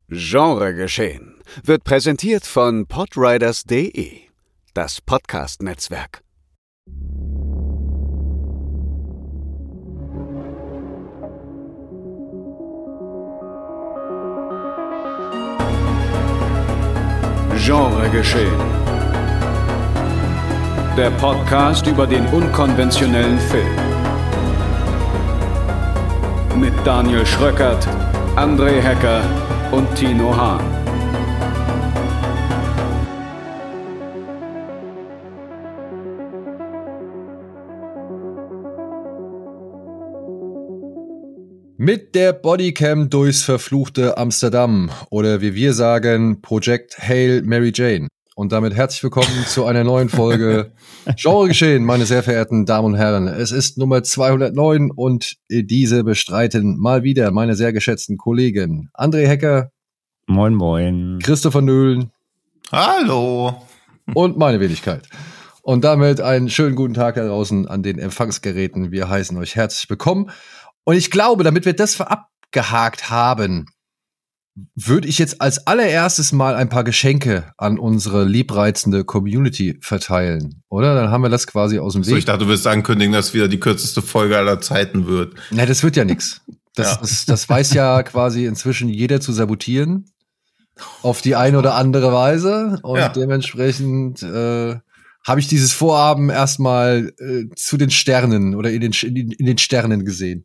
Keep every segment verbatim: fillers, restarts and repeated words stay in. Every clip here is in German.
Genregeschehen wird präsentiert von podriders punkt de, das Podcast-Netzwerk. Genregeschehen. Der Podcast über den unkonventionellen Film. Mit Daniel Schröckert, André Hecker und Tino Hahn. Mit der Bodycam durchs verfluchte Amsterdam oder wie wir sagen, Project Hail Mary Jane. Und damit herzlich willkommen zu einer neuen Folge Genregeschehen, meine sehr verehrten Damen und Herren. Es ist Nummer zweihundertneun und diese bestreiten mal wieder meine sehr geschätzten Kollegen André Hecker. Moin, moin. Christopher Nöhlen. Hallo. Und meine Wenigkeit. Und damit einen schönen guten Tag da draußen an den Empfangsgeräten. Wir heißen euch herzlich willkommen. Und ich glaube, damit wir das abgehakt haben, würde ich jetzt als allererstes mal ein paar Geschenke an unsere liebreizende Community verteilen, oder? Dann haben wir das quasi aus dem Weg. So, ich dachte, du wirst ankündigen, dass wieder die kürzeste Folge aller Zeiten wird. Na, das wird ja nix. Das, Ja. das, das weiß ja quasi inzwischen jeder zu sabotieren. Auf die eine oder andere Weise. Und Ja. dementsprechend äh, habe ich dieses Vorhaben erstmal äh, zu den Sternen oder in den, in, den, in den Sternen gesehen.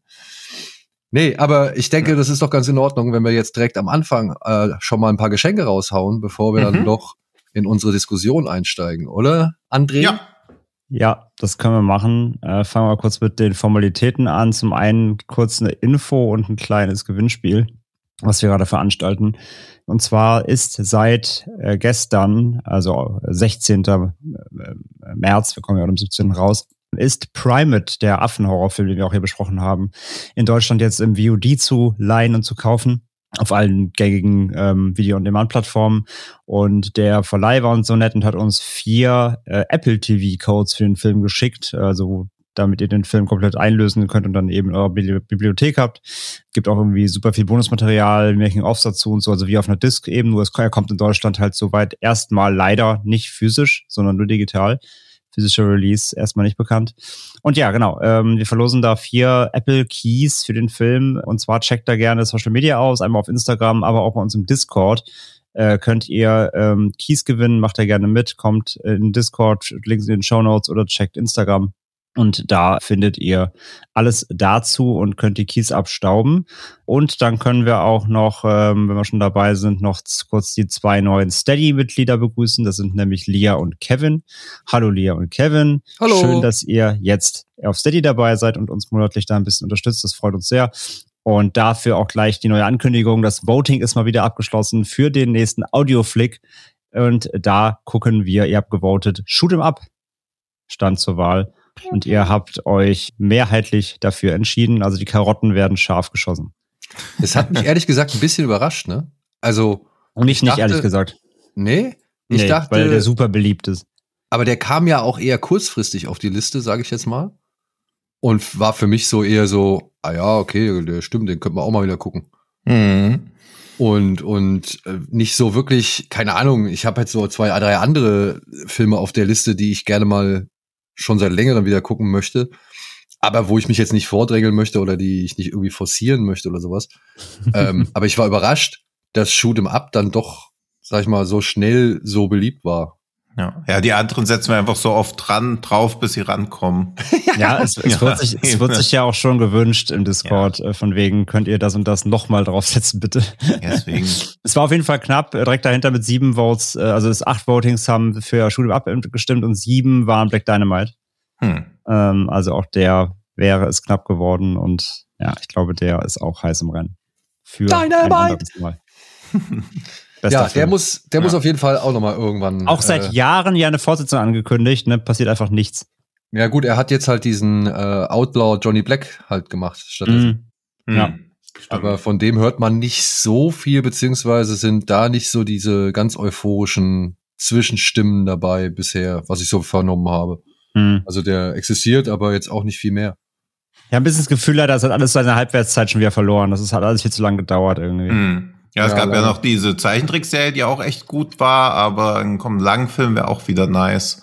Nee, aber ich denke, das ist doch ganz in Ordnung, wenn wir jetzt direkt am Anfang äh, schon mal ein paar Geschenke raushauen, bevor wir Mhm. dann doch in unsere Diskussion einsteigen, oder, André? Ja. Ja, das können wir machen. Äh, fangen wir kurz mit den Formalitäten an. Zum einen kurz eine Info und ein kleines Gewinnspiel, was wir gerade veranstalten. Und zwar ist seit äh, gestern, also sechzehnten März, wir kommen ja am siebzehnten raus, ist Primate, der Affenhorrorfilm, den wir auch hier besprochen haben, in Deutschland jetzt im V O D zu leihen und zu kaufen. Auf allen gängigen ähm, Video-on-Demand-Plattformen. Und der Verleih war uns so nett und hat uns vier äh, Apple T V-Codes für den Film geschickt, also damit ihr den Film komplett einlösen könnt und dann eben in eurer Bibli- Bibliothek habt. Gibt auch irgendwie super viel Bonusmaterial, Making-ofs dazu und so, also wie auf einer Disc eben, nur es er kommt in Deutschland halt soweit erstmal leider nicht physisch, sondern nur digital. Physischer Release erstmal nicht bekannt. Und ja, genau, ähm, wir verlosen da vier Apple Keys für den Film. Und zwar checkt da gerne Social Media aus, einmal auf Instagram, aber auch bei uns im Discord. Äh, könnt ihr ähm, Keys gewinnen, macht da gerne mit, kommt in den Discord, Links in den Shownotes oder checkt Instagram. Und da findet ihr alles dazu und könnt die Keys abstauben. Und dann können wir auch noch, ähm, wenn wir schon dabei sind, noch z- kurz die zwei neuen Steady-Mitglieder begrüßen. Das sind nämlich Lia und Kevin. Hallo Lia und Kevin. Hallo. Schön, dass ihr jetzt auf Steady dabei seid und uns monatlich da ein bisschen unterstützt. Das freut uns sehr. Und dafür auch gleich die neue Ankündigung. Das Voting ist mal wieder abgeschlossen für den nächsten Audioflick. Und da gucken wir, ihr habt gewotet, Shoot 'em Up stand zur Wahl. Und ihr habt euch mehrheitlich dafür entschieden. Also die Karotten werden scharf geschossen. Das hat mich ehrlich gesagt ein bisschen überrascht, ne? Also, Und nicht, Ich nicht dachte- ehrlich gesagt. nee, ich Nee, dachte, weil der super beliebt ist. aber der kam ja auch eher kurzfristig auf die Liste, sage ich jetzt mal. Und war für mich so eher so, ah ja, okay, der stimmt, den könnten wir auch mal wieder gucken. Mhm. Und und äh, nicht so wirklich, keine Ahnung, ich habe halt so zwei, drei andere Filme auf der Liste, die ich gerne mal schon seit längerem wieder gucken möchte, aber wo ich mich jetzt nicht vordrängeln möchte oder die ich nicht irgendwie forcieren möchte oder sowas. ähm, aber ich war überrascht, dass Shoot 'em Up dann doch, sag ich mal, so schnell so beliebt war. Ja. ja, die anderen setzen wir einfach so oft dran, drauf, bis sie rankommen. Ja, es, es, Ja, wird sich, es wird eben. sich ja auch schon gewünscht im Discord, äh, von wegen, könnt ihr das und das nochmal draufsetzen, bitte. Deswegen. Es war auf jeden Fall knapp, äh, direkt dahinter mit sieben Votes, äh, also es acht Votings haben für Shoot 'em Up gestimmt und sieben waren Black Dynamite. Hm. Ähm, also auch der wäre es knapp geworden und ja, ich glaube, der ist auch heiß im Rennen. Für Dynamite! ein anderes Mal. Bester Ja, der Film. muss, der Ja. muss auf jeden Fall auch noch mal irgendwann. Auch seit äh, Jahren ja eine Fortsetzung angekündigt, ne? Passiert einfach nichts. Ja gut, er hat jetzt halt diesen äh, Outlaw Johnny Black halt gemacht stattdessen. Mhm. Ja. Hm. Stimmt. Aber von dem hört man nicht so viel, beziehungsweise sind da nicht so diese ganz euphorischen Zwischenstimmen dabei bisher, was ich so vernommen habe. Mhm. Also der existiert, aber jetzt auch nicht viel mehr. Ich habe ein bisschen das Gefühl, das hat alles seine Halbwertszeit schon wieder verloren. Das ist, hat alles viel zu lange gedauert irgendwie. Hm. Ja, es Ja, gab ja leider. noch diese Zeichentrickserie, die auch echt gut war, aber ein komm, Langfilm wäre auch wieder nice.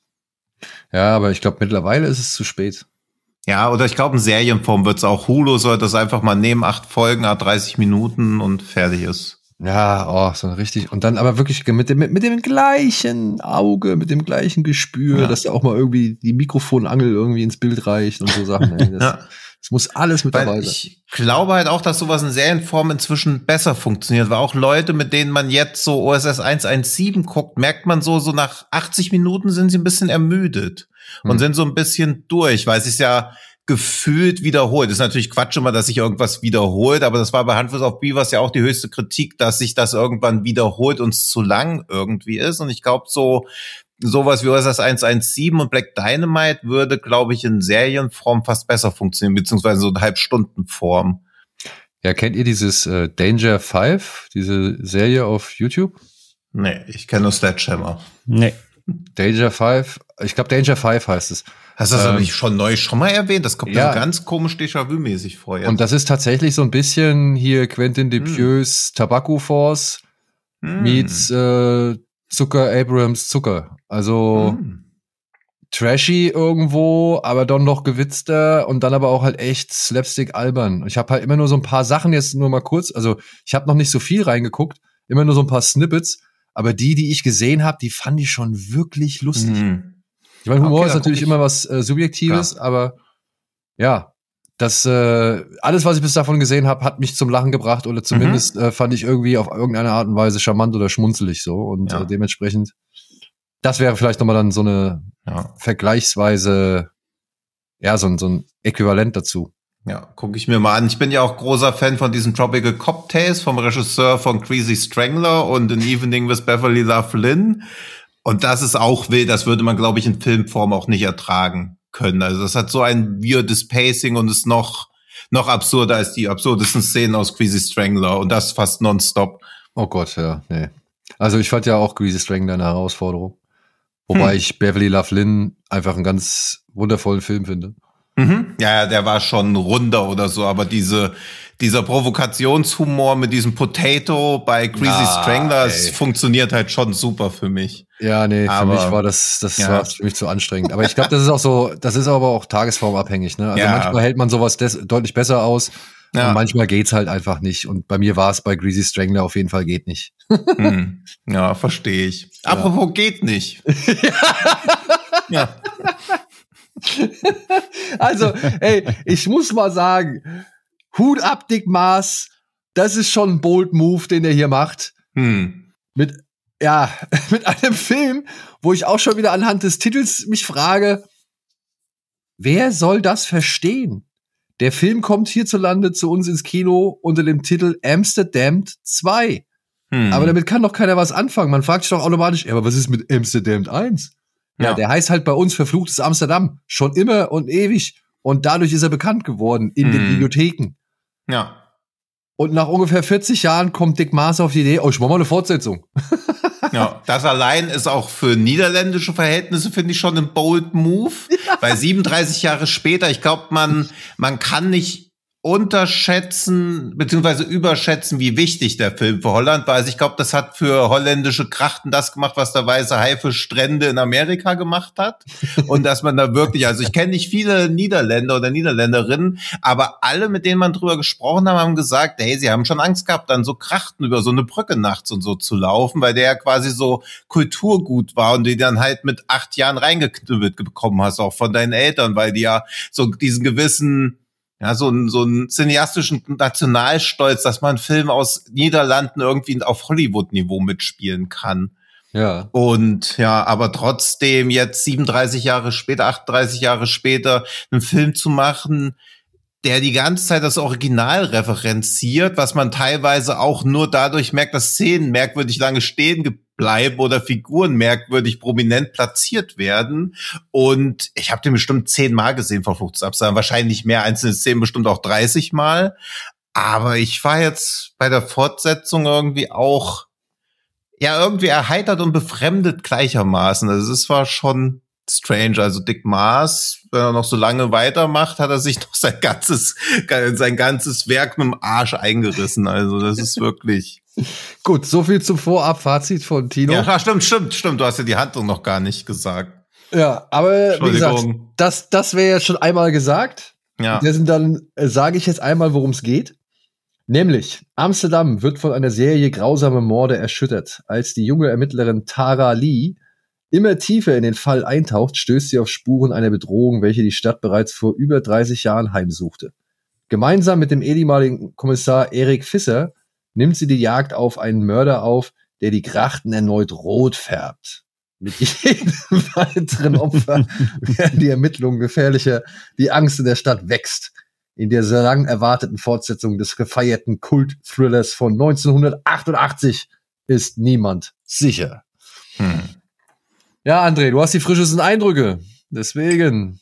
Ja, aber ich glaube, mittlerweile ist es zu spät. Ja, oder ich glaube, in Serienform wird's auch. Hulu sollte das einfach mal nehmen, acht Folgen, hat dreißig Minuten und fertig ist. Ja, oh, so richtig. Und dann aber wirklich mit dem, mit dem gleichen Auge, mit dem gleichen Gespür, Ja. dass da auch mal irgendwie die Mikrofonangel irgendwie ins Bild reicht und so Sachen. Ey, das, Ja. das muss alles mit dabei Weil sein. ich glaube halt auch, dass sowas in Serienform inzwischen besser funktioniert, weil auch Leute, mit denen man jetzt so O S S eins eins sieben guckt, merkt man so, so nach achtzig Minuten sind sie ein bisschen ermüdet und Hm. sind so ein bisschen durch, weil es ist ja gefühlt wiederholt. Das ist natürlich Quatsch immer, dass sich irgendwas wiederholt, aber das war bei Handfuß auf Beavers ja auch die höchste Kritik, dass sich das irgendwann wiederholt und es zu lang irgendwie ist. Und ich glaube, so sowas wie O S S eins eins sieben und Black Dynamite würde, glaube ich, in Serienform fast besser funktionieren, beziehungsweise so in Halbstundenform. Ja, kennt ihr dieses äh, Danger Five, diese Serie auf YouTube? Nee, ich kenne nur Sledgehammer. Nee. Danger Five, ich glaube Danger Five heißt es. Hast du das Ähm, aber nicht schon neu schon mal erwähnt? Das kommt mir ja. so ganz komisch Déjà-vu-mäßig vor jetzt. Und das ist tatsächlich so ein bisschen hier Quentin Dupieux Tobacco Force Hm. meets äh, Zucker Abrams Zucker. Also Hm. trashy irgendwo, aber dann noch gewitzter und dann aber auch halt echt Slapstick albern. Ich habe halt immer nur so ein paar Sachen jetzt nur mal kurz, also ich habe noch nicht so viel reingeguckt, immer nur so ein paar Snippets, aber die, die ich gesehen habe, die fand ich schon wirklich lustig. Hm. Ich meine, Humor Okay, ist dann natürlich guck ich. immer was äh, Subjektives, aber ja, das äh, alles, was ich bis davon gesehen habe, hat mich zum Lachen gebracht oder zumindest äh, fand ich irgendwie auf irgendeine Art und Weise charmant oder schmunzelig so und Ja. äh, dementsprechend, das wäre vielleicht nochmal dann so eine Ja. vergleichsweise, ja, so ein, so ein Äquivalent dazu. Ja, gucke ich mir mal an. Ich bin ja auch großer Fan von diesen Tropical Cocktails vom Regisseur von Greasy Strangler und An Evening with Beverly Love Lynn. Und das ist auch wild. Das würde man, glaube ich, in Filmform auch nicht ertragen können. Also das hat so ein weirdes Pacing und ist noch, noch absurder als die absurdesten Szenen aus Greasy Strangler. Und das fast nonstop. Oh Gott, ja, nee. Also ich fand ja auch Greasy Strangler eine Herausforderung. Wobei Hm. ich Beverly Love Lynn einfach einen ganz wundervollen Film finde. Mhm. Ja, ja, der war schon runder oder so, aber diese, dieser Provokationshumor mit diesem Potato bei Greasy Ja, Strangler, es ey. funktioniert halt schon super für mich. Ja, nee, für Aber- mich war das, das Ja. war für mich zu anstrengend. Aber ich glaube, das ist auch so, das ist aber auch tagesformabhängig, ne? Also Ja. manchmal hält man sowas des, deutlich besser aus Ja. und manchmal geht's halt einfach nicht. Und bei mir war es bei Greasy Strangler auf jeden Fall geht nicht. Hm. Ja, verstehe ich. Apropos geht nicht. Ja. Also, ey, ich muss mal sagen, Hut ab, Dick Maas, das ist schon ein bold Move, den er hier macht. Hm. Mit, ja, mit einem Film, wo ich auch schon wieder anhand des Titels mich frage, wer soll das verstehen? Der Film kommt hierzulande zu uns ins Kino unter dem Titel Amsterdam zwei. Hm. Aber damit kann doch keiner was anfangen. Man fragt sich doch automatisch, ja, aber was ist mit Amsterdam eins? Ja, Ja. der heißt halt bei uns verfluchtes Amsterdam. Schon immer und ewig. Und dadurch ist er bekannt geworden in den Hm. Bibliotheken. Ja. Und nach ungefähr vierzig Jahren kommt Dick Maas auf die Idee, oh, ich mach mal eine Fortsetzung. Ja, das allein ist auch für niederländische Verhältnisse, finde ich, schon ein bold Move. Weil siebenunddreißig Jahre später, ich glaube, man, man kann nicht unterschätzen beziehungsweise überschätzen, wie wichtig der Film für Holland war. Also ich glaube, das hat für holländische Krachten das gemacht, was der weiße Hai für Strände in Amerika gemacht hat. Und dass man da wirklich, also ich kenne nicht viele Niederländer oder Niederländerinnen, aber alle, mit denen man drüber gesprochen hat, haben gesagt, hey, sie haben schon Angst gehabt, dann so Krachten über so eine Brücke nachts und so zu laufen, weil der ja quasi so Kulturgut war und die dann halt mit acht Jahren reingeknüppelt bekommen hast, auch von deinen Eltern, weil die ja so diesen gewissen, ja, so einen so einen cineastischen Nationalstolz, dass man einen Film aus Niederlanden irgendwie auf Hollywood-Niveau mitspielen kann. Ja. Und ja, aber trotzdem jetzt siebenunddreißig Jahre später, achtunddreißig Jahre später, einen Film zu machen, der die ganze Zeit das Original referenziert, was man teilweise auch nur dadurch merkt, dass Szenen merkwürdig lange stehen bleiben oder Figuren merkwürdig prominent platziert werden. Und ich habe den bestimmt zehnmal gesehen, verfluchtes Amsterdam, wahrscheinlich mehr einzelne Szenen, bestimmt auch dreißig Mal. Aber ich war jetzt bei der Fortsetzung irgendwie auch ja irgendwie erheitert und befremdet gleichermaßen. Also es war schon strange. Also Dick Maas, wenn er noch so lange weitermacht, hat er sich doch sein ganzes sein ganzes Werk mit dem Arsch eingerissen. Also das ist wirklich Gut, so viel zum Vorab-Fazit von Tino. Ja, stimmt, stimmt, stimmt. Du hast ja die Handlung noch gar nicht gesagt. Ja, aber wie gesagt, das, das wäre jetzt schon einmal gesagt. Ja. Dessen dann äh, sage ich jetzt einmal, worum es geht. Nämlich, Amsterdam wird von einer Serie grausamer Morde erschüttert. Als die junge Ermittlerin Tara Lee immer tiefer in den Fall eintaucht, stößt sie auf Spuren einer Bedrohung, welche die Stadt bereits vor über dreißig Jahren heimsuchte. Gemeinsam mit dem ehemaligen Kommissar Erik Visser nimmt sie die Jagd auf einen Mörder auf, der die Grachten erneut rot färbt. Mit jedem weiteren Opfer werden die Ermittlungen gefährlicher, die Angst in der Stadt wächst. In der sehr lang erwarteten Fortsetzung des gefeierten Kult-Thrillers von neunzehnhundertachtundachtzig ist niemand sicher. Hm. Ja, André, du hast die frischesten Eindrücke. Deswegen.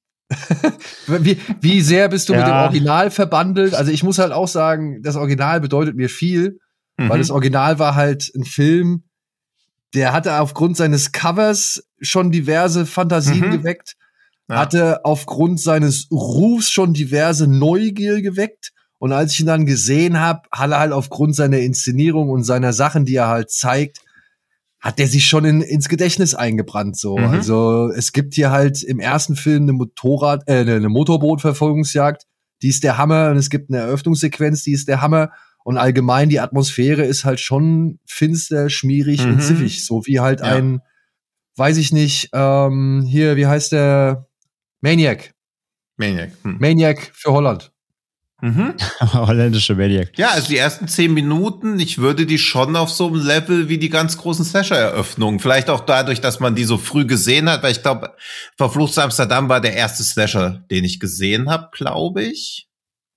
wie, wie sehr bist du ja. mit dem Original verbandelt? Also ich muss halt auch sagen, das Original bedeutet mir viel, mhm. weil das Original war halt ein Film, der hatte aufgrund seines Covers schon diverse Fantasien mhm. geweckt, ja. hatte aufgrund seines Rufs schon diverse Neugier geweckt. Und als ich ihn dann gesehen habe, hat er halt aufgrund seiner Inszenierung und seiner Sachen, die er halt zeigt, hat der sich schon in, ins Gedächtnis eingebrannt, so. Mhm. Also, es gibt hier halt im ersten Film eine Motorrad, äh, eine Motorbootverfolgungsjagd, die ist der Hammer, und es gibt eine Eröffnungssequenz, die ist der Hammer, und allgemein die Atmosphäre ist halt schon finster, schmierig mhm. und ziffig, so wie halt ja. ein, weiß ich nicht, ähm, hier, wie heißt der? Maniac. Maniac. Hm. Maniac für Holland. Mhm. Holländische Maniac. Ja, also die ersten zehn Minuten, ich würde die schon auf so einem Level wie die ganz großen Slasher-Eröffnungen. Vielleicht auch dadurch, dass man die so früh gesehen hat, weil ich glaube, Verfluchtes Amsterdam war der erste Slasher, den ich gesehen habe, glaube ich.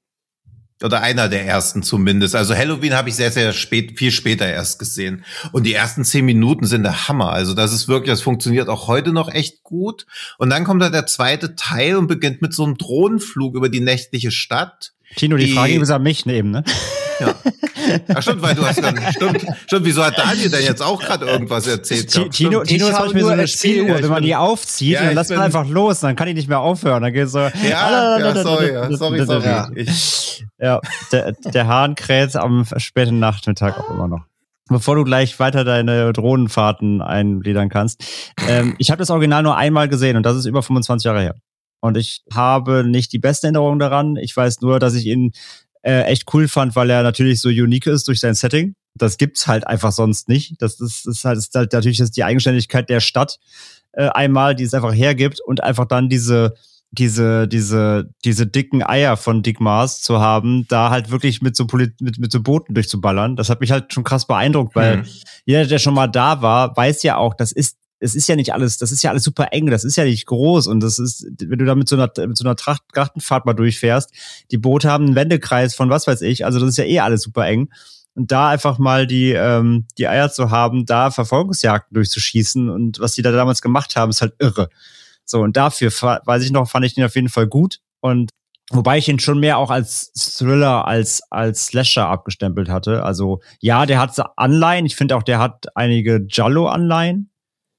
Oder einer der ersten zumindest. Also Halloween habe ich sehr, sehr spät, viel später erst gesehen. Und die ersten zehn Minuten sind der Hammer. Also das ist wirklich, das funktioniert auch heute noch echt gut. Und dann kommt da der zweite Teil und beginnt mit so einem Drohnenflug über die nächtliche Stadt. Tino, die, die Frage ist an mich nehmen, ne? Ja. Ach stimmt, weil du hast dann, stimmt, stimmt, wieso hat Daniel denn jetzt auch gerade irgendwas erzählt? T- Tino, Tino ist manchmal so eine Spieluhr, ja, wenn man die aufzieht, ja, dann lässt man einfach los, dann kann ich nicht mehr aufhören, dann geht so. Ja, ja, sorry, ja, sorry, sorry. Ja, ich, ja der, der Hahn kräht am späten Nachmittag auch immer noch. Bevor du gleich weiter deine Drohnenfahrten eingliedern kannst. Ähm, ich habe das Original nur einmal gesehen und das ist über fünfundzwanzig Jahre her. Und ich habe nicht die beste Erinnerung daran. Ich weiß nur, dass ich ihn äh, echt cool fand, weil er natürlich so unique ist durch sein Setting. Das gibt's halt einfach sonst nicht. Das ist, ist, halt, ist halt natürlich das die Eigenständigkeit der Stadt äh, einmal, die es einfach hergibt und einfach dann diese diese diese diese dicken Eier von Dick Maas zu haben, da halt wirklich mit so Polit- mit mit so Booten durchzuballern. Das hat mich halt schon krass beeindruckt, weil mhm. jeder, der schon mal da war, weiß ja auch, das ist es ist ja nicht alles, das ist ja alles super eng, das ist ja nicht groß und das ist, wenn du da mit so einer, mit so einer Tracht, Trachtenfahrt mal durchfährst, die Boote haben einen Wendekreis von was weiß ich, also das ist ja eh alles super eng und da einfach mal die, ähm, die Eier zu haben, da Verfolgungsjagden durchzuschießen und was die da damals gemacht haben, ist halt irre. So, und dafür, weiß ich noch, fand ich den auf jeden Fall gut und wobei ich ihn schon mehr auch als Thriller, als als Slasher abgestempelt hatte, also ja, der hat Anleihen, ich finde auch, der hat einige Giallo-Anleihen,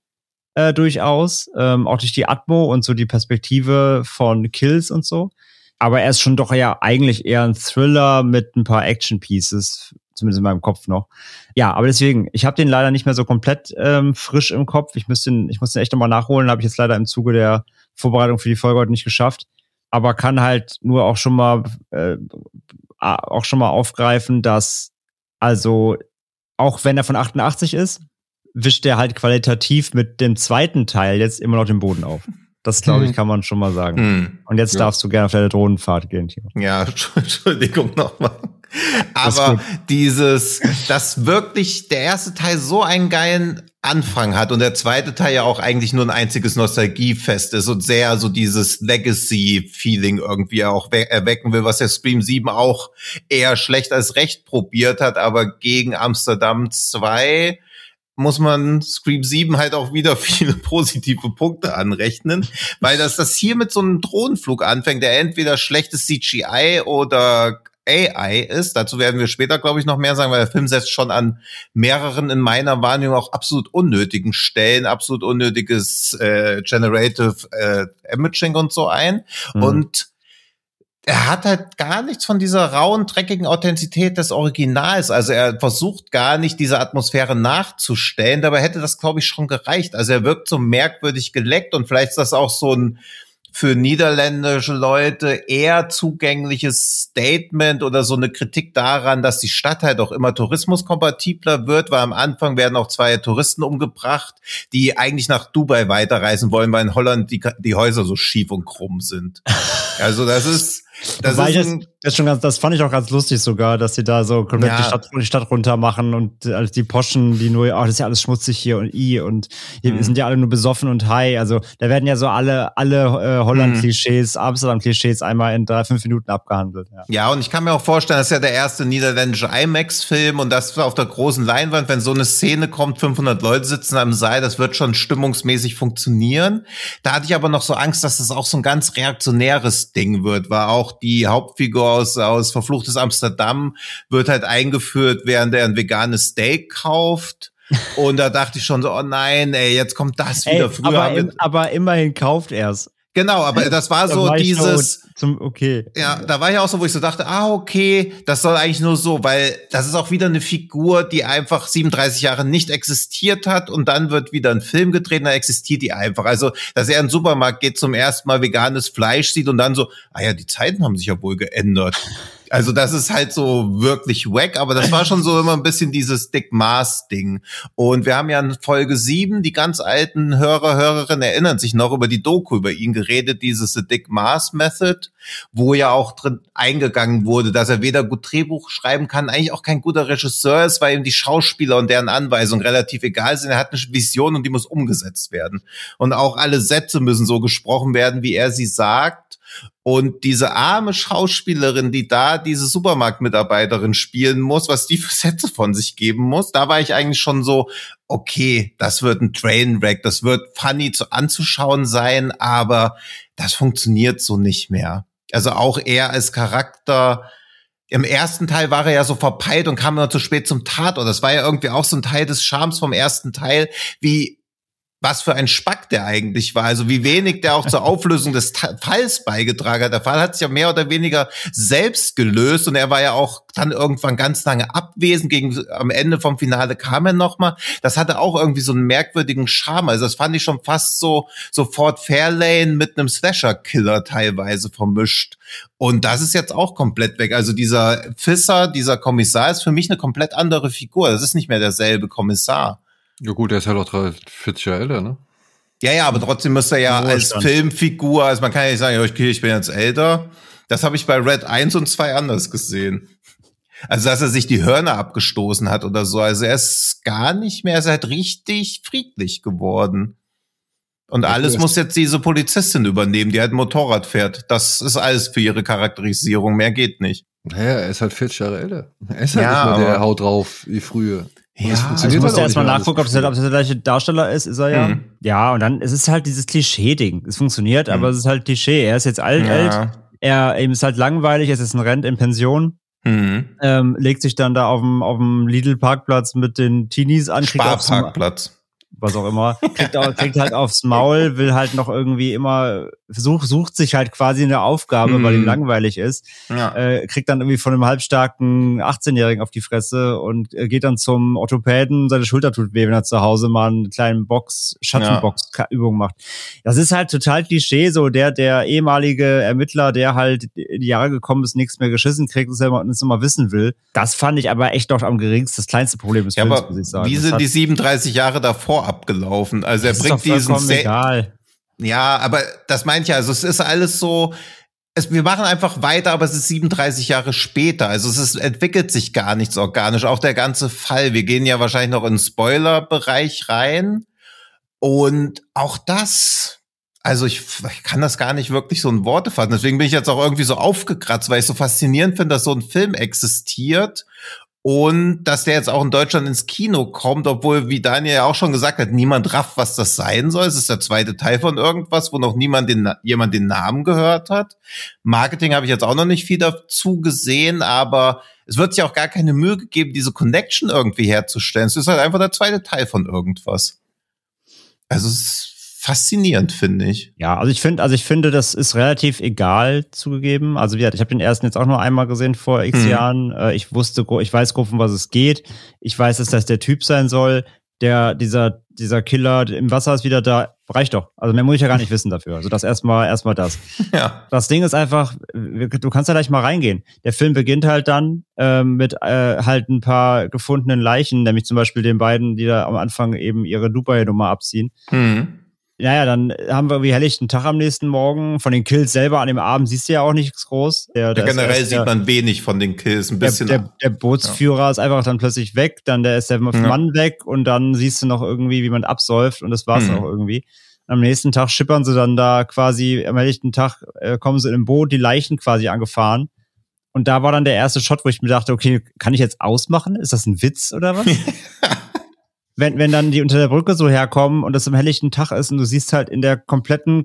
Äh, durchaus, ähm, auch durch die Atmo und so die Perspektive von Kills und so. Aber er ist schon doch ja eigentlich eher ein Thriller mit ein paar Action-Pieces, zumindest in meinem Kopf noch. Ja, aber deswegen, ich habe den leider nicht mehr so komplett ähm, frisch im Kopf. Ich müsste den, ich muss den echt nochmal nachholen, habe ich jetzt leider im Zuge der Vorbereitung für die Folge heute nicht geschafft. Aber kann halt nur auch schon mal äh, auch schon mal aufgreifen, dass also auch wenn er von achtundachtzig ist, wischt er halt qualitativ mit dem zweiten Teil jetzt immer noch den Boden auf. Das, glaube ich, kann man schon mal sagen. Hm. Und jetzt ja. darfst du gerne auf deine Drohnenfahrt gehen, Timo. Ja, Entschuldigung nochmal. Aber dieses, dass wirklich der erste Teil so einen geilen Anfang hat und der zweite Teil ja auch eigentlich nur ein einziges Nostalgiefest ist und sehr so dieses Legacy-Feeling irgendwie auch we- erwecken will, was der Scream sieben auch eher schlecht als recht probiert hat, aber gegen Amsterdam zwei muss man Scream sieben halt auch wieder viele positive Punkte anrechnen, weil das das hier mit so einem Drohnenflug anfängt, der entweder schlechtes C G I oder A I ist. Dazu werden wir später, glaube ich, noch mehr sagen, weil der Film setzt schon an mehreren in meiner Wahrnehmung auch absolut unnötigen Stellen, absolut unnötiges äh, Generative äh, Imaging und so ein. Mhm. Und er hat halt gar nichts von dieser rauen, dreckigen Authentizität des Originals. Also er versucht gar nicht, diese Atmosphäre nachzustellen. Dabei hätte das, glaube ich, schon gereicht. Also er wirkt so merkwürdig geleckt und vielleicht ist das auch so ein für niederländische Leute eher zugängliches Statement oder so eine Kritik daran, dass die Stadt halt auch immer tourismuskompatibler wird, weil am Anfang werden auch zwei Touristen umgebracht, die eigentlich nach Dubai weiterreisen wollen, weil in Holland die, die Häuser so schief und krumm sind. Also das ist Das, ist das, das, schon ganz, das fand ich auch ganz lustig sogar, dass sie da so komplett ja. die, Stadt, die Stadt runter machen und äh, die Poschen, die nur, oh, das ist ja alles schmutzig hier und i und hier mhm. sind ja alle nur besoffen und high. Also da werden ja so alle alle äh, Holland-Klischees, mhm. Amsterdam-Klischees einmal in drei, fünf Minuten abgehandelt. Ja. ja, und ich kann mir auch vorstellen, das ist ja der erste niederländische IMAX-Film und das auf der großen Leinwand, wenn so eine Szene kommt, fünfhundert Leute sitzen am Saal, das wird schon stimmungsmäßig funktionieren. Da hatte ich aber noch so Angst, dass das auch so ein ganz reaktionäres Ding wird, war auch die Hauptfigur aus, aus Verfluchtes Amsterdam wird halt eingeführt, während er ein veganes Steak kauft. Und da dachte ich schon so, oh nein, ey, jetzt kommt das wieder. Ey, früher. Aber, im, aber immerhin kauft er's. Genau, aber das war so dieses, so zum, okay. Ja, da war ja auch so, wo ich so dachte, ah, okay, das soll eigentlich nur so, weil das ist auch wieder eine Figur, die einfach siebenunddreißig Jahre nicht existiert hat und dann wird wieder ein Film gedreht, dann existiert die einfach. Also, dass er in den Supermarkt geht, zum ersten Mal veganes Fleisch sieht und dann so, ah ja, die Zeiten haben sich ja wohl geändert. Also das ist halt so wirklich wack, aber das war schon so immer ein bisschen dieses Dick Maas-Ding. Und wir haben ja in Folge sieben, die ganz alten Hörer, Hörerinnen erinnern sich noch über die Doku über ihn geredet, dieses The Dick Maas Method, wo ja auch drin eingegangen wurde, dass er weder gut Drehbuch schreiben kann, eigentlich auch kein guter Regisseur ist, weil ihm die Schauspieler und deren Anweisungen relativ egal sind. Er hat eine Vision und die muss umgesetzt werden. Und auch alle Sätze müssen so gesprochen werden, wie er sie sagt. Und diese arme Schauspielerin, die da diese Supermarktmitarbeiterin spielen muss, was die für Sätze von sich geben muss, da war ich eigentlich schon so, okay, das wird ein Trainwreck, das wird funny zu anzuschauen sein, aber das funktioniert so nicht mehr. Also auch er als Charakter, im ersten Teil war er ja so verpeilt und kam immer zu spät zum Tatort. Das war ja irgendwie auch so ein Teil des Charmes vom ersten Teil, wie was für ein Spack der eigentlich war, also wie wenig der auch zur Auflösung des Ta- Falls beigetragen hat. Der Fall hat sich ja mehr oder weniger selbst gelöst und er war ja auch dann irgendwann ganz lange abwesend. Gegen am Ende vom Finale kam er nochmal. Das hatte auch irgendwie so einen merkwürdigen Charme. Also das fand ich schon fast so so Ford Fairlane mit einem Slasher-Killer teilweise vermischt. Und das ist jetzt auch komplett weg. Also dieser Fisser, dieser Kommissar ist für mich eine komplett andere Figur. Das ist nicht mehr derselbe Kommissar. Ja gut, der ist ja halt auch vierzig Jahre älter, ne? Ja, ja, aber trotzdem müsste er ja als Filmfigur, also man kann ja nicht sagen, okay, ich bin jetzt älter. Das habe ich bei Red eins und zwei anders gesehen. Also, dass er sich die Hörner abgestoßen hat oder so. Also er ist gar nicht mehr, er ist halt richtig friedlich geworden. Und alles muss jetzt diese Polizistin übernehmen, die halt ein Motorrad fährt. Das ist alles für ihre Charakterisierung, mehr geht nicht. Naja, er ist halt vierzig Jahre älter. Er ist halt ja, nicht mehr der Haut drauf wie früher. Ja, also ich muss ja erstmal nachgucken, ob das, ob das der gleiche Darsteller ist, ist er ja. Mhm. Ja, und dann, es ist halt dieses Klischee-Ding. Es funktioniert, mhm. aber es ist halt Klischee. Er ist jetzt alt, ja. alt. Er, ihm ist halt langweilig, er ist jetzt ein Rent in Pension. Mhm. Ähm, legt sich dann da auf dem, auf dem Lidl-Parkplatz mit den Teenies an. Sparparkplatz. Was auch immer, kriegt, auch, kriegt halt aufs Maul, will halt noch irgendwie immer, such, sucht sich halt quasi eine Aufgabe, mm. weil ihm langweilig ist, ja. äh, kriegt dann irgendwie von einem halbstarken achtzehnjährigen auf die Fresse und äh, geht dann zum Orthopäden, seine Schulter tut weh, wenn er zu Hause mal eine kleine Box, Schattenbox-Übung macht. Das ist halt total Klischee, so der, der ehemalige Ermittler, der halt in die Jahre gekommen ist, nichts mehr geschissen kriegt und es immer wissen will. Das fand ich aber echt noch am geringsten, das kleinste Problem des ja, Films, muss ich sagen. Wie sind das die siebenunddreißig Jahre davor abgelaufen? Also er bringt diesen Se- egal. Ja, aber das meint ja, also es ist alles so, es, wir machen einfach weiter, aber es ist siebenunddreißig Jahre später. Also es ist, entwickelt sich gar nichts organisch. Auch der ganze Fall. Wir gehen ja wahrscheinlich noch in den Spoiler-Bereich rein. Und auch das, also ich, ich kann das gar nicht wirklich so in Worte fassen. Deswegen bin ich jetzt auch irgendwie so aufgekratzt, weil ich so faszinierend finde, dass so ein Film existiert. Und dass der jetzt auch in Deutschland ins Kino kommt, obwohl, wie Daniel ja auch schon gesagt hat, niemand rafft, was das sein soll. Es ist der zweite Teil von irgendwas, wo noch niemand den, jemand den Namen gehört hat. Marketing habe ich jetzt auch noch nicht viel dazu gesehen, aber es wird sich auch gar keine Mühe gegeben, diese Connection irgendwie herzustellen. Es ist halt einfach der zweite Teil von irgendwas. Also es ist faszinierend, finde ich. Ja, also ich finde, also ich finde, das ist relativ egal zugegeben. Also wie gesagt, ich habe den ersten jetzt auch nur einmal gesehen vor x hm. Jahren. Äh, ich wusste, ich weiß grob, um was es geht. Ich weiß, dass das der Typ sein soll, der dieser dieser Killer im Wasser ist wieder da. Reicht doch. Also mehr muss ich ja gar nicht wissen dafür. Also das erstmal erstmal das. Ja. Das Ding ist einfach, du kannst ja gleich mal reingehen. Der Film beginnt halt dann äh, mit äh, halt ein paar gefundenen Leichen, nämlich zum Beispiel den beiden, die da am Anfang eben ihre Dubai-Nummer abziehen. Mhm. Naja, dann haben wir irgendwie helllichten Tag am nächsten Morgen. Von den Kills selber an dem Abend siehst du ja auch nichts groß. Der, ja, generell sieht der, man wenig von den Kills, ein bisschen. Der, der, der Bootsführer ja. ist einfach dann plötzlich weg, dann der ist der ja. Mann weg und dann siehst du noch irgendwie, wie man absäuft und das war's mhm. auch irgendwie. Am nächsten Tag schippern sie dann da quasi, am helllichten Tag äh, kommen sie in ein Boot, die Leichen quasi angefahren. Und da war dann der erste Shot, wo ich mir dachte, okay, kann ich jetzt ausmachen? Ist das ein Witz oder was? Wenn, wenn dann die unter der Brücke so herkommen und das am helllichten Tag ist und du siehst halt in der kompletten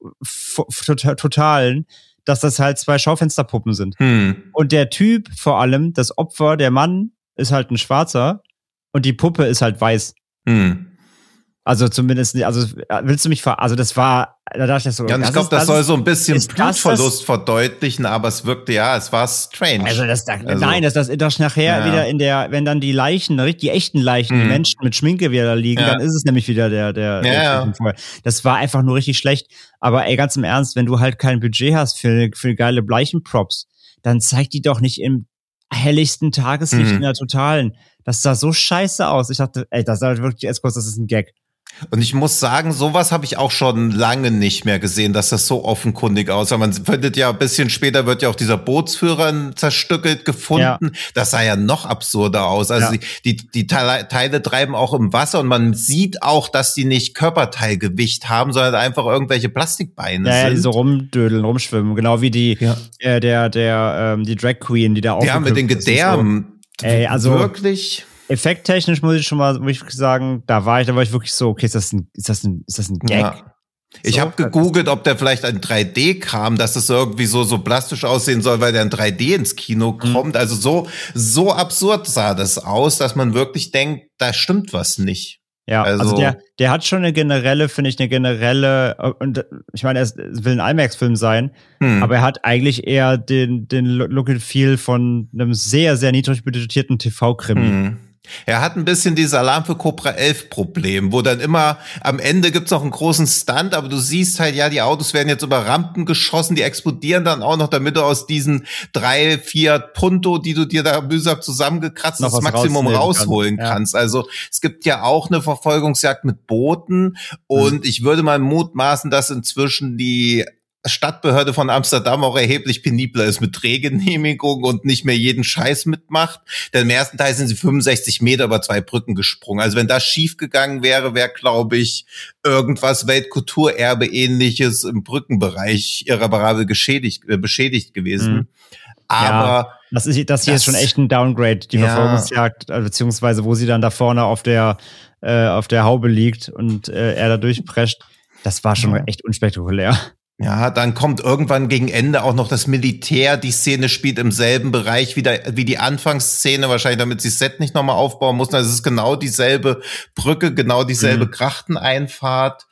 f- f- Totalen, dass das halt zwei Schaufensterpuppen sind. Hm. Und der Typ vor allem, das Opfer, der Mann, ist halt ein Schwarzer und die Puppe ist halt weiß. Hm. Also zumindest, also willst du mich ver... Also das war, da dachte ich so... Ja, und ich glaube, das, das soll so ein bisschen Blutverlust das, verdeutlichen, aber es wirkte, ja, es war strange. Also das, also, nein, dass das, das nachher ja. wieder in der, wenn dann die Leichen, die echten Leichen, mhm. die Menschen mit Schminke wieder da liegen, ja. dann ist es nämlich wieder der, der, ja, der ja. Das war einfach nur richtig schlecht. Aber ey, ganz im Ernst, wenn du halt kein Budget hast für, für geile Leichenprops, dann zeig die doch nicht im helligsten Tageslicht mhm. in der Totalen. Das sah so scheiße aus. Ich dachte, ey, das sah wirklich erst kurz, das ist ein Gag. Und ich muss sagen, sowas habe ich auch schon lange nicht mehr gesehen, dass das so offenkundig aussah. Man findet ja ein bisschen später wird ja auch dieser Bootsführer zerstückelt gefunden. Ja. Das sah ja noch absurder aus. Also ja. die, die, die Teile, Teile treiben auch im Wasser und man sieht auch, dass die nicht Körperteilgewicht haben, sondern einfach irgendwelche Plastikbeine ja, sind. Ja, die so rumdödeln, rumschwimmen. Genau wie die, ja. äh, der, der, ähm, die Drag Queen, die da auch. Ja, mit den Gedärmen. So. Ey, also. Wirklich. Effekttechnisch muss ich schon mal muss ich sagen, da war ich, da war ich wirklich so, okay, ist das ein, ist das ein, ist das ein Gag? Ja. Ich so, habe gegoogelt, ob der vielleicht ein drei D-Kram, dass es irgendwie so so plastisch aussehen soll, weil der in drei D ins Kino kommt. Mhm. Also so so absurd sah das aus, dass man wirklich denkt, da stimmt was nicht. Ja, also, also der der hat schon eine generelle, finde ich, eine generelle, und ich meine, es will ein IMAX-Film sein, hm. aber er hat eigentlich eher den den Look and Feel von einem sehr, sehr niedrig budgetierten T V-Krimi. Hm. Er hat ein bisschen dieses Alarm für Cobra elf Problem, wo dann immer am Ende gibt's noch einen großen Stunt, aber du siehst halt, ja, die Autos werden jetzt über Rampen geschossen, die explodieren dann auch noch, damit du aus diesen drei, vier Punto, die du dir da mühsam zusammengekratzt hast, das Maximum rausholen kann. kannst. Ja. Also es gibt ja auch eine Verfolgungsjagd mit Booten und mhm. ich würde mal mutmaßen, dass inzwischen die Stadtbehörde von Amsterdam auch erheblich penibler ist mit Drehgenehmigung und nicht mehr jeden Scheiß mitmacht. Denn im ersten Teil sind sie fünfundsechzig Meter über zwei Brücken gesprungen. Also wenn das schief gegangen wäre, wäre, glaube ich, irgendwas Weltkulturerbe ähnliches im Brückenbereich irreparabel geschädigt, äh, beschädigt gewesen. Mhm. Aber ja, das ist das hier das, ist schon echt ein Downgrade, die ja. Verfolgungsjagd, beziehungsweise wo sie dann da vorne auf der äh, auf der Haube liegt und äh, er da durchprescht. Das war schon ja. echt unspektakulär. Ja, dann kommt irgendwann gegen Ende auch noch das Militär. Die Szene spielt im selben Bereich wie, der, wie die Anfangsszene, wahrscheinlich damit sie das Set nicht nochmal aufbauen mussten. Also es ist genau dieselbe Brücke, genau dieselbe mhm. Grachteneinfahrt.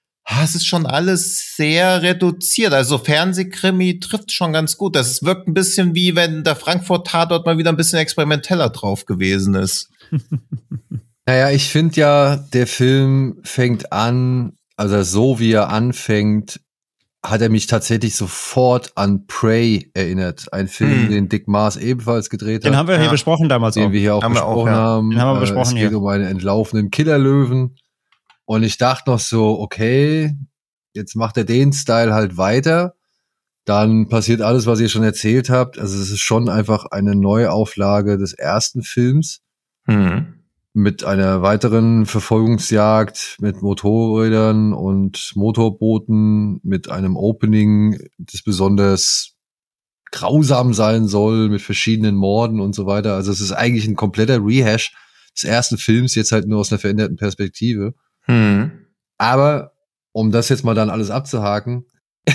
Es ist schon alles sehr reduziert. Also Fernsehkrimi trifft schon ganz gut. Das wirkt ein bisschen wie wenn der Frankfurt-Tatort mal wieder ein bisschen experimenteller drauf gewesen ist. Naja, ich finde ja, der Film fängt an, also so wie er anfängt, hat er mich tatsächlich sofort an Prey erinnert. Ein Film, hm. den Dick Maas ebenfalls gedreht hat. Den haben wir ja. hier besprochen damals den auch. Den wir hier auch haben besprochen auch, ja. haben. Den haben wir besprochen es geht hier. um einen entlaufenen Killerlöwen. Und ich dachte noch so, okay, jetzt macht er den Style halt weiter. Dann passiert alles, was ihr schon erzählt habt. Also es ist schon einfach eine Neuauflage des ersten Films. Hm. Mit einer weiteren Verfolgungsjagd mit Motorrädern und Motorbooten, mit einem Opening, das besonders grausam sein soll, mit verschiedenen Morden und so weiter. Also es ist eigentlich ein kompletter Rehash des ersten Films, jetzt halt nur aus einer veränderten Perspektive. Hm. Aber um das jetzt mal dann alles abzuhaken,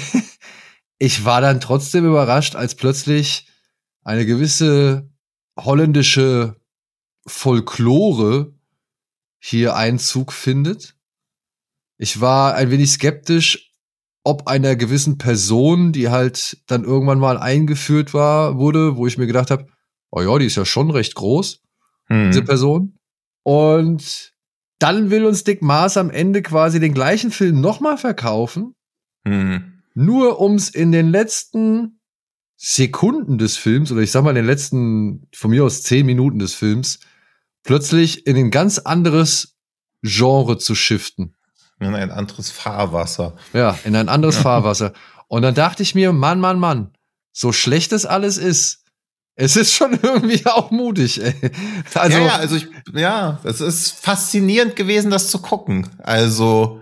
ich war dann trotzdem überrascht, als plötzlich eine gewisse holländische Folklore hier Einzug findet. Ich war ein wenig skeptisch, ob einer gewissen Person, die halt dann irgendwann mal eingeführt war, wurde, wo ich mir gedacht habe, oh ja, die ist ja schon recht groß, hm. diese Person. Und dann will uns Dick Maas am Ende quasi den gleichen Film nochmal verkaufen, hm. nur um es in den letzten Sekunden des Films, oder ich sag mal in den letzten, von mir aus zehn Minuten des Films, plötzlich in ein ganz anderes Genre zu shiften. In ein anderes Fahrwasser. Ja, in ein anderes Fahrwasser. Und dann dachte ich mir, Mann, Mann, Mann, so schlecht das alles ist, es ist schon irgendwie auch mutig, ey. Also, ja, ja, also ich, ja, es ist faszinierend gewesen, das zu gucken. Also,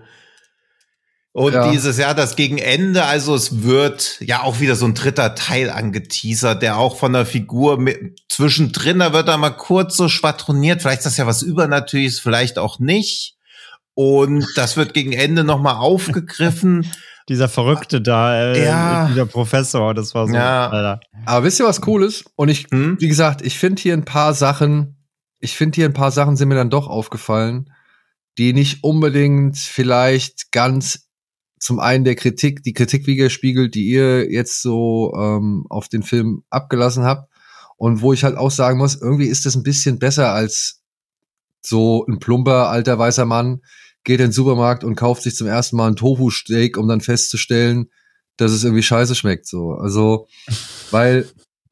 und ja. dieses Jahr, das gegen Ende, also es wird ja auch wieder so ein dritter Teil angeteasert, der auch von der Figur mit, zwischendrin, da wird er mal kurz so schwadroniert, vielleicht ist das ja was Übernatürliches, vielleicht auch nicht. Und das wird gegen Ende nochmal aufgegriffen. Dieser Verrückte da, äh, ja. dieser Professor, das war so. Ja. Alter. Aber wisst ihr, was cool ist? Und ich, hm? wie gesagt, ich finde hier ein paar Sachen, ich finde hier ein paar Sachen sind mir dann doch aufgefallen, die nicht unbedingt vielleicht ganz zum einen der Kritik, die Kritik widerspiegelt, die ihr jetzt so ähm, auf den Film abgelassen habt. Und wo ich halt auch sagen muss, irgendwie ist das ein bisschen besser als so ein plumper, alter, weißer Mann, geht in den Supermarkt und kauft sich zum ersten Mal ein Tofu-Steak, um dann festzustellen, dass es irgendwie scheiße schmeckt. So, also, weil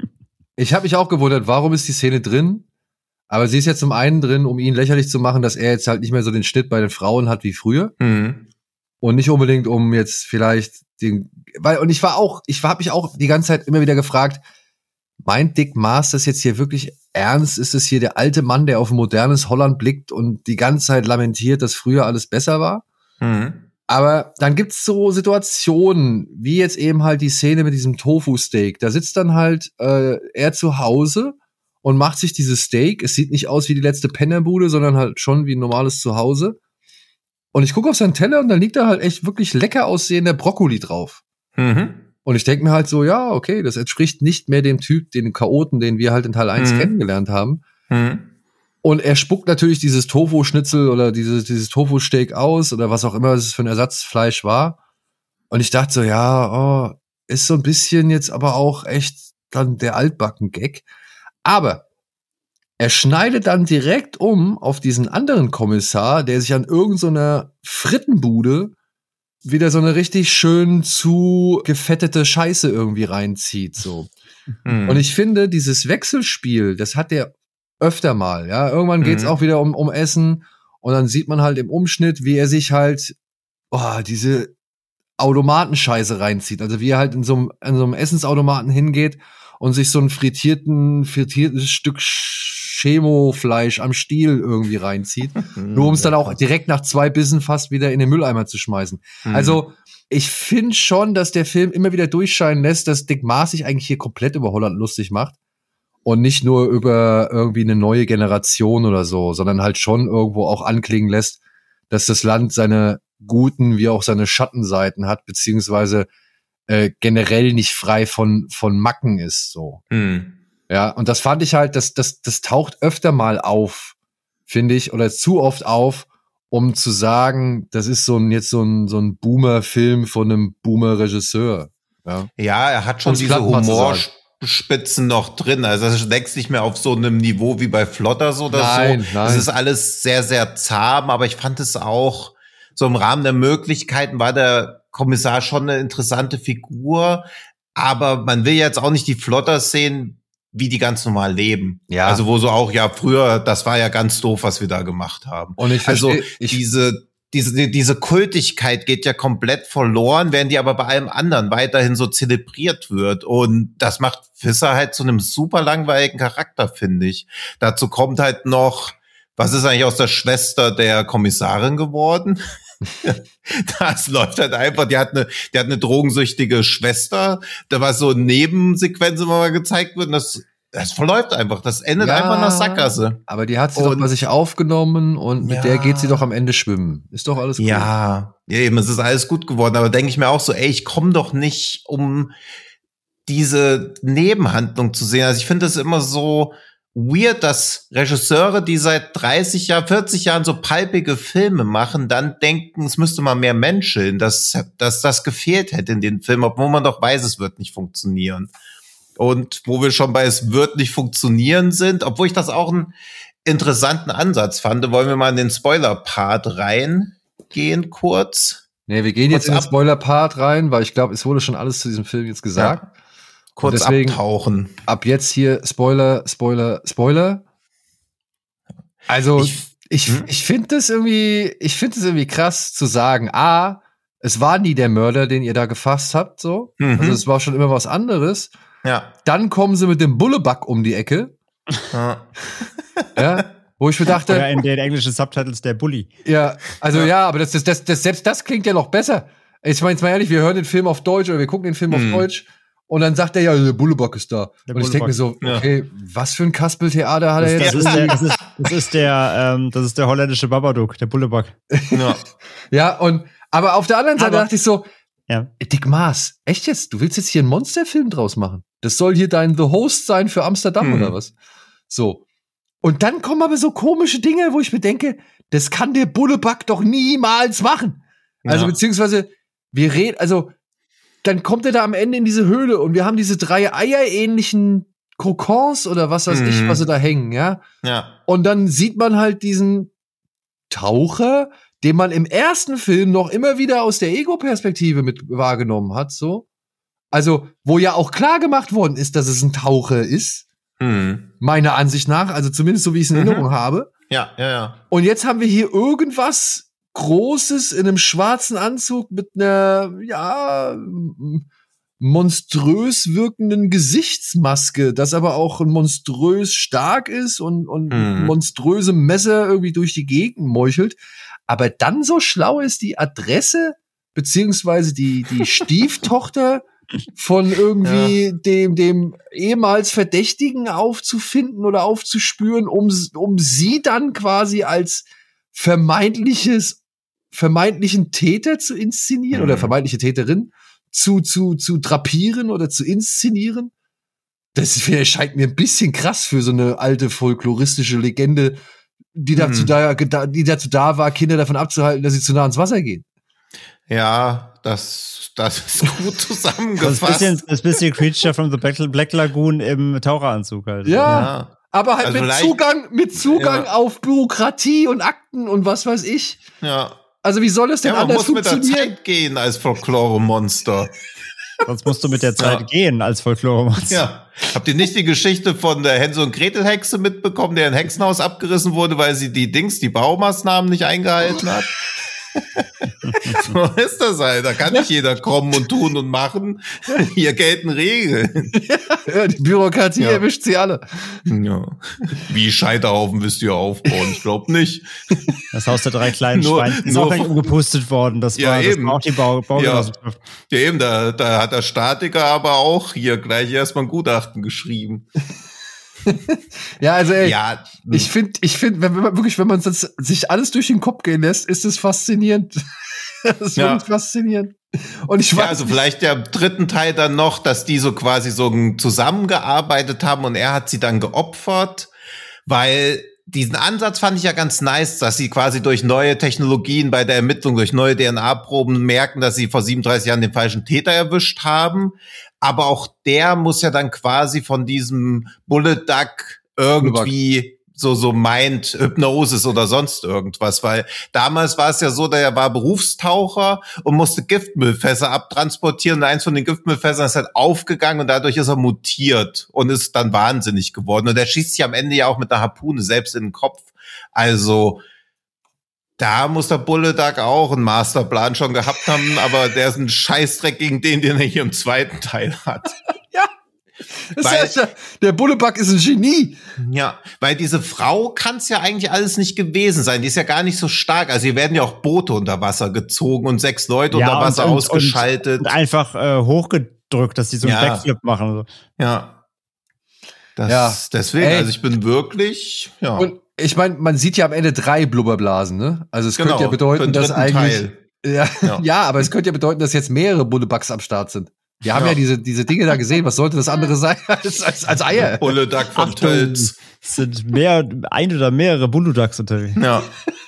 ich habe mich auch gewundert, warum ist die Szene drin? Aber sie ist ja zum einen drin, um ihn lächerlich zu machen, dass er jetzt halt nicht mehr so den Schnitt bei den Frauen hat wie früher. Mhm. Und nicht unbedingt, um jetzt vielleicht den, weil, und ich war auch, ich habe mich auch die ganze Zeit immer wieder gefragt, meint Dick Maas das jetzt hier wirklich ernst? Ist es hier der alte Mann, der auf ein modernes Holland blickt und die ganze Zeit lamentiert, dass früher alles besser war? Mhm. Aber dann gibt's so Situationen, wie jetzt eben halt die Szene mit diesem Tofu-Steak. Da sitzt dann halt äh, er zu Hause und macht sich dieses Steak. Es sieht nicht aus wie die letzte Pennerbude, sondern halt schon wie ein normales Zuhause. Und ich gucke auf seinen Teller und da liegt da halt echt wirklich lecker aussehender Brokkoli drauf. Mhm. Und ich denke mir halt so, ja, okay, das entspricht nicht mehr dem Typ, den Chaoten, den wir halt in Teil eins mhm. kennengelernt haben. Mhm. Und er spuckt natürlich dieses Tofu-Schnitzel oder dieses, dieses Tofu-Steak aus oder was auch immer es für ein Ersatzfleisch war. Und ich dachte so, ja, oh, ist so ein bisschen jetzt aber auch echt dann der Altbacken-Gag. Aber er schneidet dann direkt um auf diesen anderen Kommissar, der sich an irgendeiner Frittenbude wieder so eine richtig schön zu gefettete Scheiße irgendwie reinzieht, so. Mhm. Und ich finde, dieses Wechselspiel, das hat der öfter mal, ja. Irgendwann geht's mhm. auch wieder um, um Essen und dann sieht man halt im Umschnitt, wie er sich halt, oh, diese Automatenscheiße reinzieht. Also wie er halt in so einem, in so einem Essensautomaten hingeht und sich so ein frittierten, frittiertes Stück Chemofleisch am Stiel irgendwie reinzieht, nur um es dann auch direkt nach zwei Bissen fast wieder in den Mülleimer zu schmeißen. Mhm. Also ich finde schon, dass der Film immer wieder durchscheinen lässt, dass Dick Maas sich eigentlich hier komplett über Holland lustig macht und nicht nur über irgendwie eine neue Generation oder so, sondern halt schon irgendwo auch anklingen lässt, dass das Land seine guten wie auch seine Schattenseiten hat, beziehungsweise äh, generell nicht frei von von Macken ist, so. Mhm. Ja, und das fand ich halt, das, das, das taucht öfter mal auf, finde ich, oder zu oft auf, um zu sagen, das ist so ein, jetzt so ein, so ein Boomer-Film von einem Boomer-Regisseur. Ja. ja, er hat schon Um's diese Humorspitzen noch drin. Also es wächst nicht mehr auf so einem Niveau wie bei Flotters oder nein, so. Nein. Es ist alles sehr, sehr zahm, aber ich fand es auch, so im Rahmen der Möglichkeiten war der Kommissar schon eine interessante Figur, aber man will jetzt auch nicht die Flotters sehen, wie die ganz normal leben. Ja. Also wo so auch, ja, früher, das war ja ganz doof, was wir da gemacht haben. Und ich also versteh, ich diese, diese, diese Kultigkeit geht ja komplett verloren, während die aber bei allem anderen weiterhin so zelebriert wird. Und das macht Visser halt zu einem super langweiligen Charakter, finde ich. Dazu kommt halt noch, was ist eigentlich aus der Schwester der Kommissarin geworden? Das läuft halt einfach, die hat eine, die hat eine drogensüchtige Schwester, da war so eine Nebensequenz immer mal gezeigt wird, und das, das verläuft einfach, das endet ja, einfach nach Sackgasse. Aber die hat sie und, doch bei sich aufgenommen und mit ja, der geht sie doch am Ende schwimmen. Ist doch alles gut. Ja, ja, eben, es ist alles gut geworden, aber denke ich mir auch so, ey, ich komme doch nicht, um diese Nebenhandlung zu sehen. Also ich finde das immer so weird, dass Regisseure, die seit dreißig Jahren, vierzig Jahren so palpige Filme machen, dann denken, es müsste mal mehr menscheln, dass, dass das gefehlt hätte in den Filmen, obwohl man doch weiß, es wird nicht funktionieren. Und wo wir schon bei es wird nicht funktionieren sind, obwohl ich das auch einen interessanten Ansatz fand, wollen wir mal in den Spoiler-Part reingehen kurz. Nee, wir gehen jetzt in den Spoiler-Part rein, weil ich glaube, es wurde schon alles zu diesem Film jetzt gesagt. Ja. Kurz deswegen abtauchen. Ab jetzt hier Spoiler, Spoiler, Spoiler. Also ich, ich, hm? ich finde das irgendwie, ich finde es irgendwie krass zu sagen, A, es war nie der Mörder, den ihr da gefasst habt, so. Mhm. Also es war schon immer was anderes. Ja. Dann kommen sie mit dem Bullebug um die Ecke. Ja. Ja. Wo ich mir dachte. Oder in den englischen Subtitles der Bully. Ja, also ja, ja aber das, das, das, das, selbst das klingt ja noch besser. Ich meine jetzt mal ehrlich, wir hören den Film auf Deutsch oder wir gucken den Film hm. auf Deutsch. Und dann sagt er ja, der Bullebug ist da. Der und ich denke mir so, okay, ja. was für ein Kasperltheater hat er jetzt? Das ist der, das ist, das ist der, ähm, das ist der holländische Babadook, der Bullebug. Ja. Ja, und, aber auf der anderen Seite aber, dachte ich so, ja. Dick Maas, echt jetzt? Du willst jetzt hier einen Monsterfilm draus machen? Das soll hier dein The Host sein für Amsterdam hm. oder was? So. Und dann kommen aber so komische Dinge, wo ich mir denke, das kann der Bullebug doch niemals machen. Also, ja. beziehungsweise, wir reden, also, dann kommt er da am Ende in diese Höhle und wir haben diese drei eierähnlichen Kokons oder was weiß mhm. ich, was sie da hängen, ja? Ja. Und dann sieht man halt diesen Taucher, den man im ersten Film noch immer wieder aus der Ego-Perspektive mit wahrgenommen hat, so. Also, wo ja auch klar gemacht worden ist, dass es ein Taucher ist. Mhm. Meiner Ansicht nach, also zumindest so, wie ich es in mhm. Erinnerung habe. Ja, ja, ja. Und jetzt haben wir hier irgendwas Großes in einem schwarzen Anzug mit einer, ja, monströs wirkenden Gesichtsmaske, das aber auch monströs stark ist und, und mhm. monströse Messer irgendwie durch die Gegend meuchelt. Aber dann so schlau ist, die Adresse beziehungsweise die, die Stieftochter von irgendwie ja. dem, dem ehemals Verdächtigen aufzufinden oder aufzuspüren, um, um sie dann quasi als vermeintliches, vermeintlichen Täter zu inszenieren mhm. oder vermeintliche Täterin zu, zu, zu drapieren oder zu inszenieren. Das scheint mir ein bisschen krass für so eine alte folkloristische Legende, die dazu mhm. da, die dazu da war, Kinder davon abzuhalten, dass sie zu nah ans Wasser gehen. Ja, das, das ist gut zusammengefasst. Das ist ein bisschen, das bisschen Creature from the Black Lagoon im Taucheranzug halt. Ja, ja. Aber halt also mit Zugang, mit Zugang ja. auf Bürokratie und Akten und was weiß ich. Ja. Also wie soll es denn ja, man anders muss mit der funktionieren? Zeit gehen als Folklore-Monster. Sonst musst du mit der Zeit ja. gehen als Folklore-Monster. Ja. Habt ihr nicht die Geschichte von der Hänsel- und Gretel-Hexe mitbekommen, der ein Hexenhaus abgerissen wurde, weil sie die Dings, die Baumaßnahmen nicht eingehalten hat? So ist das halt. Da kann nicht jeder kommen und tun und machen. Hier gelten Regeln. Ja, die Bürokratie ja. erwischt sie alle. Ja. Wie Scheiterhaufen wisst ihr aufbauen? Ich glaube nicht. Das Haus der drei kleinen Schweine ist auch nicht umgepustet worden. Das ja, war, eben. Das war auch die Bau Baugenossenschaft. Ja. ja, eben. Da, da hat der Statiker aber auch hier gleich erstmal ein Gutachten geschrieben. Ja, also ey, ja. ich finde, ich finde, wenn man wirklich, wenn man das, sich alles durch den Kopf gehen lässt, ist es faszinierend. Das ist ja. wirklich faszinierend. Und ich weiß, ja, also vielleicht der dritten Teil dann noch, dass die so quasi so zusammengearbeitet haben und er hat sie dann geopfert, weil diesen Ansatz fand ich ja ganz nice, dass sie quasi durch neue Technologien bei der Ermittlung, durch neue D N A-Proben merken, dass sie vor siebenunddreißig Jahren den falschen Täter erwischt haben. Aber auch der muss ja dann quasi von diesem Bullet Duck irgendwie so, so meint, Hypnosis oder sonst irgendwas, weil damals war es ja so, der war Berufstaucher und musste Giftmüllfässer abtransportieren und eins von den Giftmüllfässern ist halt aufgegangen und dadurch ist er mutiert und ist dann wahnsinnig geworden und er schießt sich am Ende ja auch mit einer Harpune selbst in den Kopf. Also, da muss der Bullet Duck auch einen Masterplan schon gehabt haben, aber der ist ein Scheißdreck gegen den, den er hier im zweiten Teil hat. Ja. Weil, ja, der Bullebug ist ein Genie. Ja, weil diese Frau kann es ja eigentlich alles nicht gewesen sein. Die ist ja gar nicht so stark. Also hier werden ja auch Boote unter Wasser gezogen und sechs Leute ja, unter Wasser und, und, ausgeschaltet. Und einfach äh, hochgedrückt, dass die so einen ja. Backflip machen. So. Ja. Das, ja. Deswegen, Ey. also ich bin wirklich, ja. Und ich meine, man sieht ja am Ende drei Blubberblasen, ne? Also es genau, könnte ja bedeuten, dass eigentlich Teil. ja, ja. ja, aber es könnte ja bedeuten, dass jetzt mehrere Bullebugs am Start sind. Wir haben ja, ja diese, diese Dinge da gesehen. Was sollte das andere sein als, als, als Eier? Bulle Duck von Tölz. Es sind mehr, ein oder mehrere Buluducks unterwegs. Ja.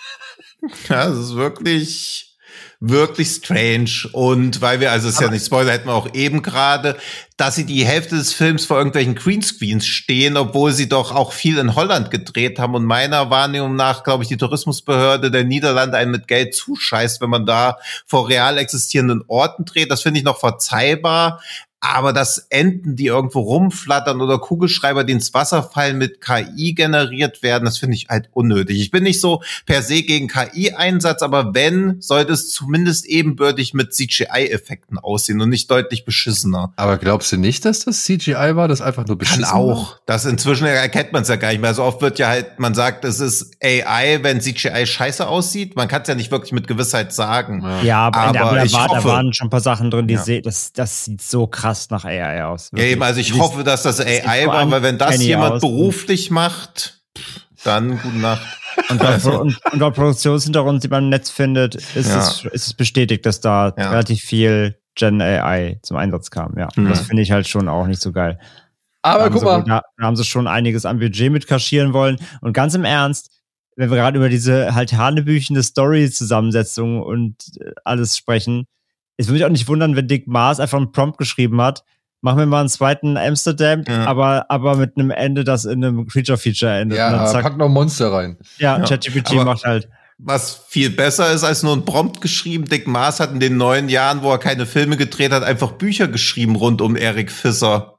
Ja, das ist wirklich... wirklich strange. Und weil wir, also es ist ja nicht Spoiler, hätten wir auch eben gerade, dass sie die Hälfte des Films vor irgendwelchen Greenscreens stehen, obwohl sie doch auch viel in Holland gedreht haben. Und meiner Wahrnehmung nach, glaube ich, die Tourismusbehörde der Niederlande einen mit Geld zuscheißt, wenn man da vor real existierenden Orten dreht. Das finde ich noch verzeihbar. Aber dass Enten, die irgendwo rumflattern oder Kugelschreiber, die ins Wasser fallen, mit K I generiert werden, das finde ich halt unnötig. Ich bin nicht so per se gegen K I-Einsatz, aber wenn, sollte es zumindest ebenbürtig mit C G I-Effekten aussehen und nicht deutlich beschissener. Aber glaubst du nicht, dass das C G I war, das einfach nur beschissen Kann auch. Das inzwischen erkennt man es ja gar nicht mehr. So oft wird ja halt, man sagt, es ist A I, wenn C G I scheiße aussieht. Man kann es ja nicht wirklich mit Gewissheit sagen. Ja, ja aber, aber, aber ich da, war, hoffe, da waren schon ein paar Sachen drin, die ja. se- das, das sieht so krass nach A I aus. Wirklich. Ja, eben, also ich das hoffe, dass das A I war, weil wenn das jemand aus. beruflich macht, dann gute Nacht. Und laut, also. und, und laut Produktionshintergrund, die man im Netz findet, ist, ja. es, ist es bestätigt, dass da ja. relativ viel Gen A I zum Einsatz kam. Ja, mhm. Das finde ich halt schon auch nicht so geil. Aber guck mal. Da, da haben sie schon einiges am Budget mit kaschieren wollen. Und ganz im Ernst, wenn wir gerade über diese halt hanebüchende Story-Zusammensetzung und alles sprechen, es würde mich auch nicht wundern, wenn Dick Maas einfach einen Prompt geschrieben hat, machen wir mal einen zweiten Amsterdam, ja. aber, aber mit einem Ende, das in einem Creature-Feature endet. Ja, zack, pack noch Monster rein. Ja, ja. ChatGPT macht halt. Was viel besser ist als nur ein Prompt geschrieben. Dick Maas hat in den neun Jahren, wo er keine Filme gedreht hat, einfach Bücher geschrieben rund um Eric Visser.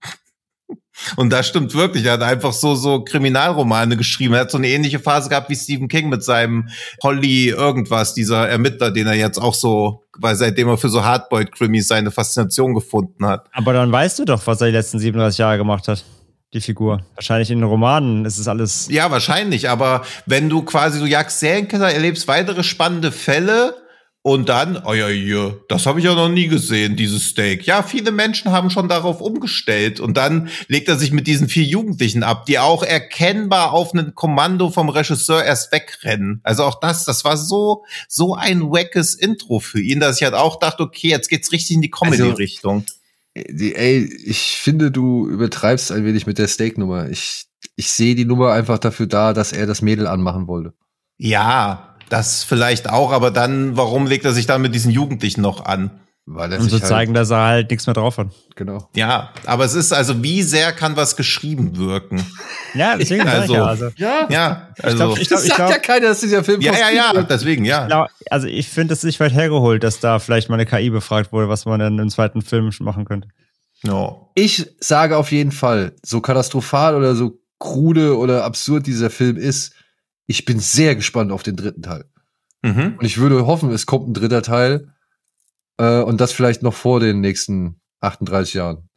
Und das stimmt wirklich. Er hat einfach so so Kriminalromane geschrieben. Er hat so eine ähnliche Phase gehabt wie Stephen King mit seinem Holly irgendwas, dieser Ermittler, den er jetzt auch so, weil seitdem er für so Hardboiled-Krimis seine Faszination gefunden hat. Aber dann weißt du doch, was er die letzten siebenunddreißig Jahre gemacht hat. Die Figur. Wahrscheinlich in den Romanen ist es alles... Ja, wahrscheinlich. Aber wenn du quasi, du jagst Serienkiller, erlebst weitere spannende Fälle und dann, oh ja, ja, das habe ich ja noch nie gesehen, dieses Steak. Ja, viele Menschen haben schon darauf umgestellt. Und dann legt er sich mit diesen vier Jugendlichen ab, die auch erkennbar auf ein Kommando vom Regisseur erst wegrennen. Also auch das, das war so so ein wackes Intro für ihn, dass ich halt auch dachte, okay, jetzt geht's richtig in die Comedy-Richtung. Also, ey, ich finde, du übertreibst ein wenig mit der Steak-Nummer. Ich, ich sehe die Nummer einfach dafür da, dass er das Mädel anmachen wollte. Ja, das vielleicht auch, aber dann, warum legt er sich dann mit diesen Jugendlichen noch an? Weil er um sich zu halt zeigen, dass er halt nichts mehr drauf hat. Genau. Ja, aber es ist also, wie sehr kann was geschrieben wirken? Ja, deswegen also, ja, also. Ja, ja, also. Ich glaub, ich glaub, das sagt glaub, ja keiner, dass dieser Film Ja, ja, ja, wird. deswegen, ja. Ich glaub, also ich finde es nicht weit hergeholt, dass da vielleicht mal eine K I befragt wurde, was man dann im zweiten Film machen könnte. No. Ich sage auf jeden Fall, so katastrophal oder so krude oder absurd dieser Film ist, ich bin sehr gespannt auf den dritten Teil. Mhm. Und ich würde hoffen, es kommt ein dritter Teil äh, und das vielleicht noch vor den nächsten achtunddreißig Jahren.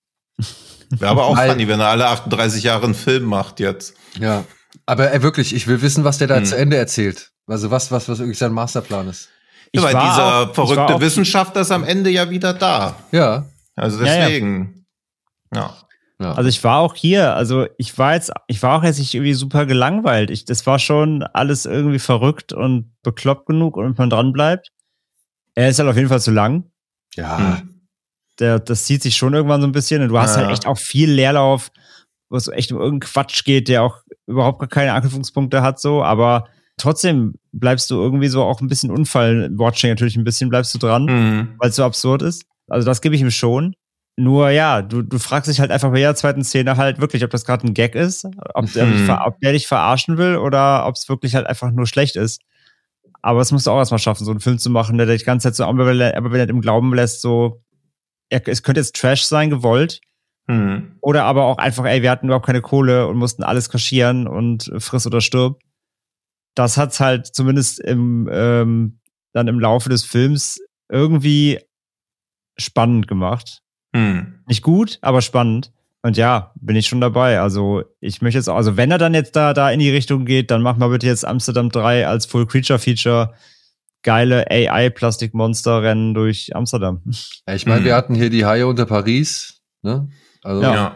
Wäre aber auch Weil, funny, wenn er alle achtunddreißig Jahre einen Film macht jetzt. Ja, aber äh, wirklich, ich will wissen, was der da mhm. zu Ende erzählt. Also was, was, was wirklich sein Masterplan ist. Ja, weil dieser auch, verrückte Wissenschaftler ist am Ende ja wieder da. Ja. Also deswegen, ja. ja. ja. Also ich war auch hier, also ich war jetzt, ich war auch jetzt nicht irgendwie super gelangweilt. Ich, das war schon alles irgendwie verrückt und bekloppt genug, und man dran bleibt. Er ist halt auf jeden Fall zu lang. Ja. Hm. Der, das zieht sich schon irgendwann so ein bisschen, und du hast ja. halt echt auch viel Leerlauf, wo es echt um irgendeinen Quatsch geht, der auch überhaupt gar keine Anknüpfungspunkte hat, so, aber trotzdem bleibst du irgendwie so auch ein bisschen Unfall-Watching natürlich ein bisschen, bleibst du dran, mhm. weil es so absurd ist. Also das gebe ich ihm schon. Nur ja, du, du fragst dich halt einfach bei jeder zweiten Szene halt wirklich, ob das gerade ein Gag ist, ob der, mhm. dich, ob der dich verarschen will oder ob es wirklich halt einfach nur schlecht ist. Aber das musst du auch erstmal schaffen, so einen Film zu machen, der dich die ganze Zeit so ambivalent im Glauben lässt, so, er, es könnte jetzt Trash sein, gewollt. Mhm. Oder aber auch einfach, ey, wir hatten überhaupt keine Kohle und mussten alles kaschieren und friss oder stirb. Das hat's halt zumindest im, ähm, dann im Laufe des Films irgendwie spannend gemacht. Hm. Nicht gut, aber spannend. Und ja, bin ich schon dabei. Also ich möchte jetzt auch, also wenn er dann jetzt da, da in die Richtung geht, dann mach mal bitte jetzt Amsterdam drei als Full Creature Feature. Geile A I-Plastikmonster-Rennen durch Amsterdam. Ja, ich meine, hm. wir hatten hier die Haie unter Paris, ne? Also ja. ja.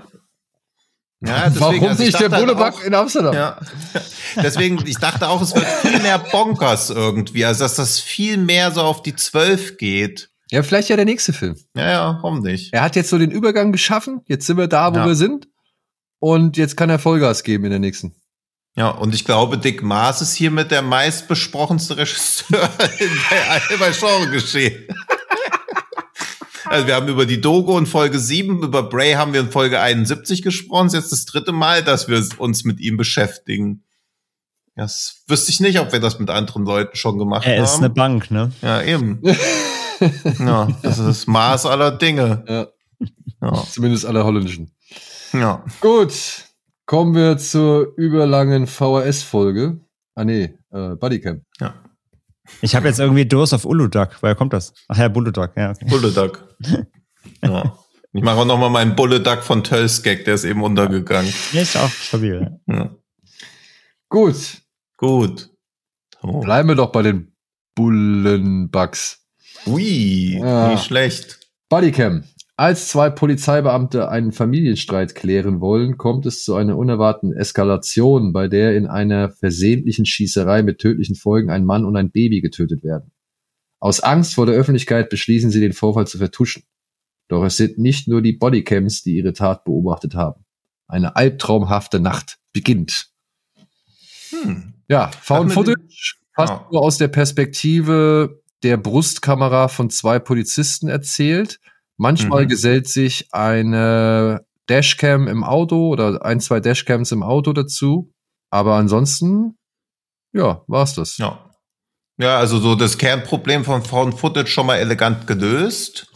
Ja, deswegen, warum also nicht der Buleback halt in Amsterdam? Ja. Deswegen, ich dachte auch, es wird viel mehr Bonkers irgendwie. Also, dass das viel mehr so auf die zwölf geht. Ja, vielleicht ja der nächste Film. Ja, ja, warum nicht? Er hat jetzt so den Übergang geschaffen. Jetzt sind wir da, wo Ja. wir sind. Und jetzt kann er Vollgas geben in der nächsten. Ja, und ich glaube, Dick Maas ist hiermit der meistbesprochenste Regisseur bei, bei Genre-Geschehen. Also wir haben über die Dogo in Folge sieben, über Bray haben wir in Folge einundsiebzig gesprochen. Das ist jetzt das dritte Mal, dass wir uns mit ihm beschäftigen. Das wüsste ich nicht, ob wir das mit anderen Leuten schon gemacht Er haben. ist eine Bank, ne? Ja, eben. Ja, das ist das Maß aller Dinge. Ja. Ja. Zumindest aller holländischen. Ja. Gut, kommen wir zur überlangen V H S-Folge. Ah nee, äh, Bodycam. Ja. Ich habe jetzt irgendwie Durst auf Uludag. Woher kommt das? Ach ja, Buludag. Ja, okay. Bulleduck. Ja. Ich mache auch noch mal meinen Bulleduck von Tölskek, der ist eben untergegangen. Ja, ist auch stabil. Ja. Gut, Gut. Oh. bleiben wir doch bei den Bullenbugs. Ui, Ja. nicht schlecht. Bodycam. Als zwei Polizeibeamte einen Familienstreit klären wollen, kommt es zu einer unerwarteten Eskalation, bei der in einer versehentlichen Schießerei mit tödlichen Folgen ein Mann und ein Baby getötet werden. Aus Angst vor der Öffentlichkeit beschließen sie, den Vorfall zu vertuschen. Doch es sind nicht nur die Bodycams, die ihre Tat beobachtet haben. Eine albtraumhafte Nacht beginnt. Hm. Ja, Found Hat man den- Footage, fast Ja. nur aus der Perspektive der Brustkamera von zwei Polizisten erzählt. Manchmal Mhm. gesellt sich eine Dashcam im Auto oder ein, zwei Dashcams im Auto dazu. Aber ansonsten, ja, war's das. Ja. Ja, also so das Kernproblem von Found Footage schon mal elegant gelöst.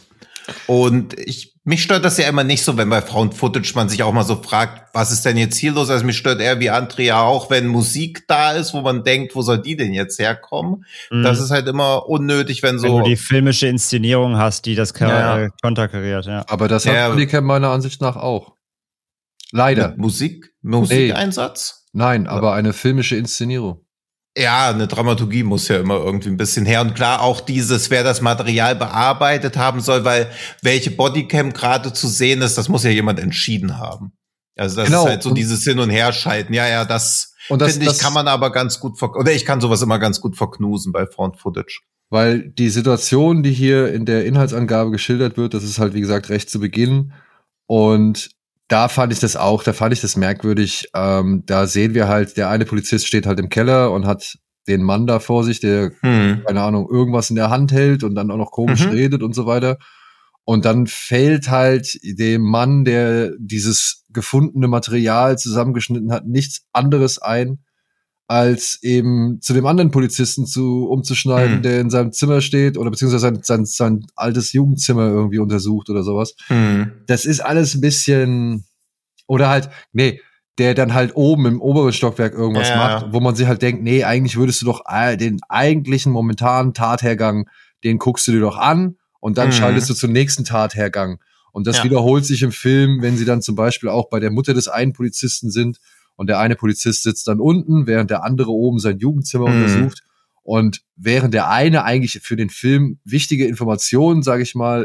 Und ich, mich stört das ja immer nicht so, wenn bei Found Footage man sich auch mal so fragt, was ist denn jetzt hier los? Also mich stört eher wie Andrea auch, wenn Musik da ist, wo man denkt, wo soll die denn jetzt herkommen? Mhm. Das ist halt immer unnötig, wenn Wenn so. du die filmische Inszenierung hast, die das Ja. äh, konterkariert, ja. Aber das Ja. hat Bodycam meiner Ansicht nach auch. Leider. Mit Musik, Musikeinsatz? Nein, aber eine filmische Inszenierung. Ja, eine Dramaturgie muss ja immer irgendwie ein bisschen her. Und klar, auch dieses, wer das Material bearbeitet haben soll, weil welche Bodycam gerade zu sehen ist, das muss ja jemand entschieden haben. Also das Genau. ist halt so Und- dieses Hin- und Herschalten. Ja, ja, das, Und das, finde ich, das kann man aber ganz gut, ver- oder ich kann sowas immer ganz gut verknusen bei Found Footage. Weil die Situation, die hier in der Inhaltsangabe geschildert wird, das ist halt, wie gesagt, recht zu Beginn. Und da fand ich das auch, da fand ich das merkwürdig. Ähm, da sehen wir halt, der eine Polizist steht halt im Keller und hat den Mann da vor sich, der, Hm. keine Ahnung, irgendwas in der Hand hält und dann auch noch komisch Mhm. redet und so weiter. Und dann fällt halt dem Mann, der dieses gefundene Material zusammengeschnitten hat, nichts anderes ein, als eben zu dem anderen Polizisten zu umzuschneiden, Hm. der in seinem Zimmer steht oder beziehungsweise sein, sein, sein altes Jugendzimmer irgendwie untersucht oder sowas. Hm. Das ist alles ein bisschen, oder halt, nee, der dann halt oben im oberen Stockwerk irgendwas Ja. macht, wo man sich halt denkt, nee, eigentlich würdest du doch äh, den eigentlichen momentanen Tathergang, den guckst du dir doch an und dann Mhm. schaltest du zum nächsten Tathergang. Und das Ja. wiederholt sich im Film, wenn sie dann zum Beispiel auch bei der Mutter des einen Polizisten sind und der eine Polizist sitzt dann unten, während der andere oben sein Jugendzimmer Mhm. untersucht. Und während der eine eigentlich für den Film wichtige Informationen, sage ich mal,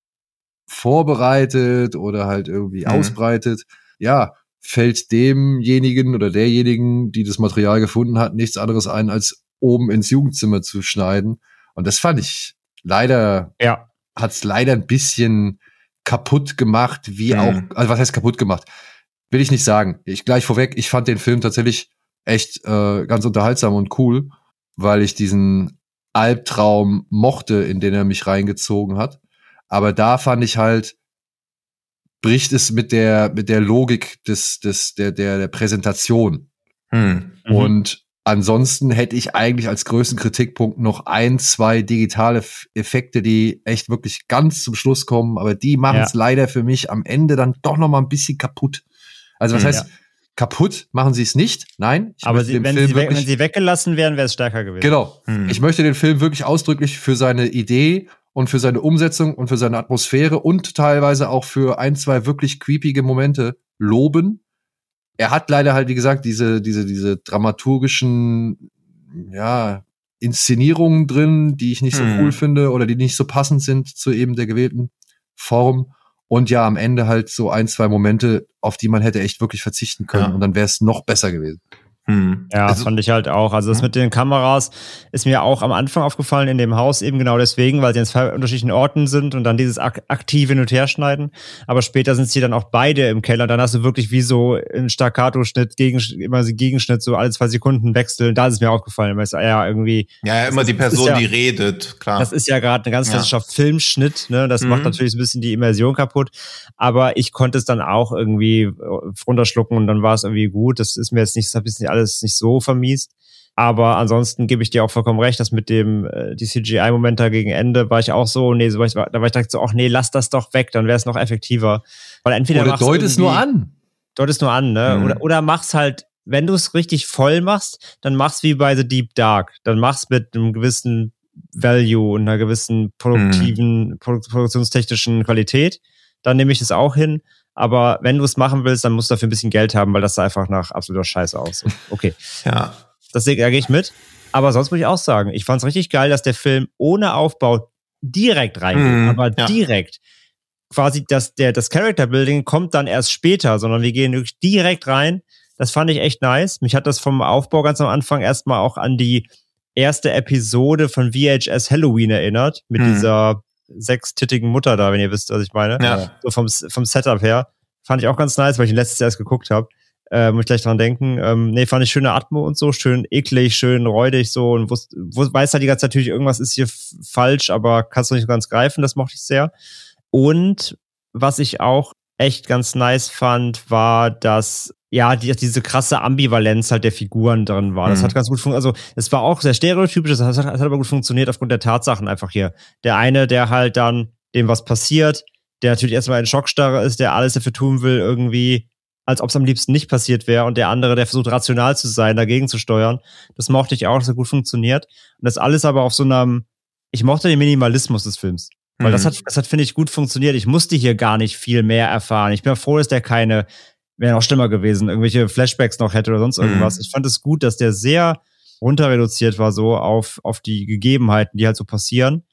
vorbereitet oder halt irgendwie Mhm. ausbreitet, ja, fällt demjenigen oder derjenigen, die das Material gefunden hat, nichts anderes ein, als oben ins Jugendzimmer zu schneiden. Und das fand ich leider, Ja. hat's leider ein bisschen kaputt gemacht, wie Mhm. auch, also was heißt kaputt gemacht? Will ich nicht sagen. Ich gleich vorweg, ich fand den Film tatsächlich echt äh, ganz unterhaltsam und cool, weil ich diesen Albtraum mochte, in den er mich reingezogen hat. Aber da fand ich halt, bricht es mit der, mit der Logik des, des, der, der, der Präsentation. Hm. Mhm. Und ansonsten hätte ich eigentlich als größten Kritikpunkt noch ein, zwei digitale F- Effekte, die echt wirklich ganz zum Schluss kommen, aber die machen es Ja. leider für mich am Ende dann doch noch mal ein bisschen kaputt. Also was Hm, heißt, ja. kaputt machen sie es nicht? Nein. Ich Aber möchte sie, den wenn, Film sie weg, wirklich- wenn sie weggelassen wären, wäre es stärker gewesen. Genau. Hm. Ich möchte den Film wirklich ausdrücklich für seine Idee und für seine Umsetzung und für seine Atmosphäre und teilweise auch für ein, zwei wirklich creepige Momente loben. Er hat leider halt, wie gesagt, diese, diese, diese dramaturgischen, ja, Inszenierungen drin, die ich nicht so Hm. cool finde oder die nicht so passend sind zu eben der gewählten Form. Und ja, am Ende halt so ein, zwei Momente, auf die man hätte echt wirklich verzichten können. Ja. Und dann wäre es noch besser gewesen. Hm. Ja, also, fand ich halt auch. Also das hm. mit den Kameras ist mir auch am Anfang aufgefallen in dem Haus, eben genau deswegen, weil sie in zwei unterschiedlichen Orten sind und dann dieses ak- aktive Hin- und Herschneiden. Aber später sind sie dann auch beide im Keller. Dann hast du wirklich wie so einen Staccato-Schnitt, gegen, immer so Gegenschnitt, so alle zwei Sekunden wechseln. Da ist es mir aufgefallen, weil es ja irgendwie... Ja, ja immer ist, die Person, ja, die redet, klar. Das ist ja gerade ein ganz klassischer ja. Filmschnitt, ne? Das mhm. macht natürlich so ein bisschen die Immersion kaputt. Aber ich konnte es dann auch irgendwie runterschlucken und dann war es irgendwie gut. Das ist mir jetzt nicht, das habe ich nicht alles nicht so vermiest. Aber ansonsten gebe ich dir auch vollkommen recht, dass mit dem äh, die C G I-Momente gegen Ende war ich auch so, nee, so war ich, da war ich direkt so, ach nee, lass das doch weg, dann wäre es noch effektiver. Weil entweder oder deut es nur an. Deut es nur an, ne? Mhm. Oder, oder mach's halt, wenn du es richtig voll machst, dann mach's wie bei The Deep Dark. Dann mach's mit einem gewissen Value und einer gewissen produktiven, mhm. produ- produktionstechnischen Qualität. Dann nehme ich es auch hin. Aber wenn du es machen willst, dann musst du dafür ein bisschen Geld haben, weil das sah einfach nach absoluter Scheiße aus. Okay. Ja. Das da gehe ich mit. Aber sonst muss ich auch sagen, ich fand es richtig geil, dass der Film ohne Aufbau direkt reingeht. Mhm, aber ja. direkt. Quasi das, der, das Character-Building kommt dann erst später, sondern wir gehen wirklich direkt rein. Das fand ich echt nice. Mich hat das vom Aufbau ganz am Anfang erstmal auch an die erste Episode von V H S Halloween erinnert. Mit mhm. dieser sechstittigen Mutter da, wenn ihr wisst, was ich meine. Ja. So vom, vom Setup her. Fand ich auch ganz nice, weil ich ihn letztes Jahr erst geguckt habe. Äh, muss ich gleich dran denken. Ähm, nee, fand ich schöne Atmo und so, schön eklig, schön räudig so und wusst, wusst, weiß halt die ganze Zeit natürlich, irgendwas ist hier f- falsch, aber kannst du nicht so ganz greifen, das mochte ich sehr. Und was ich auch echt ganz nice fand, war, dass ja, die, diese krasse Ambivalenz halt der Figuren drin war. Das mhm. hat ganz gut funktioniert. Also, es war auch sehr stereotypisch, das hat, das hat aber gut funktioniert aufgrund der Tatsachen einfach hier. Der eine, der halt dann, dem was passiert, der natürlich erstmal in Schockstarre ist, der alles dafür tun will, irgendwie, als ob es am liebsten nicht passiert wäre, und der andere, der versucht rational zu sein, dagegen zu steuern. Das mochte ich auch, dass es gut funktioniert. Und das alles aber auf so einem, ich mochte den Minimalismus des Films. Weil mhm. das hat, das hat, finde ich, gut funktioniert. Ich musste hier gar nicht viel mehr erfahren. Ich bin froh, dass der keine, wäre noch schlimmer gewesen, irgendwelche Flashbacks noch hätte oder sonst irgendwas. Mhm. Ich fand es gut, dass der sehr runter reduziert war, so auf, auf die Gegebenheiten, die halt so passieren.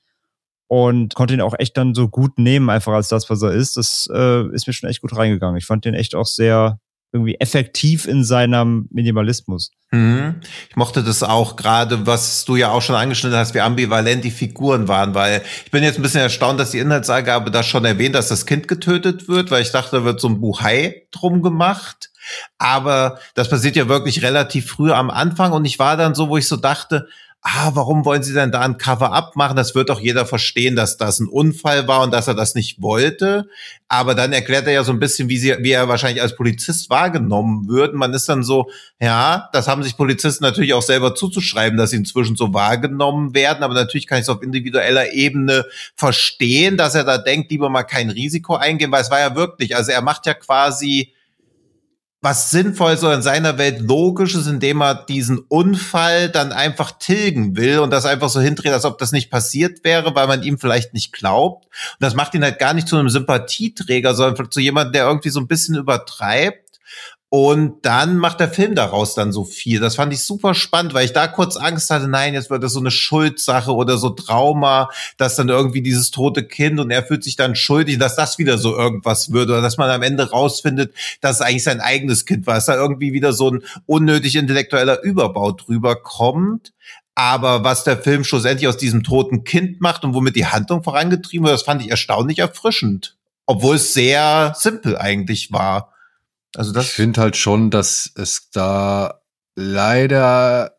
Und konnte ihn auch echt dann so gut nehmen, einfach als das, was er ist. Das äh, ist mir schon echt gut reingegangen. Ich fand den echt auch sehr irgendwie effektiv in seinem Minimalismus. Mhm. Ich mochte das auch gerade, was du ja auch schon angeschnitten hast, wie ambivalent die Figuren waren, weil ich bin jetzt ein bisschen erstaunt, dass die Inhaltsangabe da schon erwähnt, dass das Kind getötet wird, weil ich dachte, da wird so ein Buhai drum gemacht. Aber das passiert ja wirklich relativ früh am Anfang und ich war dann so, wo ich so dachte, ah, warum wollen sie denn da ein Cover-up machen? Das wird doch jeder verstehen, dass das ein Unfall war und dass er das nicht wollte. Aber dann erklärt er ja so ein bisschen, wie sie, wie er wahrscheinlich als Polizist wahrgenommen wird. Man ist dann so, ja, das haben sich Polizisten natürlich auch selber zuzuschreiben, dass sie inzwischen so wahrgenommen werden. Aber natürlich kann ich es auf individueller Ebene verstehen, dass er da denkt, lieber mal kein Risiko eingehen, weil es war ja wirklich, also er macht ja quasi was sinnvoll so in seiner Welt Logisches, indem er diesen Unfall dann einfach tilgen will und das einfach so hindreht, als ob das nicht passiert wäre, weil man ihm vielleicht nicht glaubt. Und das macht ihn halt gar nicht zu einem Sympathieträger, sondern zu jemandem, der irgendwie so ein bisschen übertreibt. Und dann macht der Film daraus dann so viel. Das fand ich super spannend, weil ich da kurz Angst hatte, nein, jetzt wird das so eine Schuldsache oder so Trauma, dass dann irgendwie dieses tote Kind und er fühlt sich dann schuldig, dass das wieder so irgendwas wird oder dass man am Ende rausfindet, dass es eigentlich sein eigenes Kind war, dass da irgendwie wieder so ein unnötig intellektueller Überbau drüber kommt. Aber was der Film schlussendlich aus diesem toten Kind macht und womit die Handlung vorangetrieben wird, das fand ich erstaunlich erfrischend. Obwohl es sehr simpel eigentlich war. Also das ich finde halt schon, dass es da leider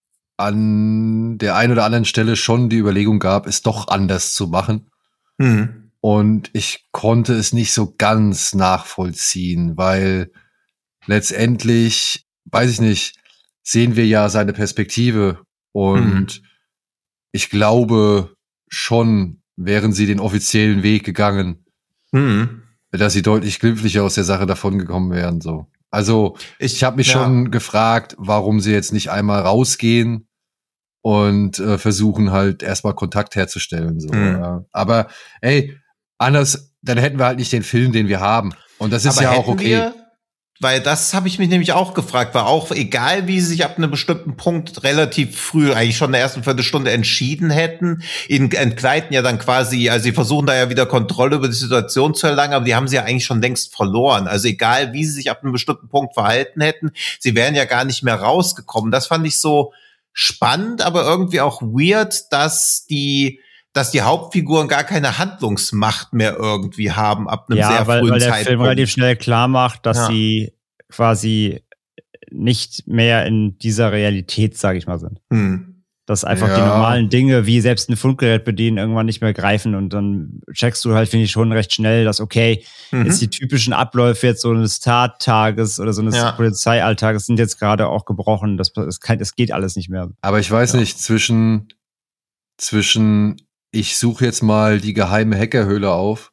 an der einen oder anderen Stelle schon die Überlegung gab, es doch anders zu machen. Mhm. Und ich konnte es nicht so ganz nachvollziehen, weil letztendlich, weiß ich nicht, sehen wir ja seine Perspektive. Und mhm. ich glaube schon, wären sie den offiziellen Weg gegangen, mhm. dass sie deutlich glimpflicher aus der Sache davon gekommen wären. So. Also ich, ich habe mich ja. schon gefragt, warum sie jetzt nicht einmal rausgehen und äh, versuchen halt erstmal Kontakt herzustellen. So. Mhm. Ja. Aber ey, anders, dann hätten wir halt nicht den Film, den wir haben. Und das ist Aber ja auch okay. Wir, Weil das habe ich mich nämlich auch gefragt, war auch egal, wie sie sich ab einem bestimmten Punkt relativ früh, eigentlich schon in der ersten Viertelstunde entschieden hätten, ihnen entgleiten ja dann quasi, also sie versuchen da ja wieder Kontrolle über die Situation zu erlangen, aber die haben sie ja eigentlich schon längst verloren. Also egal, wie sie sich ab einem bestimmten Punkt verhalten hätten, sie wären ja gar nicht mehr rausgekommen. Das fand ich so spannend, aber irgendwie auch weird, dass die dass die Hauptfiguren gar keine Handlungsmacht mehr irgendwie haben ab einem ja, sehr weil, frühen weil der Zeitpunkt. Film relativ schnell klar macht, dass Ja. sie quasi nicht mehr in dieser Realität, sage ich mal, sind. Hm. Dass einfach Ja. die normalen Dinge, wie selbst ein Funkgerät bedienen, irgendwann nicht mehr greifen und dann checkst du halt, finde ich, schon recht schnell, dass okay, Mhm. jetzt die typischen Abläufe jetzt so eines Tattages oder so eines Ja. Polizeialltages sind jetzt gerade auch gebrochen. Das, das, kann, das geht alles nicht mehr. Aber ich weiß Ja. nicht, zwischen, zwischen, ich suche jetzt mal die geheime Hackerhöhle auf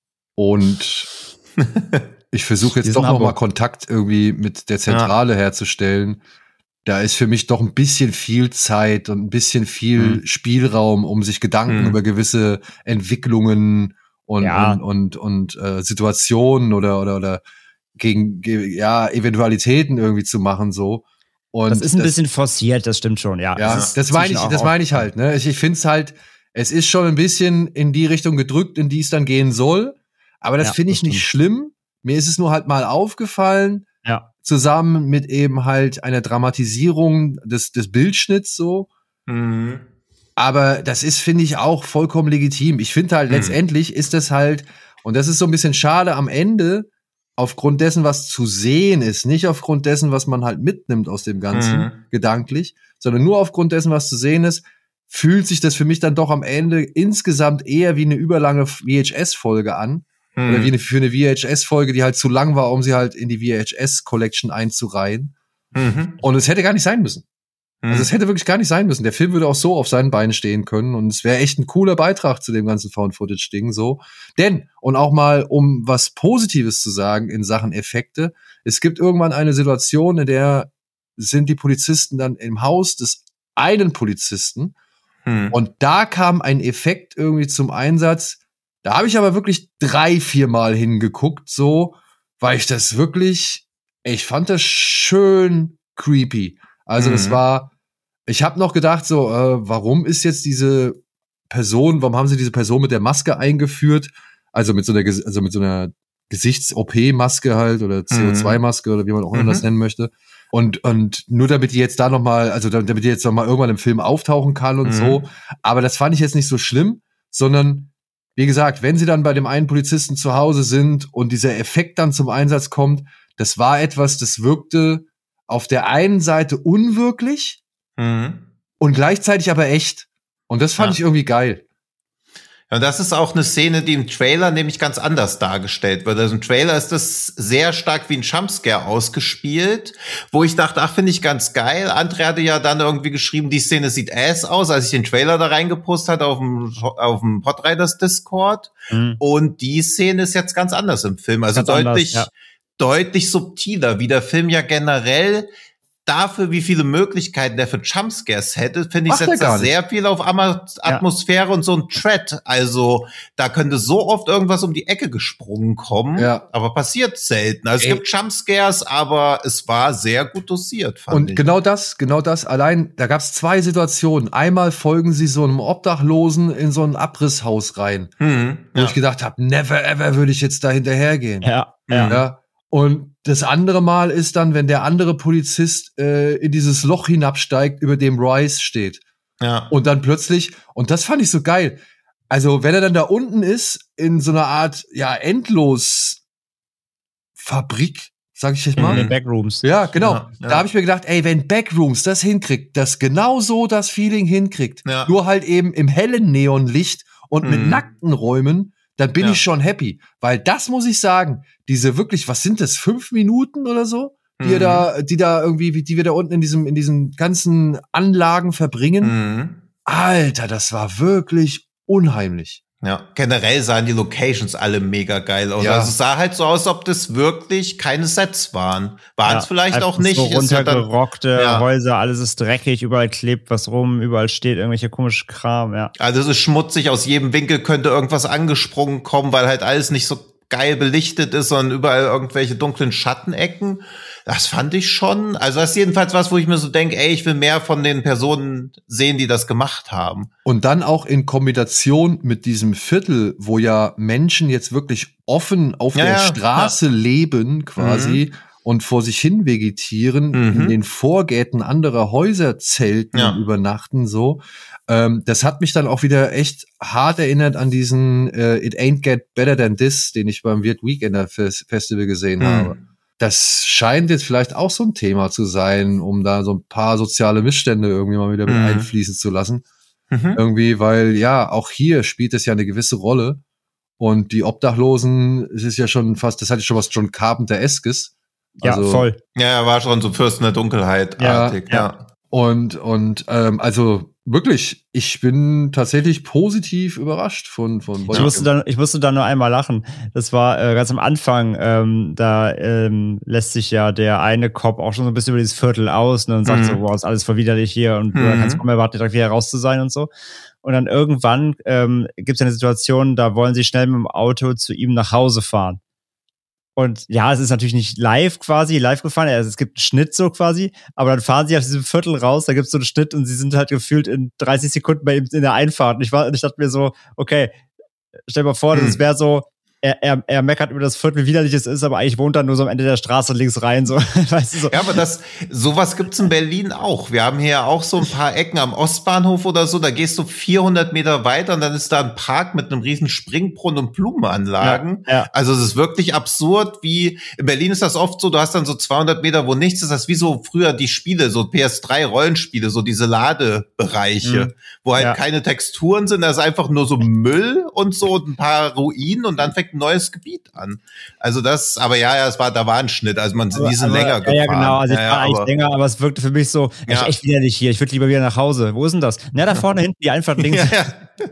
und ich versuche jetzt Diesen doch noch mal Hamburg. Kontakt irgendwie mit der Zentrale herzustellen. Da ist für mich doch ein bisschen viel Zeit und ein bisschen viel Mhm. Spielraum, um sich Gedanken Mhm. über gewisse Entwicklungen und, Ja. und, und, und äh, Situationen oder, oder, oder gegen, ge- ja, Eventualitäten irgendwie zu machen, so. Und Das ist ein bisschen forciert, das stimmt schon, ja. ja, Es ist das meine ich, inzwischen auch das meine ich halt, ne? Ich, ich finde es halt, es ist schon ein bisschen in die Richtung gedrückt, in die es dann gehen soll. Aber das Ja, finde ich das nicht stimmt. schlimm. Mir ist es nur halt mal aufgefallen, Ja. zusammen mit eben halt einer Dramatisierung des, des Bildschnitts so. Mhm. Aber das ist, finde ich, auch vollkommen legitim. Ich finde halt, Hm. letztendlich ist das halt, und das ist so ein bisschen schade am Ende, aufgrund dessen, was zu sehen ist, nicht aufgrund dessen, was man halt mitnimmt aus dem Ganzen, Mhm. gedanklich, sondern nur aufgrund dessen, was zu sehen ist, fühlt sich das für mich dann doch am Ende insgesamt eher wie eine überlange V H S-Folge an. Hm. Oder wie eine, für eine V H S-Folge, die halt zu lang war, um sie halt in die V H S-Collection einzureihen. Mhm. Und es hätte gar nicht sein müssen. Also es hätte wirklich gar nicht sein müssen. Der Film würde auch so auf seinen Beinen stehen können und es wäre echt ein cooler Beitrag zu dem ganzen Found-Footage-Ding so. Denn, und auch mal, um was Positives zu sagen in Sachen Effekte, es gibt irgendwann eine Situation, in der sind die Polizisten dann im Haus des einen Polizisten Hm. und da kam ein Effekt irgendwie zum Einsatz. Da habe ich aber wirklich drei, vier Mal hingeguckt, so, weil ich das wirklich, ich fand das schön creepy. Also das Mhm. war, ich habe noch gedacht so, äh, warum ist jetzt diese Person, warum haben sie diese Person mit der Maske eingeführt? Also mit so einer, Ges- also mit so einer Gesichts-O P-Maske halt oder C O zwei Maske oder wie man auch immer Mhm. das nennen möchte. Und, und nur damit die jetzt da noch mal, also da- damit die jetzt noch mal irgendwann im Film auftauchen kann und Mhm. so. Aber das fand ich jetzt nicht so schlimm, sondern wie gesagt, wenn sie dann bei dem einen Polizisten zu Hause sind und dieser Effekt dann zum Einsatz kommt, das war etwas, das wirkte auf der einen Seite unwirklich Mhm. und gleichzeitig aber echt. Und das fand Ja. ich irgendwie geil. Ja, und das ist auch eine Szene, die im Trailer nämlich ganz anders dargestellt wird. Also im Trailer ist das sehr stark wie ein Jumpscare ausgespielt, wo ich dachte, ach, finde ich ganz geil. André hatte ja dann irgendwie geschrieben, die Szene sieht ass aus, als ich den Trailer da reingepostet hatte auf dem, auf dem Podriders Discord. Mhm. Und die Szene ist jetzt ganz anders im Film. Also Ganz deutlich, anders, ja. deutlich subtiler, wie der Film ja generell dafür, wie viele Möglichkeiten der für Jumpscares hätte, finde ich, Macht er setzt gar das nicht. sehr viel auf Ama- Atmosphäre und so ein Thread. Also da könnte so oft irgendwas um die Ecke gesprungen kommen, Ja. aber passiert selten. Also Ey. es gibt Jumpscares, aber es war sehr gut dosiert, fand Und ich. genau das, genau das. Allein, da gab es zwei Situationen. Einmal folgen sie so einem Obdachlosen in so ein Abrisshaus rein, Mhm, wo ja. ich gedacht habe, never ever würde ich jetzt da hinterhergehen. Ja, ja. Mhm. Ja. Und das andere Mal ist dann, wenn der andere Polizist äh, in dieses Loch hinabsteigt, über dem Rice steht. ja. Und dann plötzlich, und das fand ich so geil. Also, wenn er dann da unten ist, in so einer Art, ja, Endlos Fabrik, sag ich jetzt In mal. den Backrooms. Ja, genau. Ja, ja. Da habe ich mir gedacht, ey, wenn Backrooms das hinkriegt, das genau so das Feeling hinkriegt, Ja. nur halt eben im hellen Neonlicht und mit Mhm. nackten Räumen, dann bin Ja. ich schon happy. Weil das muss ich sagen, diese wirklich, was sind das, fünf Minuten oder so? Die ihr Mhm. da, die da irgendwie, die wir da unten in diesem, in diesen ganzen Anlagen verbringen. Mhm. Alter, das war wirklich unheimlich. Ja, generell sahen die Locations alle mega geil aus. Ja. Also es sah halt so aus, als ob das wirklich keine Sets waren. Waren es Ja, vielleicht einfach auch nicht. So Ist ja dann, runtergerockte ja. Häuser, alles ist dreckig, überall klebt was rum, überall steht irgendwelche komische Kram, ja. also es ist schmutzig, aus jedem Winkel könnte irgendwas angesprungen kommen, weil halt alles nicht so geil belichtet ist, sondern überall irgendwelche dunklen Schattenecken. Das fand ich schon, also das ist jedenfalls was, wo ich mir so denke, ey, ich will mehr von den Personen sehen, die das gemacht haben. Und dann auch in Kombination mit diesem Viertel, wo ja Menschen jetzt wirklich offen auf ja, der ja, Straße ja. leben quasi mhm. und vor sich hin vegetieren, mhm. in den Vorgärten anderer Häuser zelten ja. und übernachten so. Ähm, das hat mich dann auch wieder echt hart erinnert an diesen äh, It Ain't Get Better Than This, den ich beim Weird Weekender Festival gesehen mhm. habe. Das scheint jetzt vielleicht auch so ein Thema zu sein, um da so ein paar soziale Missstände irgendwie mal wieder mit mhm. einfließen zu lassen. Mhm. Irgendwie, weil ja, auch hier spielt es ja eine gewisse Rolle. Und die Obdachlosen, es ist ja schon fast, das hatte schon was John Carpenter-eskes. Also, ja, voll. Ja, er war schon so Fürst in der Dunkelheit-artig, ja. ja. Und, und ähm, also wirklich, ich bin tatsächlich positiv überrascht von von ich musste dann ich musste dann nur einmal lachen. Das war äh, ganz am Anfang, ähm, da ähm, lässt sich ja der eine Cop auch schon so ein bisschen über dieses Viertel aus, ne, und sagt mhm. so, wow, ist alles voll widerlich hier und mhm. du kannst kaum erwarten, direkt wieder raus zu sein und so. Und dann irgendwann ähm, gibt es eine Situation, da wollen sie schnell mit dem Auto zu ihm nach Hause fahren. Und ja, es ist natürlich nicht live quasi, live gefahren, also es gibt einen Schnitt so quasi, aber dann fahren sie aus diesem Viertel raus, da gibt es so einen Schnitt und sie sind halt gefühlt in dreißig Sekunden bei ihm in der Einfahrt. Und ich, war, und ich dachte mir so, okay, stell dir mal vor, hm. das wäre so, er, er, er meckert über das Viertel, wie widerlich es ist, aber eigentlich wohnt er nur so am Ende der Straße links rein, so, weißt du, so. Ja, aber das, sowas gibt's in Berlin auch. Wir haben hier auch so ein paar Ecken am Ostbahnhof oder so, da gehst du vierhundert Meter weiter und dann ist da ein Park mit einem riesen Springbrunnen und Blumenanlagen. Ja, ja. Also es ist wirklich absurd, wie, in Berlin ist das oft so, du hast dann so zweihundert Meter, wo nichts ist, das ist wie so früher die Spiele, so P S drei Rollenspiele, so diese Ladebereiche, mhm. wo halt ja. keine Texturen sind, da ist einfach nur so Müll und so und ein paar Ruinen und dann fängt ein neues Gebiet an. Also das, aber ja, ja, es war, da war ein Schnitt, also man, die sind länger gefahren. Ja, genau, also ich ja, war ja, eigentlich aber, länger, aber es wirkte für mich so, ja. echt widerlich hier, ich würde lieber wieder nach Hause. Wo ist denn das? Na, da vorne hinten, die Einfahrt links. Ja, ja.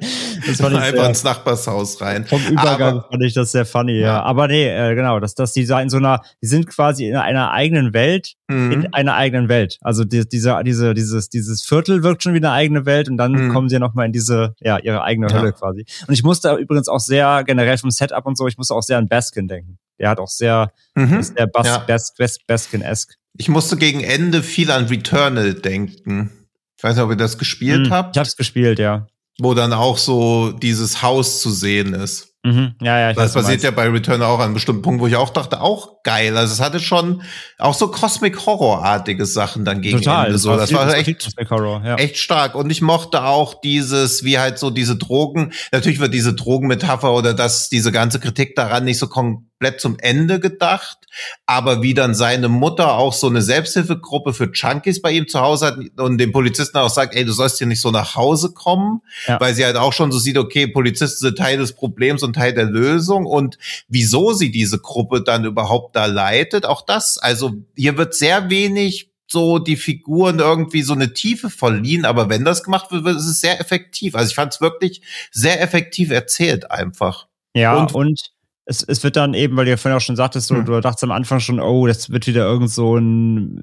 Das fand ich einfach sehr, ins Nachbarshaus rein. Vom Übergang aber, fand ich das sehr funny, ja. ja. Aber nee, äh, genau, dass, dass die in so einer, die sind quasi in einer eigenen Welt, mhm. in einer eigenen Welt. Also die, diese, diese, dieses, dieses Viertel wirkt schon wie eine eigene Welt und dann mhm. kommen sie nochmal in diese, ja, ihre eigene Hölle ja. quasi. Und ich musste übrigens auch sehr, generell vom Setup und so, ich musste auch sehr an Baskin denken. Der hat auch sehr, mhm. ist sehr Bas, ja. Bas, Bas, Baskin-esque. Ich musste gegen Ende viel an Returnal denken. Ich weiß nicht, ob ihr das gespielt mhm. habt. Ich hab's gespielt, ja. Wo dann auch so dieses Haus zu sehen ist. Mhm. Ja, ja, ich das weiß, passiert ja bei Returnal auch an einem bestimmten Punkt, wo ich auch dachte, auch geil. Also es hatte schon auch so Cosmic-Horror-artige Sachen dann gegen Total, Ende. Das so. war, das war echt, Cosmic Horror, ja. echt stark. Und ich mochte auch dieses, wie halt so diese Drogen, natürlich wird diese Drogenmetapher oder das, diese ganze Kritik daran nicht so komplett zum Ende gedacht, aber wie dann seine Mutter auch so eine Selbsthilfegruppe für Junkies bei ihm zu Hause hat und dem Polizisten auch sagt, ey, du sollst hier nicht so nach Hause kommen, ja. weil sie halt auch schon so sieht, okay, Polizisten sind Teil des Problems und Teil der Lösung und wieso sie diese Gruppe dann überhaupt da leitet, auch das, also hier wird sehr wenig so die Figuren irgendwie so eine Tiefe verliehen, aber wenn das gemacht wird, ist es sehr effektiv. Also ich fand es wirklich sehr effektiv erzählt einfach. Ja, und, und es, es wird dann eben, weil du ja vorhin auch schon sagtest, so, hm. du dachtest am Anfang schon, oh, das wird wieder irgend so ein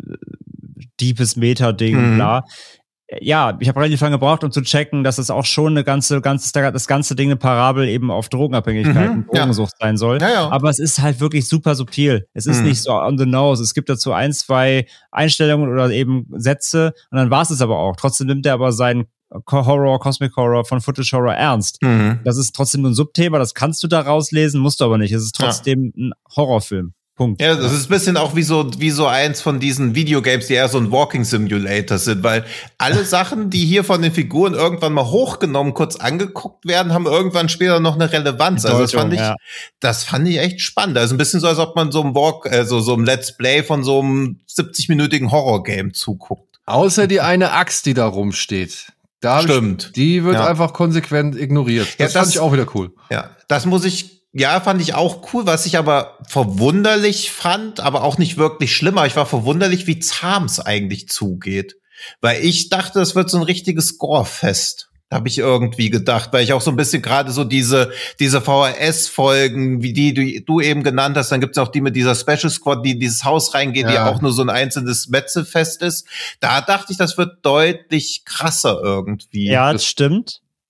deepes Meta-Ding, hm. bla. Ja, ich habe relativ lange gebraucht, um zu checken, dass es auch schon eine ganze, ganze, das ganze Ding eine Parabel eben auf Drogenabhängigkeit und mhm, Drogensucht ja. sein soll. Ja, ja. Aber es ist halt wirklich super subtil. Es ist mhm. nicht so on the nose. Es gibt dazu ein, zwei Einstellungen oder eben Sätze und dann war es es aber auch. Trotzdem nimmt er aber seinen Horror, Cosmic Horror von Footage Horror ernst. Mhm. Das ist trotzdem nur ein Subthema, das kannst du da rauslesen, musst du aber nicht. Es ist trotzdem ja. ein Horrorfilm. Punkt. Ja, das ist ein bisschen auch wie so, wie so eins von diesen Videogames, die eher so ein Walking Simulator sind, weil alle Sachen, die hier von den Figuren irgendwann mal hochgenommen, kurz angeguckt werden, haben irgendwann später noch eine Relevanz. Also das fand ich, ja. das fand ich echt spannend. Also ein bisschen so, als ob man so einem Walk, also so einem Let's Play von so einem siebzig-minütigen Horror-Game zuguckt. Außer die eine Axt, die da rumsteht. Da Stimmt. Ich, die wird ja. einfach konsequent ignoriert. Das, ja, das fand ich auch wieder cool. Ja, das muss ich Ja, fand ich auch cool, was ich aber verwunderlich fand, aber auch nicht wirklich schlimm. Aber ich war verwunderlich, wie zahm es eigentlich zugeht. Weil ich dachte, es wird so ein richtiges Gore-Fest. Habe ich irgendwie gedacht, weil ich auch so ein bisschen gerade so diese diese V H S-Folgen, wie die du, du eben genannt hast, dann gibt's auch die mit dieser Special Squad, die in dieses Haus reingeht, ja. die auch nur so ein einzelnes Metzefest ist. Da dachte ich, das wird deutlich krasser irgendwie. Ja, das stimmt.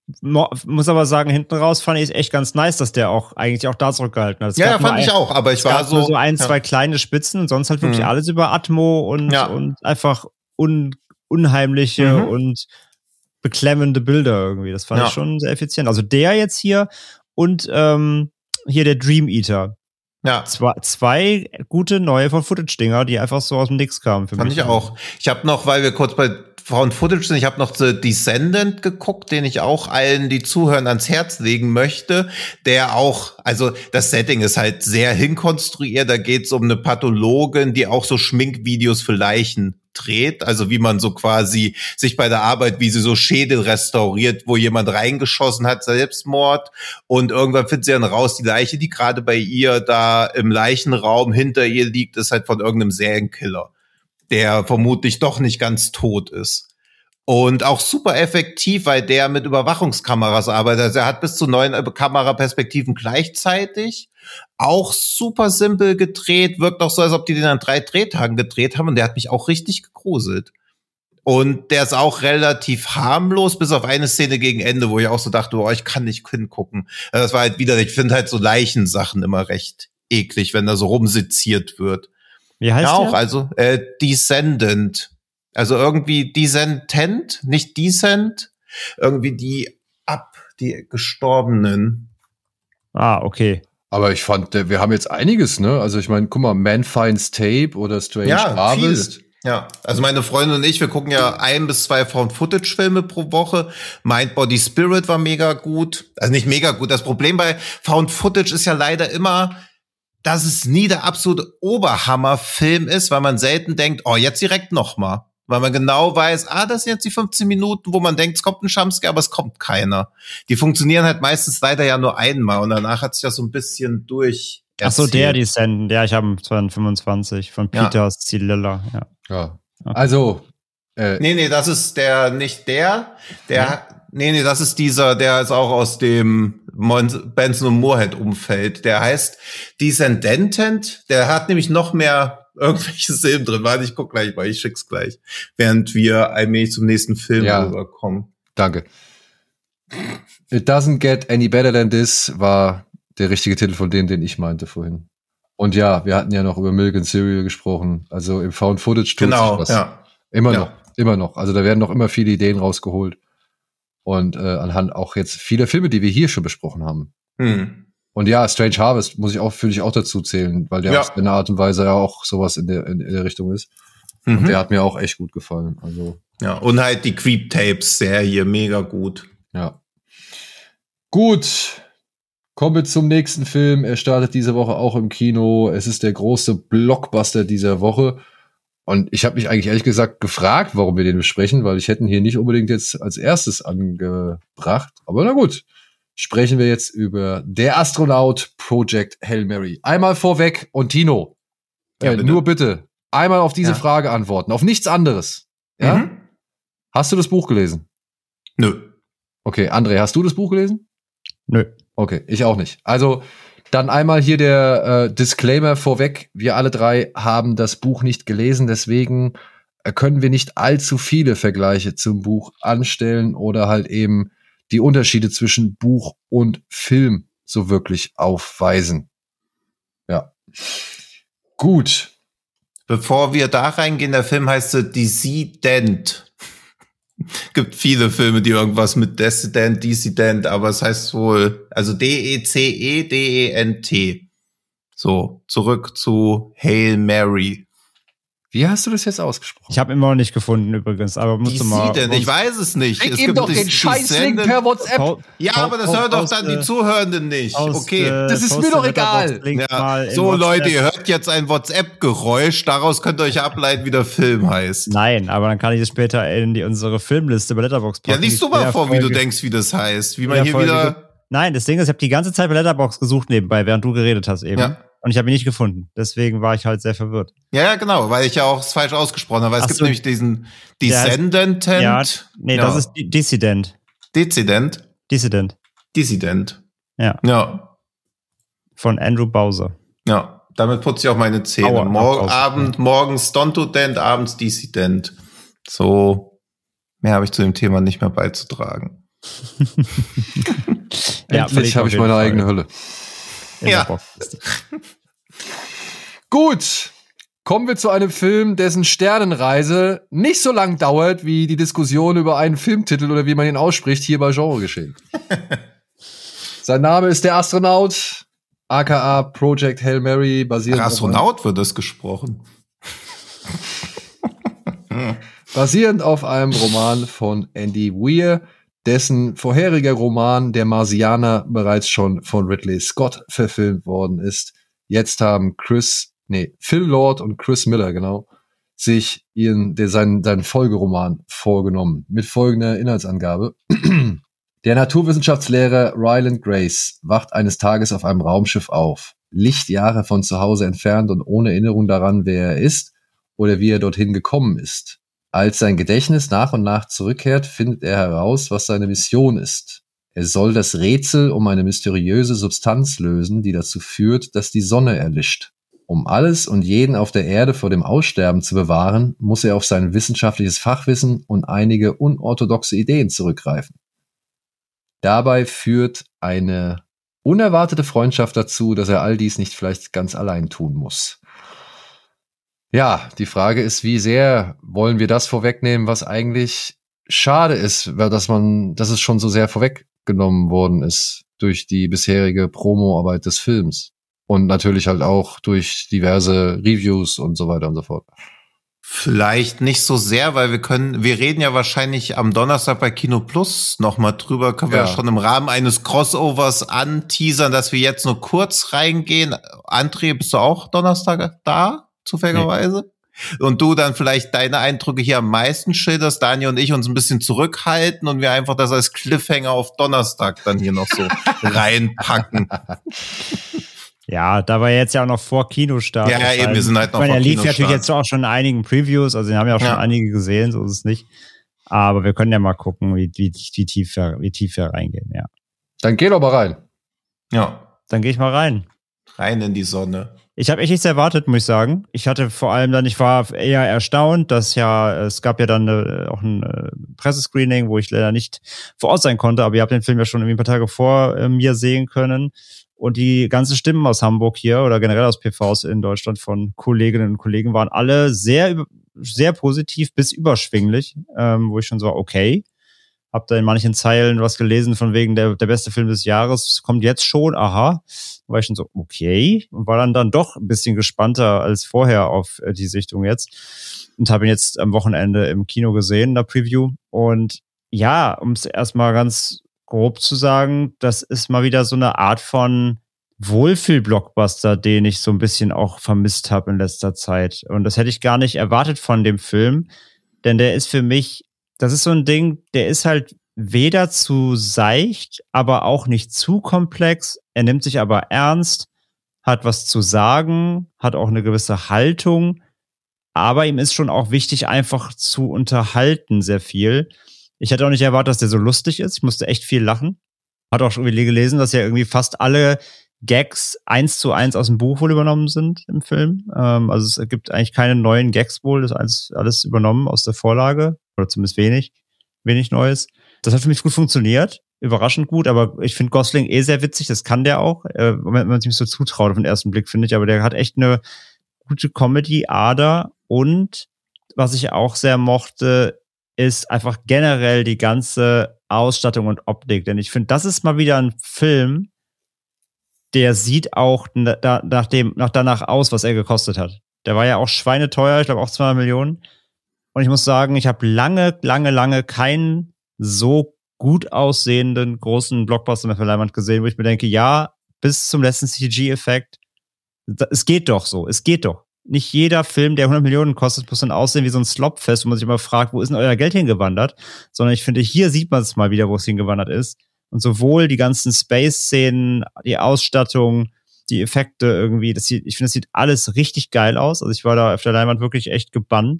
mo- muss aber sagen, hinten raus fand ich es echt ganz nice, dass der auch eigentlich auch da zurückgehalten hat. Es Ja, ja, gab nur fand ich ein- auch, aber ich Es war gab nur so. so ein, ja. zwei kleine Spitzen und sonst halt wirklich Mhm. alles über Atmo und, Ja. und einfach un, unheimliche Mhm. und beklemmende Bilder irgendwie. Das fand Ja. ich schon sehr effizient. Also der jetzt hier und ähm, hier der Dream Eater. Ja, Zwei, zwei gute neue von Footage-Dinger, die einfach so aus dem Nix kamen für fand mich. ich auch. Ich habe noch, weil wir kurz bei Found Footage sind, ich habe noch The Descendant geguckt, den ich auch allen, die zuhören, ans Herz legen möchte, der auch, also das Setting ist halt sehr hinkonstruiert, da geht's um eine Pathologin, die auch so Schminkvideos für Leichen dreht, also wie man so quasi sich bei der Arbeit, wie sie so Schädel restauriert, wo jemand reingeschossen hat, Selbstmord, und irgendwann findet sie dann raus, die Leiche, die gerade bei ihr da im Leichenraum hinter ihr liegt, ist halt von irgendeinem Serienkiller, der vermutlich doch nicht ganz tot ist. Und auch super effektiv, weil der mit Überwachungskameras arbeitet. Also er hat bis zu neun Kameraperspektiven gleichzeitig. Auch super simpel gedreht. Wirkt auch so, als ob die den an drei Drehtagen gedreht haben. Und der hat mich auch richtig gegruselt. Und der ist auch relativ harmlos, bis auf eine Szene gegen Ende, wo ich auch so dachte, oh, ich kann nicht hingucken. Also das war halt wieder, ich finde halt so Leichensachen immer recht eklig, wenn da so rumseziert wird. Wie heißt Ja, auch, der? also äh, Descendant. Also irgendwie Descendant, nicht Descent, irgendwie die ab, die Gestorbenen. Ah, okay. Aber ich fand, äh, wir haben jetzt einiges, ne? Also ich meine, guck mal, Man Finds Tape oder Strange Ja, Harvest. viel. Ja, also meine Freundin und ich, wir gucken ja ein bis zwei Found-Footage-Filme pro Woche. Mind, Body, Spirit war mega gut. Also nicht mega gut. Das Problem bei Found-Footage ist ja leider immer, dass es nie der absolute Oberhammer-Film ist, weil man selten denkt, oh, jetzt direkt noch mal. Weil man genau weiß, ah, das sind jetzt die fünfzehn Minuten, wo man denkt, es kommt ein Jumpscare, aber es kommt keiner. Die funktionieren halt meistens leider ja nur einmal und danach hat sich das so ein bisschen durch. Ach so, der Descendant. Ja, ich habe zweihundertfünfundzwanzig von Ja. Peter Zililla. Ja. Ja. Okay. Also, äh, Nee, nee, das ist der, nicht der, der, nee, nee, das ist dieser, der ist auch aus dem Mon- Benson und Moorhead-Umfeld. Der heißt Descendant, der hat nämlich noch mehr irgendwelche Silben drin. Warte, ich guck gleich mal, ich schick's gleich, während wir allmählich zum nächsten Film Ja. rüberkommen. danke. It Doesn't Get Any Better Than This war der richtige Titel von dem, den ich meinte vorhin. Und ja, wir hatten ja noch über Milk and Cereal gesprochen. Also im Found Footage tut Genau, sich was. ja. Immer Ja. noch, immer noch. Also da werden noch immer viele Ideen rausgeholt. Und äh, anhand auch jetzt vieler Filme, die wir hier schon besprochen haben. Hm. Und ja, Strange Harvest muss ich auch, würde ich auch dazu zählen, weil der Ja. auf seine Art und Weise ja auch sowas in der, in, in der Richtung ist. Und Mhm. der hat mir auch echt gut gefallen. Also, Ja, und halt die Creep-Tapes-Serie, mega gut. ja. Gut. Kommen wir zum nächsten Film. Er startet diese Woche auch im Kino. Es ist der große Blockbuster dieser Woche. Und ich habe mich eigentlich ehrlich gesagt gefragt, warum wir den besprechen, weil ich hätte ihn hier nicht unbedingt jetzt als erstes angebracht. Aber na gut. Sprechen wir jetzt über Der Astronaut Project Hail Mary. Einmal vorweg und Tino, Ja, äh, bitte. nur bitte einmal auf diese Ja. Frage antworten, auf nichts anderes. Ja? Mhm. Hast du das Buch gelesen? Nö. Okay, André, hast du das Buch gelesen? Nö. Okay, ich auch nicht. Also dann einmal hier der äh, Disclaimer vorweg. Wir alle drei haben das Buch nicht gelesen, deswegen äh, können wir nicht allzu viele Vergleiche zum Buch anstellen oder halt eben die Unterschiede zwischen Buch und Film so wirklich aufweisen. Ja. Gut. Bevor wir da reingehen, der Film heißt The Descendant. Gibt viele Filme, die irgendwas mit Descendant, Descendant, aber es heißt wohl, also D E C E D E N T. So, zurück zu Hail Mary. Wie hast du das jetzt ausgesprochen? Ich habe immer noch nicht gefunden übrigens, aber musst du mal. Descendant, ich weiß es nicht. Schick Es ihm gibt doch Des- den Scheißlink Descendant. per WhatsApp. Pau- Ja, Pau- aber das Pau- hören doch Post, dann die äh, Zuhörenden nicht. Post, Okay. äh, Das ist post mir doch den egal. Letterboxd-Link mal Ja, in so WhatsApp. Leute, ihr hört jetzt ein WhatsApp-Geräusch, daraus könnt ihr euch ableiten, wie der Film heißt. Nein, aber dann kann ich es später in die, unsere Filmliste bei Letterboxd Ja, packen. liest du Die mal vor, wie du Folge- denkst, wie das heißt. Wie man der hier Folge wieder. ge- Nein, das Ding ist, ich habe die ganze Zeit bei Letterboxd gesucht nebenbei, während du geredet hast eben. Ja. Und ich habe ihn nicht gefunden. Deswegen war ich halt sehr verwirrt. Ja, ja, genau, weil ich ja auch es falsch ausgesprochen habe. Weil es Ach gibt so. nämlich diesen Der heißt- Descendant. Ja, nee, ja. das ist Di- Dissident. Dezident. Dissident. Dissident. Ja, Ja, von Andrew Bowser. ja. Damit putze ich auch meine Zähne. Aua, Mor Applaus. Abend, morgens Stontodent, abends Dissident. So, mehr habe ich zu dem Thema nicht mehr beizutragen. Ja, Endlich habe ich meine Fall. eigene Hölle. In Ja. der Box. Gut, kommen wir zu einem Film, dessen Sternenreise nicht so lang dauert wie die Diskussion über einen Filmtitel oder wie man ihn ausspricht, hier bei Genregeschehen. Sein Name ist der Astronaut, aka Project Hail Mary, basierend Ach, auf Astronaut wird das gesprochen. basierend auf einem Roman von Andy Weir, dessen vorheriger Roman Der Marsianer bereits schon von Ridley Scott verfilmt worden ist. Jetzt haben Chris, nee, Phil Lord und Chris Miller, genau, sich ihren, der, seinen, seinen Folgeroman vorgenommen. Mit folgender Inhaltsangabe. Der Naturwissenschaftslehrer Ryland Grace wacht eines Tages auf einem Raumschiff auf. Lichtjahre von zu Hause entfernt und ohne Erinnerung daran, wer er ist oder wie er dorthin gekommen ist. Als sein Gedächtnis nach und nach zurückkehrt, findet er heraus, was seine Mission ist. Er soll das Rätsel um eine mysteriöse Substanz lösen, die dazu führt, dass die Sonne erlischt. Um alles und jeden auf der Erde vor dem Aussterben zu bewahren, muss er auf sein wissenschaftliches Fachwissen und einige unorthodoxe Ideen zurückgreifen. Dabei führt eine unerwartete Freundschaft dazu, dass er all dies nicht vielleicht ganz allein tun muss. Ja, die Frage ist, wie sehr wollen wir das vorwegnehmen, was eigentlich schade ist, weil dass man, dass es schon so sehr vorweggenommen worden ist durch die bisherige Promoarbeit des Films und natürlich halt auch durch diverse Reviews und so weiter und so fort. Vielleicht nicht so sehr, weil wir können, wir reden ja wahrscheinlich am Donnerstag bei Kino Plus noch mal drüber, können wir ja Ja. schon im Rahmen eines Crossovers anteasern, dass wir jetzt nur kurz reingehen. André, bist du auch Donnerstag da, zufälligerweise? Nee. Und du dann vielleicht deine Eindrücke hier am meisten schilderst, Daniel und ich uns ein bisschen zurückhalten und wir einfach das als Cliffhanger auf Donnerstag dann hier noch so reinpacken. Ja, da war jetzt ja auch noch vor Kinostart. Ja, ja, eben, wir sind halt noch ich meine, vor er lief Kinostart. natürlich jetzt auch schon in einigen Previews, also den haben ja auch schon Ja. einige gesehen, so ist es nicht. Aber wir können ja mal gucken, wie, wie, wie, tief, wir, wie tief wir reingehen, ja. Dann geh doch mal rein. Ja, Dann gehe ich mal rein. rein in die Sonne. Ich habe echt nichts erwartet, muss ich sagen. Ich hatte vor allem dann, ich war eher erstaunt, dass ja, es gab ja dann äh, auch ein äh, Pressescreening, wo ich leider nicht vor Ort sein konnte, aber ihr habt den Film ja schon irgendwie ein paar Tage vor äh, mir sehen können. Und die ganzen Stimmen aus Hamburg hier oder generell aus P Vs in Deutschland von Kolleginnen und Kollegen waren alle sehr, sehr positiv bis überschwinglich, ähm, wo ich schon so, okay, hab da in manchen Zeilen was gelesen von wegen der, der beste Film des Jahres, kommt jetzt schon, aha, war ich schon so, okay, und war dann dann doch ein bisschen gespannter als vorher auf äh, die Sichtung jetzt und habe ihn jetzt am Wochenende im Kino gesehen, in der Preview. Und ja, um es erstmal ganz grob zu sagen, das ist mal wieder so eine Art von Wohlfühl-Blockbuster, den ich so ein bisschen auch vermisst habe in letzter Zeit. Und das hätte ich gar nicht erwartet von dem Film, denn der ist für mich, das ist so ein Ding, der ist halt weder zu seicht, aber auch nicht zu komplex. Er nimmt sich aber ernst, hat was zu sagen, hat auch eine gewisse Haltung, aber ihm ist schon auch wichtig, einfach zu unterhalten sehr viel. Ich hätte auch nicht erwartet, dass der so lustig ist. Ich musste echt viel lachen. Hat auch schon gelesen, dass ja irgendwie fast alle Gags eins zu eins aus dem Buch wohl übernommen sind im Film. Ähm, also es gibt eigentlich keine neuen Gags wohl. Das ist alles, alles übernommen aus der Vorlage. Oder zumindest wenig. Wenig Neues. Das hat für mich gut funktioniert. Überraschend gut. Aber ich finde Gosling eh sehr witzig. Das kann der auch. Äh, wenn man sich so zutraut auf den ersten Blick, finde ich. Aber der hat echt eine gute Comedy-Ader. Und was ich auch sehr mochte, ist einfach generell die ganze Ausstattung und Optik. Denn ich finde, das ist mal wieder ein Film, der sieht auch na, da, nach dem, nach danach aus, was er gekostet hat. Der war ja auch schweineteuer, ich glaube auch zweihundert Millionen. Und ich muss sagen, ich habe lange, lange, lange keinen so gut aussehenden großen Blockbuster mehr für Leinwand gesehen, wo ich mir denke, ja, bis zum letzten C G-Effekt, es geht doch so, es geht doch. Nicht jeder Film, der hundert Millionen kostet, muss dann aussehen wie so ein Slopfest, wo man sich immer fragt, wo ist denn euer Geld hingewandert? Sondern ich finde, hier sieht man es mal wieder, wo es hingewandert ist. Und sowohl die ganzen Space-Szenen, die Ausstattung, die Effekte irgendwie, das sieht, ich finde, das sieht alles richtig geil aus. Also ich war da auf der Leinwand wirklich echt gebannt.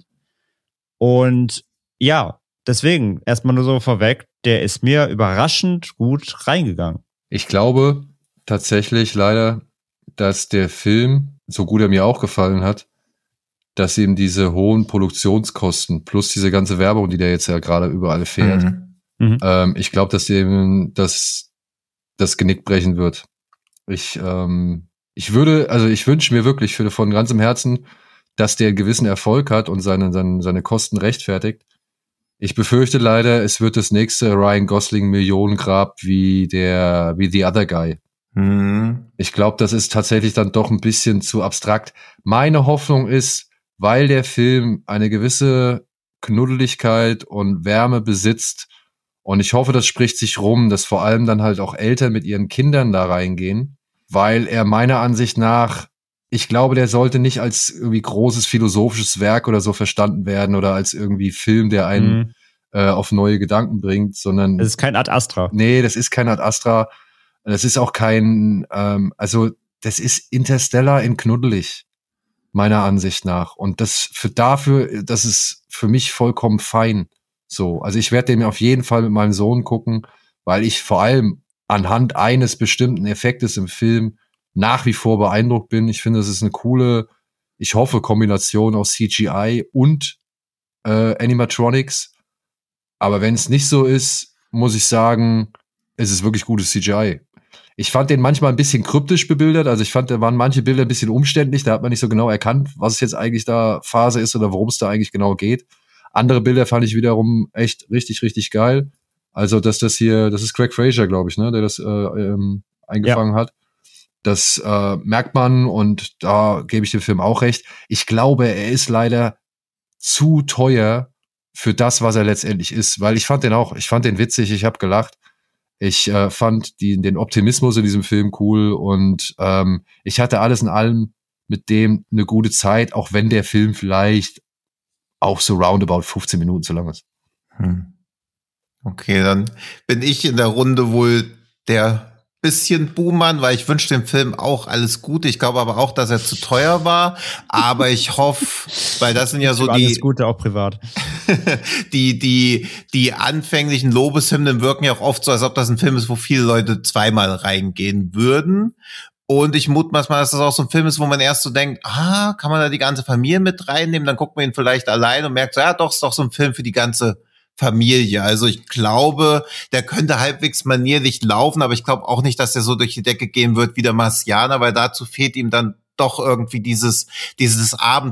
Und ja, deswegen, erstmal nur so vorweg, der ist mir überraschend gut reingegangen. Ich glaube tatsächlich leider, dass der Film, so gut er mir auch gefallen hat, dass eben diese hohen Produktionskosten plus diese ganze Werbung, die der jetzt ja gerade überall fährt, Mhm. Mhm. Ähm, ich glaube, dass dem das, das Genick brechen wird. Ich, ähm, ich würde, also ich wünsche mir wirklich für, von ganzem Herzen, dass der einen gewissen Erfolg hat und seine, seine, seine Kosten rechtfertigt. Ich befürchte leider, es wird das nächste Ryan Gosling Millionengrab wie der, wie The Other Guy. Mhm. Ich glaube, das ist tatsächlich dann doch ein bisschen zu abstrakt. Meine Hoffnung ist, weil der Film eine gewisse Knuddeligkeit und Wärme besitzt, und ich hoffe, das spricht sich rum, dass vor allem dann halt auch Eltern mit ihren Kindern da reingehen, weil er meiner Ansicht nach, ich glaube, der sollte nicht als irgendwie großes philosophisches Werk oder so verstanden werden oder als irgendwie Film, der einen mhm. äh, auf neue Gedanken bringt, sondern das ist kein Ad Astra. Nee, das ist kein Ad Astra. Das ist auch kein, ähm, also das ist Interstellar in knuddelig, meiner Ansicht nach. Und das für dafür, das ist für mich vollkommen fein. So, also ich werde den auf jeden Fall mit meinem Sohn gucken, weil ich vor allem anhand eines bestimmten Effektes im Film nach wie vor beeindruckt bin. Ich finde, das ist eine coole, ich hoffe, Kombination aus C G I und äh, Animatronics. Aber wenn es nicht so ist, muss ich sagen, es ist wirklich gutes C G I. Ich fand den manchmal ein bisschen kryptisch bebildert. Also ich fand, da waren manche Bilder ein bisschen umständlich. Da hat man nicht so genau erkannt, was es jetzt eigentlich da Phase ist oder worum es da eigentlich genau geht. Andere Bilder fand ich wiederum echt richtig, richtig geil. Also, dass das hier, das ist Craig Fraser, glaube ich, ne, der das äh, ähm, eingefangen ja. hat. Das äh, merkt man und da gebe ich dem Film auch recht. Ich glaube, er ist leider zu teuer für das, was er letztendlich ist. Weil ich fand den auch, ich fand den witzig, ich habe gelacht. Ich äh, fand die, den Optimismus in diesem Film cool und ähm, ich hatte alles in allem mit dem eine gute Zeit, auch wenn der Film vielleicht auch so roundabout fünfzehn Minuten zu lang ist. Hm. Okay, dann bin ich in der Runde wohl der bisschen Buhmann, weil ich wünsche dem Film auch alles Gute. Ich glaube aber auch, dass er zu teuer war. Aber ich hoffe, weil das sind ja so die alles Gute auch privat. die die die anfänglichen Lobeshymnen wirken ja auch oft so, als ob das ein Film ist, wo viele Leute zweimal reingehen würden. Und ich mutmaß mal, dass das auch so ein Film ist, wo man erst so denkt, ah, kann man da die ganze Familie mit reinnehmen? Dann guckt man ihn vielleicht allein und merkt so, ja, doch, ist doch so ein Film für die ganze Familie. Also ich glaube, der könnte halbwegs manierlich laufen, aber ich glaube auch nicht, dass der so durch die Decke gehen wird wie der Marsianer, weil dazu fehlt ihm dann doch irgendwie dieses dieses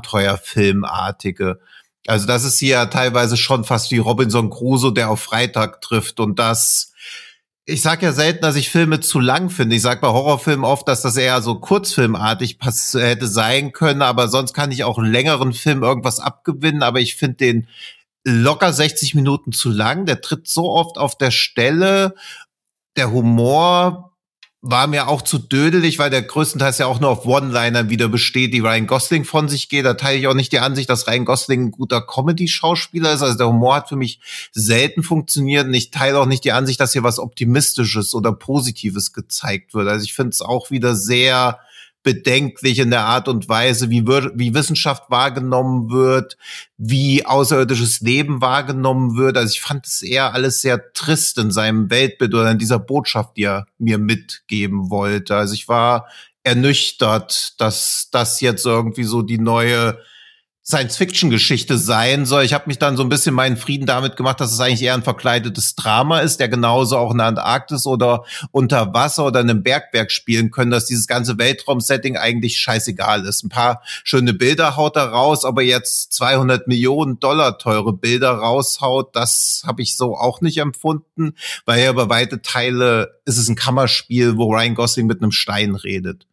Abenteuerfilmartige. Also das ist hier teilweise schon fast wie Robinson Crusoe, der auf Freitag trifft und das, ich sag ja selten, dass ich Filme zu lang finde. Ich sag bei Horrorfilmen oft, dass das eher so kurzfilmartig pass- hätte sein können, aber sonst kann ich auch einen längeren Film irgendwas abgewinnen, aber ich finde den locker sechzig Minuten zu lang. Der tritt so oft auf der Stelle. Der Humor war mir auch zu dödelig, weil der größtenteils ja auch nur auf One-Linern wieder besteht, die Ryan Gosling von sich geht. Da teile ich auch nicht die Ansicht, dass Ryan Gosling ein guter Comedy-Schauspieler ist. Also der Humor hat für mich selten funktioniert. Und ich teile auch nicht die Ansicht, dass hier was Optimistisches oder Positives gezeigt wird. Also ich finde es auch wieder sehr bedenklich in der Art und Weise, wie, wir, wie Wissenschaft wahrgenommen wird, wie außerirdisches Leben wahrgenommen wird. Also ich fand es eher alles sehr trist in seinem Weltbild oder in dieser Botschaft, die er mir mitgeben wollte. Also ich war ernüchtert, dass das jetzt irgendwie so die neue Science-Fiction-Geschichte sein soll. Ich habe mich dann so ein bisschen meinen Frieden damit gemacht, dass es eigentlich eher ein verkleidetes Drama ist, der genauso auch in der Antarktis oder unter Wasser oder in einem Bergwerk spielen können, dass dieses ganze Weltraum-Setting eigentlich scheißegal ist. Ein paar schöne Bilder haut er raus, aber jetzt zweihundert Millionen Dollar teure Bilder raushaut, das habe ich so auch nicht empfunden, weil ja über weite Teile ist es ein Kammerspiel, wo Ryan Gosling mit einem Stein redet.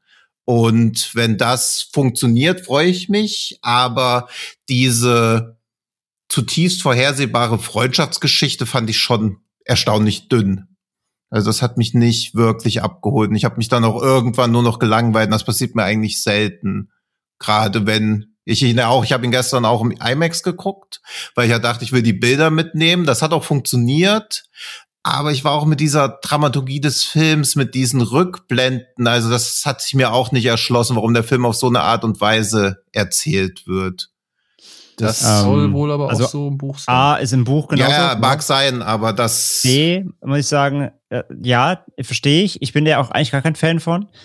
Und wenn das funktioniert, freue ich mich. Aber diese zutiefst vorhersehbare Freundschaftsgeschichte fand ich schon erstaunlich dünn. Also das hat mich nicht wirklich abgeholt. Und ich habe mich dann auch irgendwann nur noch gelangweilt. Und das passiert mir eigentlich selten. Gerade wenn ich ihn auch, ich habe ihn gestern auch im IMAX geguckt, weil ich ja dachte, ich will die Bilder mitnehmen. Das hat auch funktioniert. Aber ich war auch mit dieser Dramaturgie des Films, mit diesen Rückblenden, also das hat sich mir auch nicht erschlossen, warum der Film auf so eine Art und Weise erzählt wird. Das, das soll ähm, wohl aber also auch so im Buch sein. A ist im Buch genauso. Ja, mag sein, aber das... B, muss ich sagen, äh, ja, verstehe ich. Ich bin ja auch eigentlich gar kein Fan von.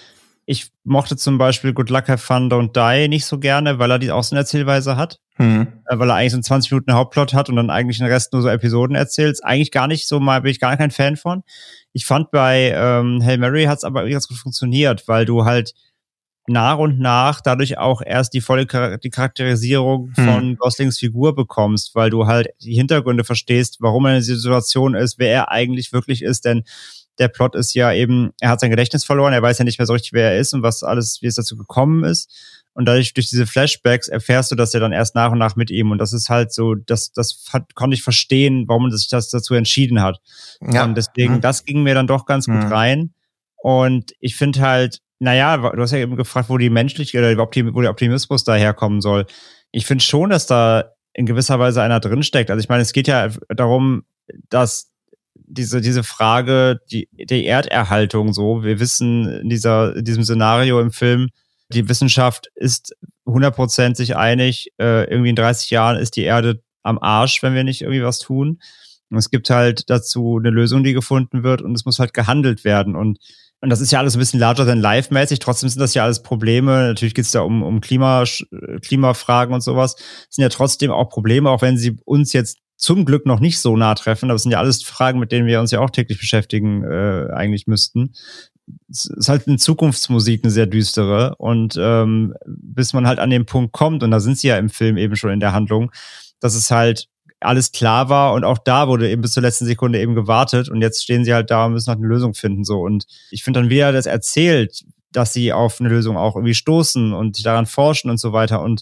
Ich mochte zum Beispiel Good Luck, Have Fun, Don't Die nicht so gerne, weil er die auch so eine Erzählweise hat. Mhm. Weil er eigentlich so einen zwanzig Minuten Hauptplot hat und dann eigentlich den Rest nur so Episoden erzählt. Ist eigentlich gar nicht so, mal bin ich gar kein Fan von. Ich fand bei ähm, Hail Mary hat es aber irgendwie ganz gut funktioniert, weil du halt nach und nach dadurch auch erst die volle Char- die Charakterisierung von hm. Goslings Figur bekommst, weil du halt die Hintergründe verstehst, warum er in dieser Situation ist, wer er eigentlich wirklich ist, denn der Plot ist ja eben, er hat sein Gedächtnis verloren, er weiß ja nicht mehr so richtig, wer er ist und was alles, wie es dazu gekommen ist. Und dadurch, durch diese Flashbacks erfährst du das ja dann erst nach und nach mit ihm. Und das ist halt so, das, das hat, konnte ich verstehen, warum man sich das dazu entschieden hat. Ja. Und deswegen, mhm. das ging mir dann doch ganz gut mhm. rein. Und ich finde halt, naja, du hast ja eben gefragt, wo die menschliche oder wo der Optimismus daherkommen soll. Ich finde schon, dass da in gewisser Weise einer drinsteckt. Also ich meine, es geht ja darum, dass diese, diese Frage, die, die Erderhaltung so, wir wissen in dieser, in diesem Szenario im Film, die Wissenschaft ist hundert Prozent sich einig, äh, irgendwie in dreißig Jahren ist die Erde am Arsch, wenn wir nicht irgendwie was tun. Und es gibt halt dazu eine Lösung, die gefunden wird und es muss halt gehandelt werden. Und, und das ist ja alles ein bisschen larger than life-mäßig. Trotzdem sind das ja alles Probleme. Natürlich geht es da um, um Klima, Klimafragen und sowas. Das sind ja trotzdem auch Probleme, auch wenn sie uns jetzt zum Glück noch nicht so nah treffen. Aber es sind ja alles Fragen, mit denen wir uns ja auch täglich beschäftigen äh, eigentlich müssten. Es ist halt eine Zukunftsmusik, eine sehr düstere. Und ähm, bis man halt an den Punkt kommt, und da sind sie ja im Film eben schon in der Handlung, dass es halt alles klar war und auch da wurde eben bis zur letzten Sekunde eben gewartet und jetzt stehen sie halt da und müssen halt eine Lösung finden. So. Und ich finde dann, wie er das erzählt, dass sie auf eine Lösung auch irgendwie stoßen und daran forschen und so weiter. Und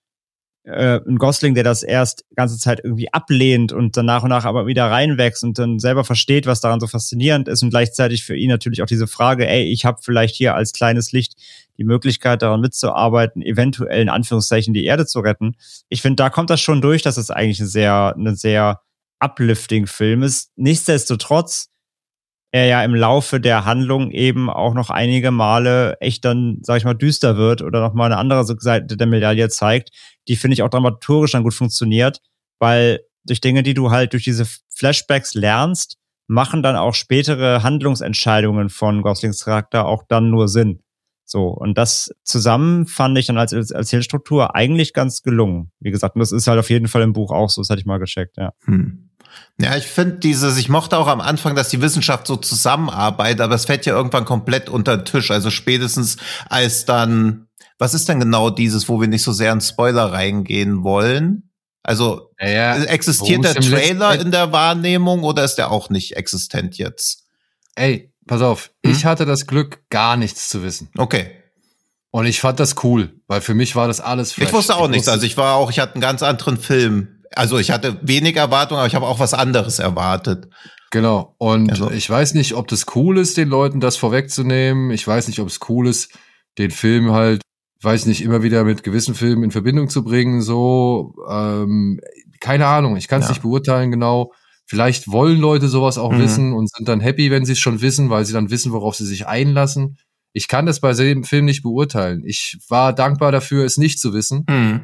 äh, ein Gosling, der das erst die ganze Zeit irgendwie ablehnt und dann nach und nach aber wieder reinwächst und dann selber versteht, was daran so faszinierend ist und gleichzeitig für ihn natürlich auch diese Frage, ey, ich habe vielleicht hier als kleines Licht die Möglichkeit, daran mitzuarbeiten, eventuell in Anführungszeichen die Erde zu retten. Ich finde, da kommt das schon durch, dass es eigentlich ein sehr, ein sehr uplifting Film ist. Nichtsdestotrotz er ja im Laufe der Handlung eben auch noch einige Male echt dann, sag ich mal, düster wird oder noch mal eine andere Seite der Medaille zeigt, die, finde ich, auch dramaturgisch dann gut funktioniert, weil durch Dinge, die du halt durch diese Flashbacks lernst, machen dann auch spätere Handlungsentscheidungen von Goslings Charakter auch dann nur Sinn. So, und das zusammen fand ich dann als Erzählstruktur eigentlich ganz gelungen. Wie gesagt, und das ist halt auf jeden Fall im Buch auch so, das hatte ich mal gecheckt, ja. Hm. Ja, ich finde dieses, ich mochte auch am Anfang, dass die Wissenschaft so zusammenarbeitet, aber es fällt ja irgendwann komplett unter den Tisch. Also spätestens als dann, was ist denn genau dieses, wo wir nicht so sehr in Spoiler reingehen wollen? Also ja, ja. existiert der Trailer in der Wahrnehmung oder ist der auch nicht existent jetzt? Ey, pass auf, hm? ich hatte das Glück, gar nichts zu wissen. Okay. Und ich fand das cool, weil für mich war das alles fresh. Ich wusste auch ich nichts, wusste also ich war auch, ich hatte einen ganz anderen Film. Also ich hatte wenig Erwartungen, aber ich habe auch was anderes erwartet. Genau. Und also. ich weiß nicht, ob das cool ist, den Leuten das vorwegzunehmen. Ich weiß nicht, ob es cool ist, den Film halt, weiß nicht, immer wieder mit gewissen Filmen in Verbindung zu bringen. So, ähm, keine Ahnung. Ich kann es ja. nicht beurteilen genau. Vielleicht wollen Leute sowas auch mhm. wissen und sind dann happy, wenn sie es schon wissen, weil sie dann wissen, worauf sie sich einlassen. Ich kann das bei dem Film nicht beurteilen. Ich war dankbar dafür, es nicht zu wissen. Mhm.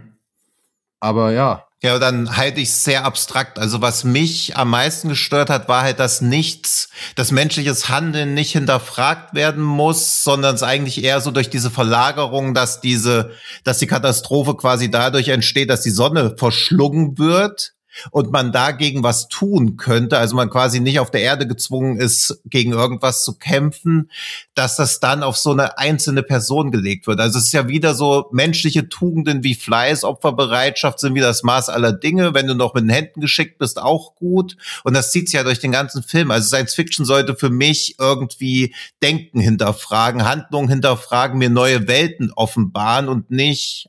Aber ja. Ja, dann halte ich es sehr abstrakt. Also was mich am meisten gestört hat, war halt, dass nichts, dass menschliches Handeln nicht hinterfragt werden muss, sondern es eigentlich eher so durch diese Verlagerung, dass diese, dass die Katastrophe quasi dadurch entsteht, dass die Sonne verschlungen wird und man dagegen was tun könnte, also man quasi nicht auf der Erde gezwungen ist, gegen irgendwas zu kämpfen, dass das dann auf so eine einzelne Person gelegt wird. Also es ist ja wieder so, menschliche Tugenden wie Fleiß, Opferbereitschaft sind wieder das Maß aller Dinge. Wenn du noch mit den Händen geschickt bist, auch gut. Und das zieht sich ja durch den ganzen Film. Also Science Fiction sollte für mich irgendwie Denken hinterfragen, Handlungen hinterfragen, mir neue Welten offenbaren und nicht